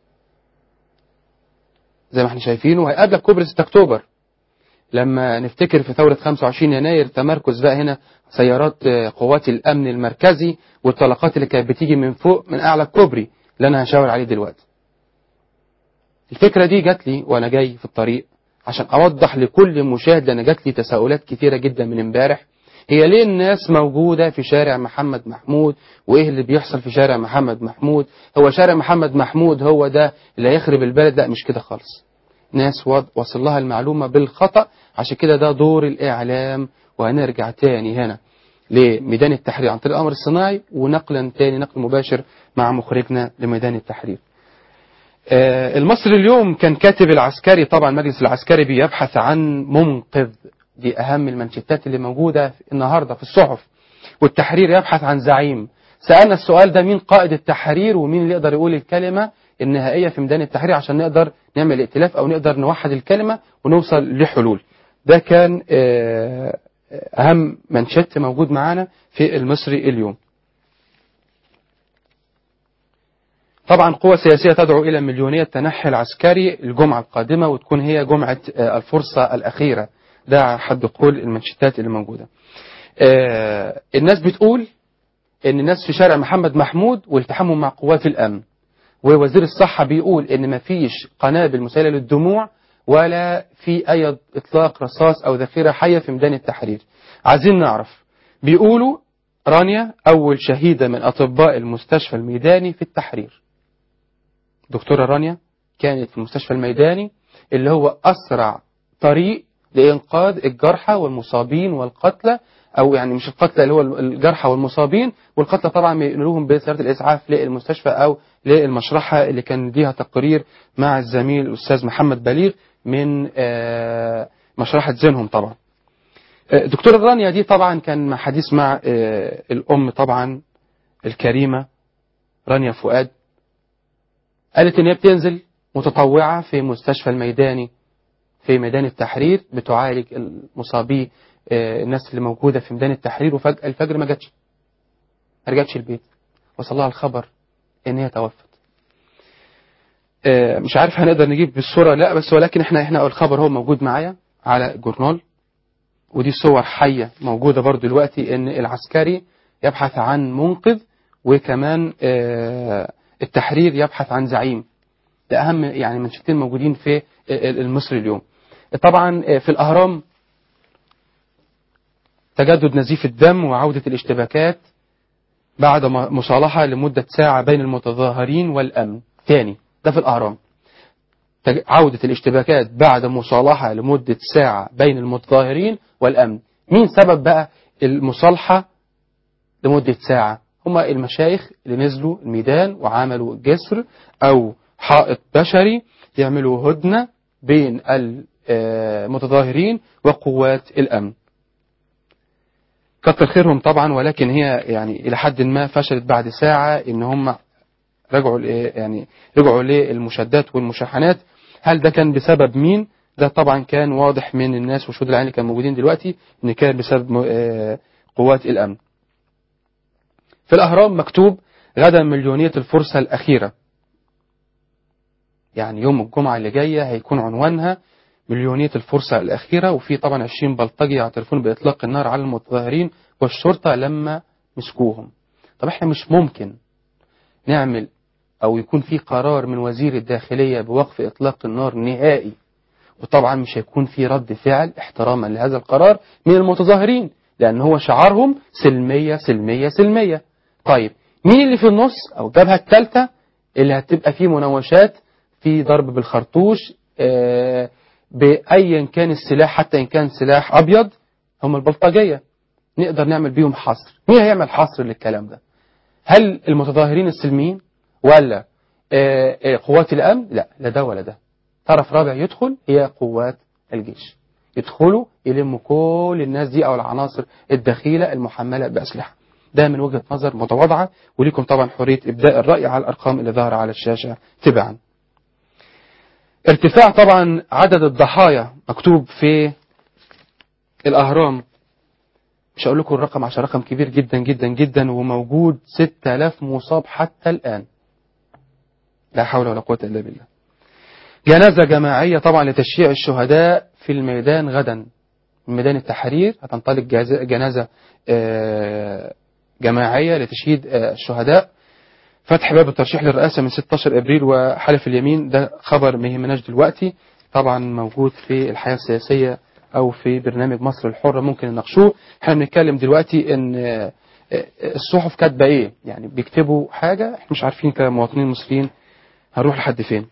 زي ما احنا شايفينه. وهيقابلك كوبري 6 اكتوبر لما نفتكر في ثورة 25 يناير تمركز بقى هنا سيارات قوات الأمن المركزي والطلقات اللي كانت بتيجي من فوق من أعلى الكوبري اللي أنا هشاور عليه دلوقتي. الفكرة دي جات لي وأنا جاي في الطريق عشان أوضح لكل مشاهد، لأن جات لي تساؤلات كتيرة جدا من امبارح. هي ليه الناس موجودة في شارع محمد محمود؟ وإيه اللي بيحصل في شارع محمد محمود؟ هو شارع محمد محمود هو ده اللي هيخرب البلد؟ لا، مش كده خالص. ناس وصل لها المعلومة بالخطأ، عشان كده ده دور الإعلام. وهنرجع تاني هنا لميدان التحرير عن طريق القمر الصناعي، ونقلا تاني نقل مباشر مع مخرجنا لميدان التحرير. المصري اليوم كان كاتب العسكري، طبعا المجلس العسكري بيبحث عن منقذ، دي أهم المانشيتات اللي موجودة النهاردة في الصحف. والتحرير يبحث عن زعيم. سألنا السؤال ده: مين قائد التحرير ومين اللي يقدر يقول الكلمة النهائية في ميدان التحرير عشان نقدر نعمل ائتلاف أو نقدر نوحد الكلمة ونوصل لحلول. ده كان أهم منشط موجود معانا في المصري اليوم. طبعا قوة سياسية تدعو إلى مليونية تنحي العسكري الجمعة القادمة، وتكون هي جمعة الفرصة الأخيرة. ده حد قول المنشطات اللي موجودة. الناس بتقول إن الناس في شارع محمد محمود والتحموا مع قوات الأمن، ووزير الصحة بيقول إن مفيش قنابل مسيلة للدموع ولا في أي إطلاق رصاص أو ذخيرة حية في ميدان التحرير. عايزين نعرف، بيقولوا رانيا أول شهيدة من أطباء المستشفى الميداني في التحرير. دكتورة رانيا كانت في المستشفى الميداني اللي هو أسرع طريق لإنقاذ الجرحى والمصابين والقتلى، أو يعني مش القتلى، اللي هو الجرحى والمصابين، والقتلى طبعا بينقلوهم بسيارة الإسعاف للمستشفى أو للمشرحة اللي كان ليها تقرير مع الزميل الأستاذ محمد بليغ من مشرحة زينهم. طبعا دكتورة رانيا دي طبعا كان حديث مع الأم طبعا الكريمة رانيا فؤاد، قالت إن هي بتنزل متطوعة في مستشفى الميداني في ميدان التحرير بتعالج المصابين، الناس اللي موجودة في ميدان التحرير. وفجأة الفجر ما رجعتش البيت، وصل لها الخبر إن هي توفت. مش عارف هنقدر نجيب بالصورة لا، بس ولكن احنا الخبر هو موجود معايا على جورنال، ودي صور حية موجودة برضو دلوقتي إن العسكري يبحث عن منقذ، وكمان التحرير يبحث عن زعيم. ده أهم يعني منشطين موجودين في المصري اليوم. طبعا في الأهرام تجدد نزيف الدم وعودة الاشتباكات بعد مصالحة لمدة ساعة بين المتظاهرين والأمن. تاني ده في الأهرام، عودة الاشتباكات بعد مصالحة لمدة ساعة بين المتظاهرين والأمن. مين سبب بقى المصالحة لمدة ساعة؟ هما المشايخ اللي نزلوا الميدان وعملوا جسر أو حائط بشري يعملوا هدنة بين المتظاهرين وقوات الأمن. كتر خيرهم طبعا، ولكن هي يعني إلى حد ما فشلت بعد ساعة إن هم رجعوا للمشادات والمشاحنات. هل ده كان بسبب مين؟ ده طبعا كان واضح من الناس وشهود العين اللي كانوا موجودين دلوقتي إن كان بسبب قوات الأمن. في الأهرام مكتوب غدا مليونية الفرصة الأخيرة، يعني يوم الجمعة اللي جاية هيكون عنوانها مليونية الفرصة الأخيرة. وفي طبعا 20 بلطجي يعترفون بإطلاق النار على المتظاهرين والشرطة لما مسكوهم. طب احنا مش ممكن نعمل أو يكون في قرار من وزير الداخلية بوقف إطلاق النار نهائي، وطبعا مش هيكون في رد فعل احتراما لهذا القرار من المتظاهرين، لأن هو شعارهم سلمية سلمية سلمية. طيب مين اللي في النص أو الجبهة الثالثة اللي هتبقى فيه مناوشات، في ضرب بالخرطوش بأيا كان السلاح، حتى إن كان سلاح أبيض؟ هم البلطجية. نقدر نعمل بيهم حصر. مين هيعمل حصر للكلام ده؟ هل المتظاهرين السلميين ولا قوات الأمن؟ لا ده ولا ده. طرف رابع يدخل، هي قوات الجيش. يدخلوا يلموا كل الناس دي أو العناصر الدخيلة المحملة بأسلحة. ده من وجهة نظر متواضعة، وليكم طبعا حرية إبداء الرأي على الأرقام اللي ظاهرة على الشاشة تبعا. ارتفاع طبعا عدد الضحايا مكتوب في الأهرام، مش هقول لكم الرقم عشان رقم كبير جدا جدا جدا، وموجود 6000 مصاب حتى الآن. لا حول ولا قوة إلا بالله. جنازة جماعية طبعا لتشييع الشهداء في الميدان غدا، ميدان التحرير هتنطلق جنازة جماعية لتشييد الشهداء. فتح باب الترشيح للرئاسة من 16 أبريل وحلف اليمين، ده خبر ما يهمناش دلوقتي، طبعا موجود في الحياة السياسية أو في برنامج مصر الحرة ممكن نناقشوه. احنا بنتكلم دلوقتي إن الصحف كاتبة إيه، يعني بيكتبوا حاجة احنا مش عارفين كمواطنين مصريين هنروح لحد فين.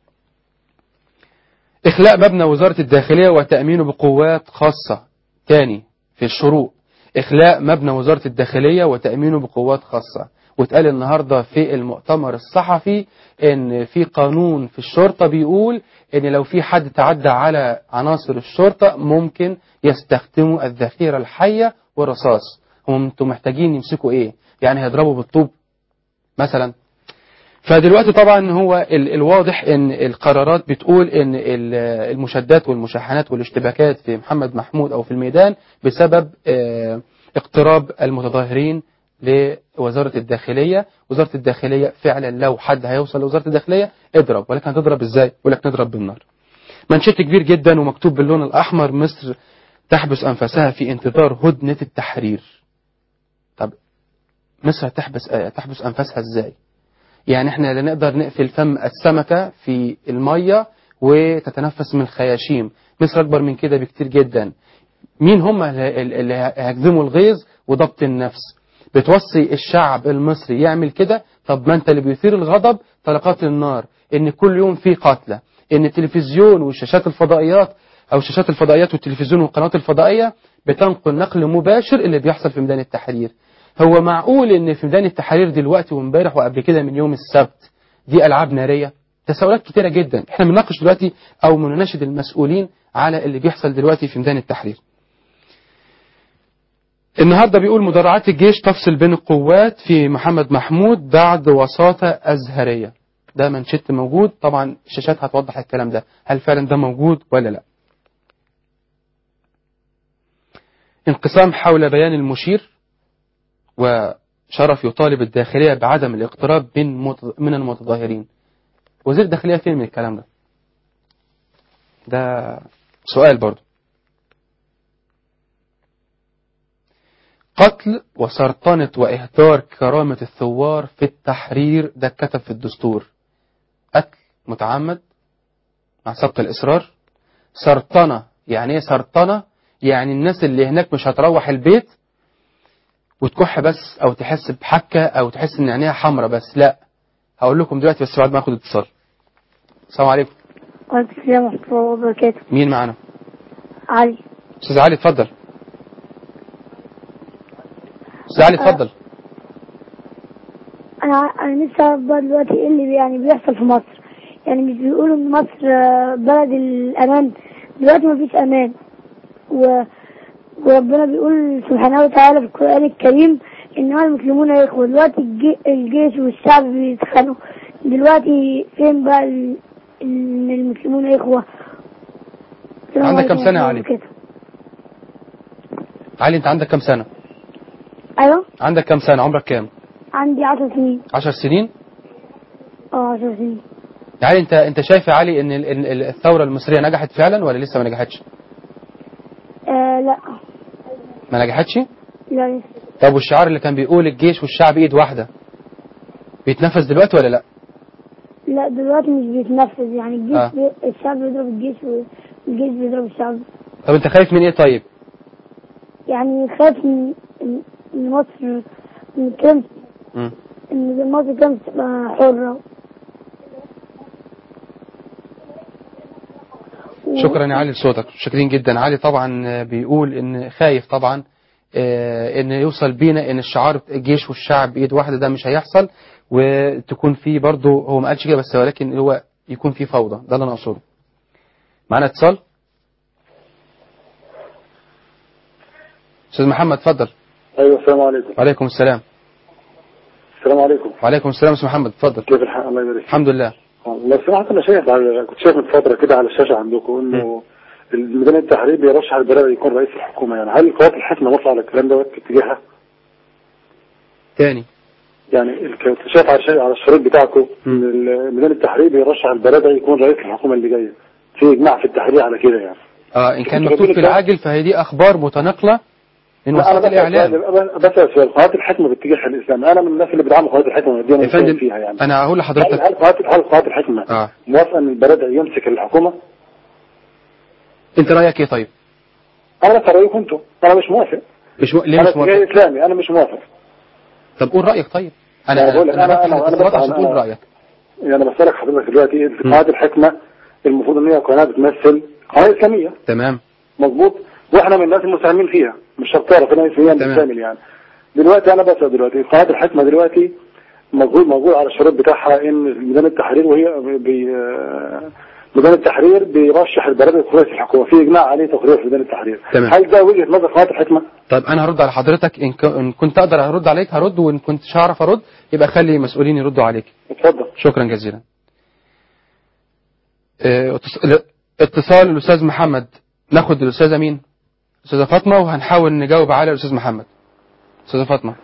إخلاء مبنى وزارة الداخلية وتأمينه بقوات خاصة. تاني في الشروق، إخلاء مبنى وزارة الداخلية وتأمينه بقوات خاصة. واتقال النهاردة في المؤتمر الصحفي إن في قانون في الشرطة بيقول إن لو في حد تعدى على عناصر الشرطة ممكن يستخدموا الذخيرة الحية والرصاص. هم انتم محتاجين يمسكوا إيه؟ يعني هيضربوا بالطوب مثلا؟ فدلوقتي طبعا هو الواضح ان القرارات بتقول ان المشادات والمشاحنات والاشتباكات في محمد محمود او في الميدان بسبب اقتراب المتظاهرين لوزارة الداخلية. وزارة الداخلية فعلا لو حد هيوصل لوزارة الداخلية اضرب، ولكن هتضرب ازاي؟ ولكن نضرب بالنار. منشط كبير جدا ومكتوب باللون الاحمر: مصر تحبس انفاسها في انتظار هدنة التحرير. طب مصر تحبس انفاسها ازاي؟ يعني احنا لا نقدر نقفل فم السمكة في المية وتتنفس من الخياشيم. مصر أكبر من كده بكتير جدا. مين هم اللي هيجزموا الغيظ وضبط النفس؟ بتوصي الشعب المصري يعمل كده؟ طب ما انت اللي بيثير الغضب طلقات النار، ان كل يوم في قتلى، ان التلفزيون والشاشات الفضائيات او شاشات الفضائيات والتلفزيون والقنوات الفضائية بتنقل نقل مباشر اللي بيحصل في ميدان التحرير. هو معقول ان في ميدان التحرير دلوقتي وامبارح وقبل كده من يوم السبت دي ألعاب نارية؟ تساؤلات كتيرة جدا. احنا بنناقش دلوقتي او بنناشد المسؤولين على اللي بيحصل دلوقتي في ميدان التحرير. النهارده بيقول مدرعات الجيش تفصل بين القوات في محمد محمود بعد وساطة أزهرية. ده منشط موجود، طبعا الشاشات هتوضح الكلام ده، هل فعلا ده موجود ولا لا. انقسام حول بيان المشير، وشرف يطالب الداخلية بعدم الاقتراب من المتظاهرين. وزير الداخلية فين من الكلام ده؟ ده سؤال برضو. قتل وسرطنة وإهدار كرامة الثوار في التحرير، ده كتب في الدستور. قتل متعمد مع سبق الإصرار. سرطنة، يعني ايه سرطنة؟ يعني الناس اللي هناك مش هتروح البيت وتكح بس او تحس بحكة او تحس ان عينيها حمرة بس، لا. هقول لكم دلوقتي بس بعد ما اخد اتصال. السلام عليكم. وعليكم السلام ورحمة الله وبركاته. مين معنا؟ علي. استاذ علي اتفضل. استاذ علي اتفضل. انا نفسي اعرف بقى دلوقتي ايه اللي يعني بيحصل في مصر. يعني مش بيقولوا ان مصر بلد الامان؟ دلوقتي ما فيش امان، وربنا بيقول سبحانه وتعالى في القرآن الكريم انما المسلمون اخوة. دلوقتي الجيش والشعب بيتخانقوا، دلوقتي فين بقى ان المسلمون اخوة؟ عندك كم سنة يا علي؟ علي انت عندك كم سنة؟ ايوه عندك كم سنة؟ عمرك كام؟ عندي 10 سنين. 10 سنين؟ 10 سنين. يعني انت شايف يا علي ان الثورة المصرية نجحت فعلا ولا لسه ما نجحتش؟ لا. ما نجحتش؟ لا لسه. طب والشعار اللي كان بيقول الجيش والشعب ايد واحدة بيتنفذ دلوقتي ولا لا؟ لا دلوقتي مش بيتنفذ، يعني الجيش الشعب بيضرب الجيش والجيش بيضرب الشعب. طب انت خايف من ايه طيب؟ يعني خايف من مصر، ان مصر كانت تبقى حرة. شكرا يا علي لصوتك، شاكرين جدا. علي طبعا بيقول ان خايف طبعا ان يوصل بينا ان الشعار الجيش والشعب بايد واحده، ده مش هيحصل، وتكون في برضه، هو ما قالش كده بس ولكن هو يكون في فوضى، ده اللي انا اقصده. معانا اتصال. استاذ محمد اتفضل. ايوه السلام عليكم. وعليكم السلام. السلام عليكم. وعليكم السلام. استاذ محمد اتفضل. كيف الحال؟ الله يبارك. الحمد لله. لو سمحت انا كنت شايف من فتره كده على الشاشه عندكم انه الميدان التحرير بيرشح البلد يكون رئيس الحكومه، يعني هل القوات الحاكمه موافقه على الكلام دوت اتجاهها؟ تاني يعني كنت شايف على الشريط بتاعكم ان الميدان التحرير بيرشح البلد يكون رئيس الحكومه اللي جايه، في اجماع في التحرير على كده يعني. ان كان مكتوب في العاجل فهي دي اخبار متناقله من وسائل الاعلام. بس القوات الحكمه باتجاه الاسلام، انا من الناس اللي بتدعم القوات الحكمه ودي انا فيها يعني. انا هقول لحضرتك هل القوات الحكمه موافقه ان البلد يمسك الحكومه؟ انت رايك ايه طيب؟ انا رايكم انتوا، انا مش موافق. ليه مش موافق؟ انا اسلامي، انا مش موافق. طب قول رايك طيب. انا بقول لك انا عشان تقول رايك. انا بسالك حضرتك دلوقتي القوات الحكمه المفروض ان هي قناه بتمثل قناه اسلاميه. تمام مظبوط، واحنا من الناس المساهمين فيها، مش شرط قناه اسلاميه بالكامل يعني. دلوقتي انا بسال دلوقتي قناه الحكمه دلوقتي موجود على الشريط بتاعها ان ميدان التحرير، وهي ميدان التحرير بيرشح البلد لرئيس الحكومه، في اجماع عليه تقرير في ميدان التحرير. تمام. هل ده وجهه نظر قناه الحكمه؟ طيب انا هرد على حضرتك، ان كنت اقدر ارد عليك هرد، وان كنتش هعرف ارد يبقى خلي مسؤولين يردوا عليك. اتفضل. شكرا جزيلا. اتصال الاستاذ محمد، ناخد الاستاذه مين؟ استاذه فاطمه، وهنحاول نجاوب على الاستاذ محمد. استاذه فاطمه.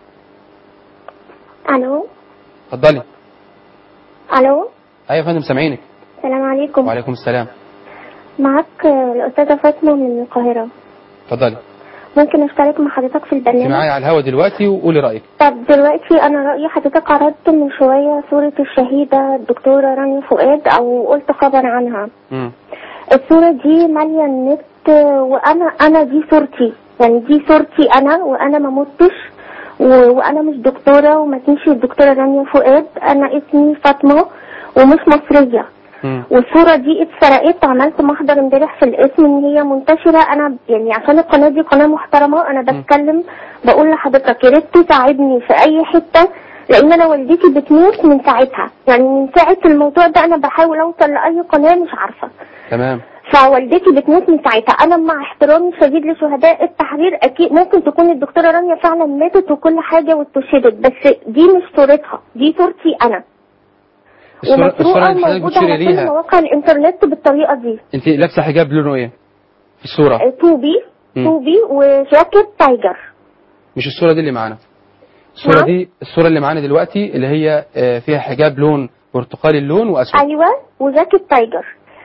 الو. اتفضلي. الو. ايوه يا فندم سامعينك. السلام عليكم. وعليكم السلام. معك الاستاذه فاطمه من القاهره. اتفضلي. ممكن اشترك مع حضرتك في البرنامج؟ انت معايا على الهوا دلوقتي وقولي رايك. طب دلوقتي انا رايي حضرتك عرضت من شويه صوره الشهيده الدكتوره رانيا فؤاد، او قلت خبر عنها. الصوره دي ماليه النت، وانا دي صورتي، يعني دي صورتي انا، وانا ما متش، وانا مش دكتوره وما كنتش الدكتوره رانيا فؤاد، انا اسمي فاطمه ومش مصريه. والصورة دي اتسرقت، عملت محضر امبارح في الاسم ان هي منتشرة. انا يعني عشان القناة دي قناة محترمة انا بتكلم، بقول لحضرتك يا ريت تساعدني في اي حتة، لان انا والدتي بتموت من ساعتها، يعني من ساعة الموضوع ده انا بحاول اوصل لاي قناة مش عارفة. تمام. فوالدتي بتموت من ساعتها. انا مع احترامي الشديد لشهداء التحرير، اكيد ممكن تكون الدكتورة رانيا فعلا ماتت وكل حاجة واستشهدت، بس دي مش صورتها، دي صورتي انا. الصورة اللي حضرتك بتشيري ليها مواقع الانترنت بالطريقة دي. انت لابسه حجاب لونه ايه في الصورة؟ طوبي وجاكيت تايجر. مش الصورة دي اللي معانا. الصورة دي الصورة اللي معانا دلوقتي اللي هي فيها حجاب لون برتقالي اللون واسود. ايوه وجاكيت تايجر.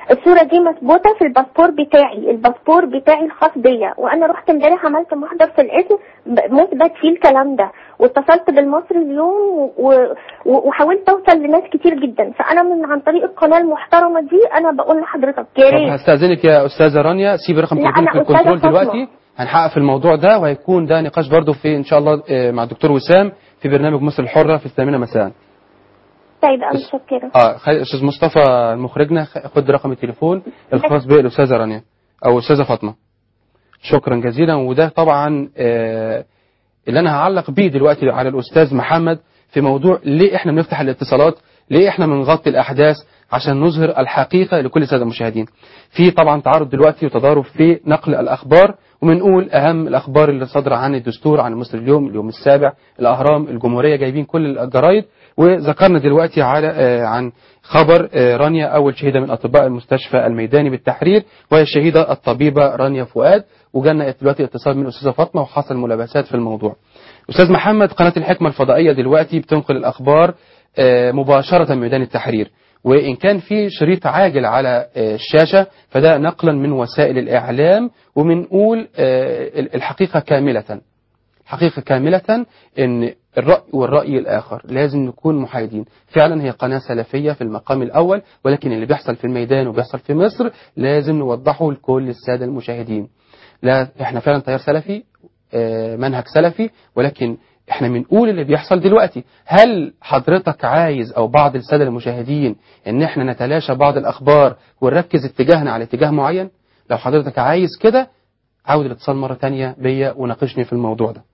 الصورة دي مثبوتة في الباسبور بتاعي الخاص بيا، وانا رحت امبارح عملت محضر في الاسم مثبت فيه الكلام ده، واتصلت بالمصري اليوم وحاولت اوصل لناس كتير جدا. فانا عن طريق القناة المحترمة دي انا بقول لحضرتك يا ريت. طب هستأذنك يا استاذة رانيا، سيب رقم تليفونك في الكنترول دلوقتي، هنحقق في الموضوع ده، وهيكون ده نقاش برضو في ان شاء الله مع الدكتور وسام في برنامج مصر الحرة في 8 مساء. طيب انا متشكرة. استاذ مصطفى مخرجنا، خد رقم التليفون الخاص بالاستاذة رانيا او الاستاذة فاطمة. شكرا جزيلا. وده طبعا اللي انا هعلق بيه دلوقتي على الاستاذ محمد في موضوع ليه احنا بنفتح الاتصالات، ليه احنا بنغطي الاحداث عشان نظهر الحقيقة لكل السادة المشاهدين. في طبعا تعارض دلوقتي وتضارب في نقل الاخبار، وبنقول اهم الاخبار اللي صادره عن الدستور، عن مصر اليوم، اليوم السابع، الاهرام، الجمهورية، جايبين كل الجرايد. وذكرنا دلوقتي على عن خبر رانيا اول شهيدة من اطباء المستشفى الميداني بالتحرير، وهي الشهيدة الطبيبة رانيا فؤاد. وجالنا دلوقتي اتصال من الاستاذة فاطمة وحصل ملابسات في الموضوع. استاذ محمد، قناة الحكمة الفضائية دلوقتي بتنقل الاخبار مباشرة من ميدان التحرير، وإن كان في شريط عاجل على الشاشة فده نقلا من وسائل الإعلام، وبنقول الحقيقة كاملة، حقيقة كاملة إن الرأي والرأي الآخر لازم نكون محايدين. فعلا هي قناة سلفية في المقام الأول، ولكن اللي بيحصل في الميدان وبيحصل في مصر لازم نوضحه لكل السادة المشاهدين. لا احنا فعلا تيار سلفي، منهج سلفي، ولكن احنا بنقول اللي بيحصل دلوقتي. هل حضرتك عايز او بعض السادة المشاهدين ان احنا نتلاشى بعض الاخبار ونركز اتجاهنا على اتجاه معين؟ لو حضرتك عايز كده عاود الاتصال مرة تانية بيا وناقشني في الموضوع ده.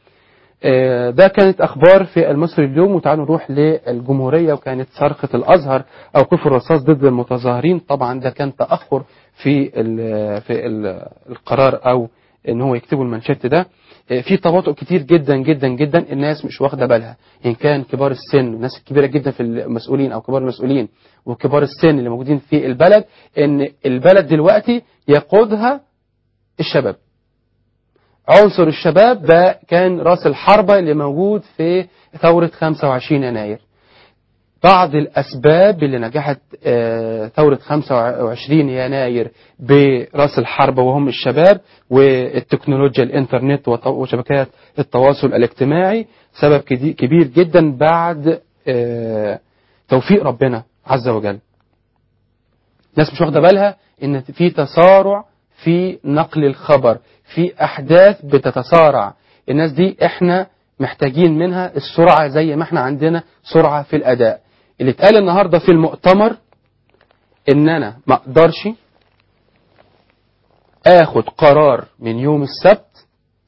ده كانت اخبار في المصري اليوم. وتعالوا نروح للجمهورية، وكانت صرخة الازهر اوقفوا الرصاص ضد المتظاهرين. طبعا ده كان تأخر في القرار او ان هو يكتبوا المانشيت ده. في تباطؤ كتير جدا جدا جدا، الناس مش واخده بالها، ان كان كبار السن، الناس الكبيره جدا في المسؤولين او كبار المسؤولين وكبار السن اللي موجودين في البلد، ان البلد دلوقتي يقودها الشباب. عنصر الشباب ده كان راس الحربة اللي موجود في ثورة 25 يناير. بعض الأسباب اللي نجحت ثورة 25 يناير برأس الحربة وهم الشباب والتكنولوجيا، الإنترنت وشبكات التواصل الاجتماعي، سبب كبير جدا بعد توفيق ربنا عز وجل. الناس مش واخدة بالها إن في تسارع في نقل الخبر، في أحداث بتتسارع. الناس دي إحنا محتاجين منها السرعة زي ما إحنا عندنا سرعة في الأداء. اللي اتقال النهاردة في المؤتمر إن أنا ما أقدرش آخد قرار من يوم السبت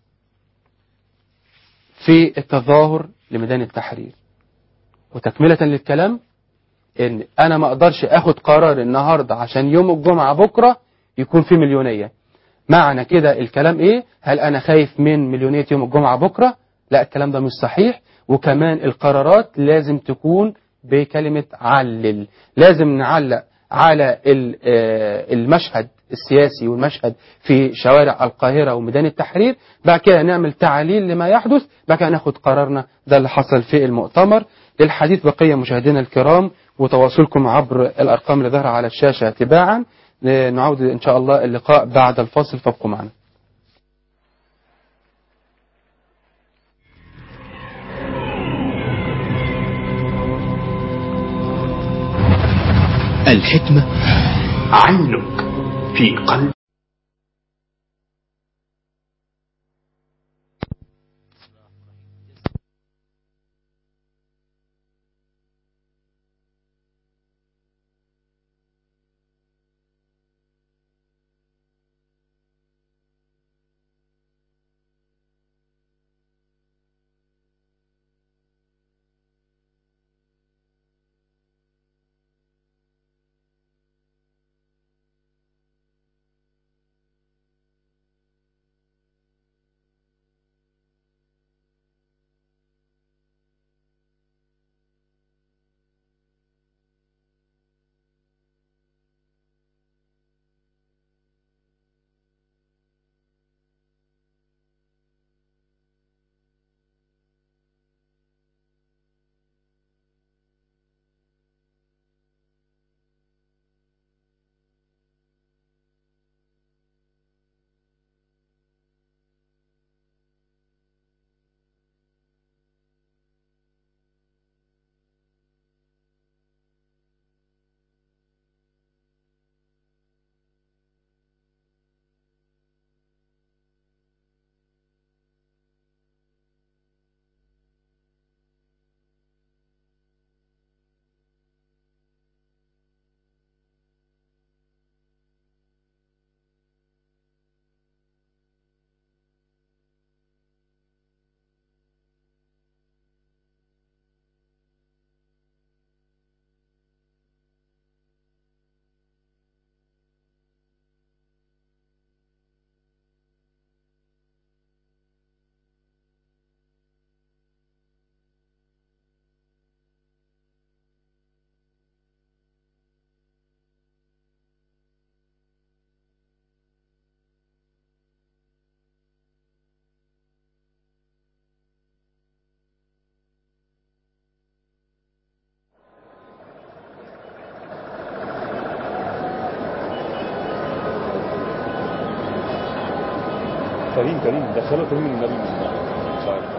في التظاهر لميدان التحرير. وتكملة للكلام إن أنا ما أقدرش آخد قرار النهاردة عشان يوم الجمعة بكرة يكون في مليونية. معنى كده الكلام إيه؟ هل أنا خايف من مليونية يوم الجمعة بكرة؟ لا، الكلام ده مش صحيح. وكمان القرارات لازم تكون بكلمة علل. لازم نعلق على المشهد السياسي والمشهد في شوارع القاهرة وميدان التحرير، بعد كده نعمل تعليل لما يحدث، بعد كده ناخد قرارنا. ده اللي حصل في المؤتمر. للحديث بقية مشاهدينا الكرام وتواصلكم عبر الأرقام اللي ظهر على الشاشة تباعا. نعود إن شاء الله اللقاء بعد الفاصل، فابقوا معنا. الحكمة عنك في قلب. كريم دخلوا كريم النبي مش عارف.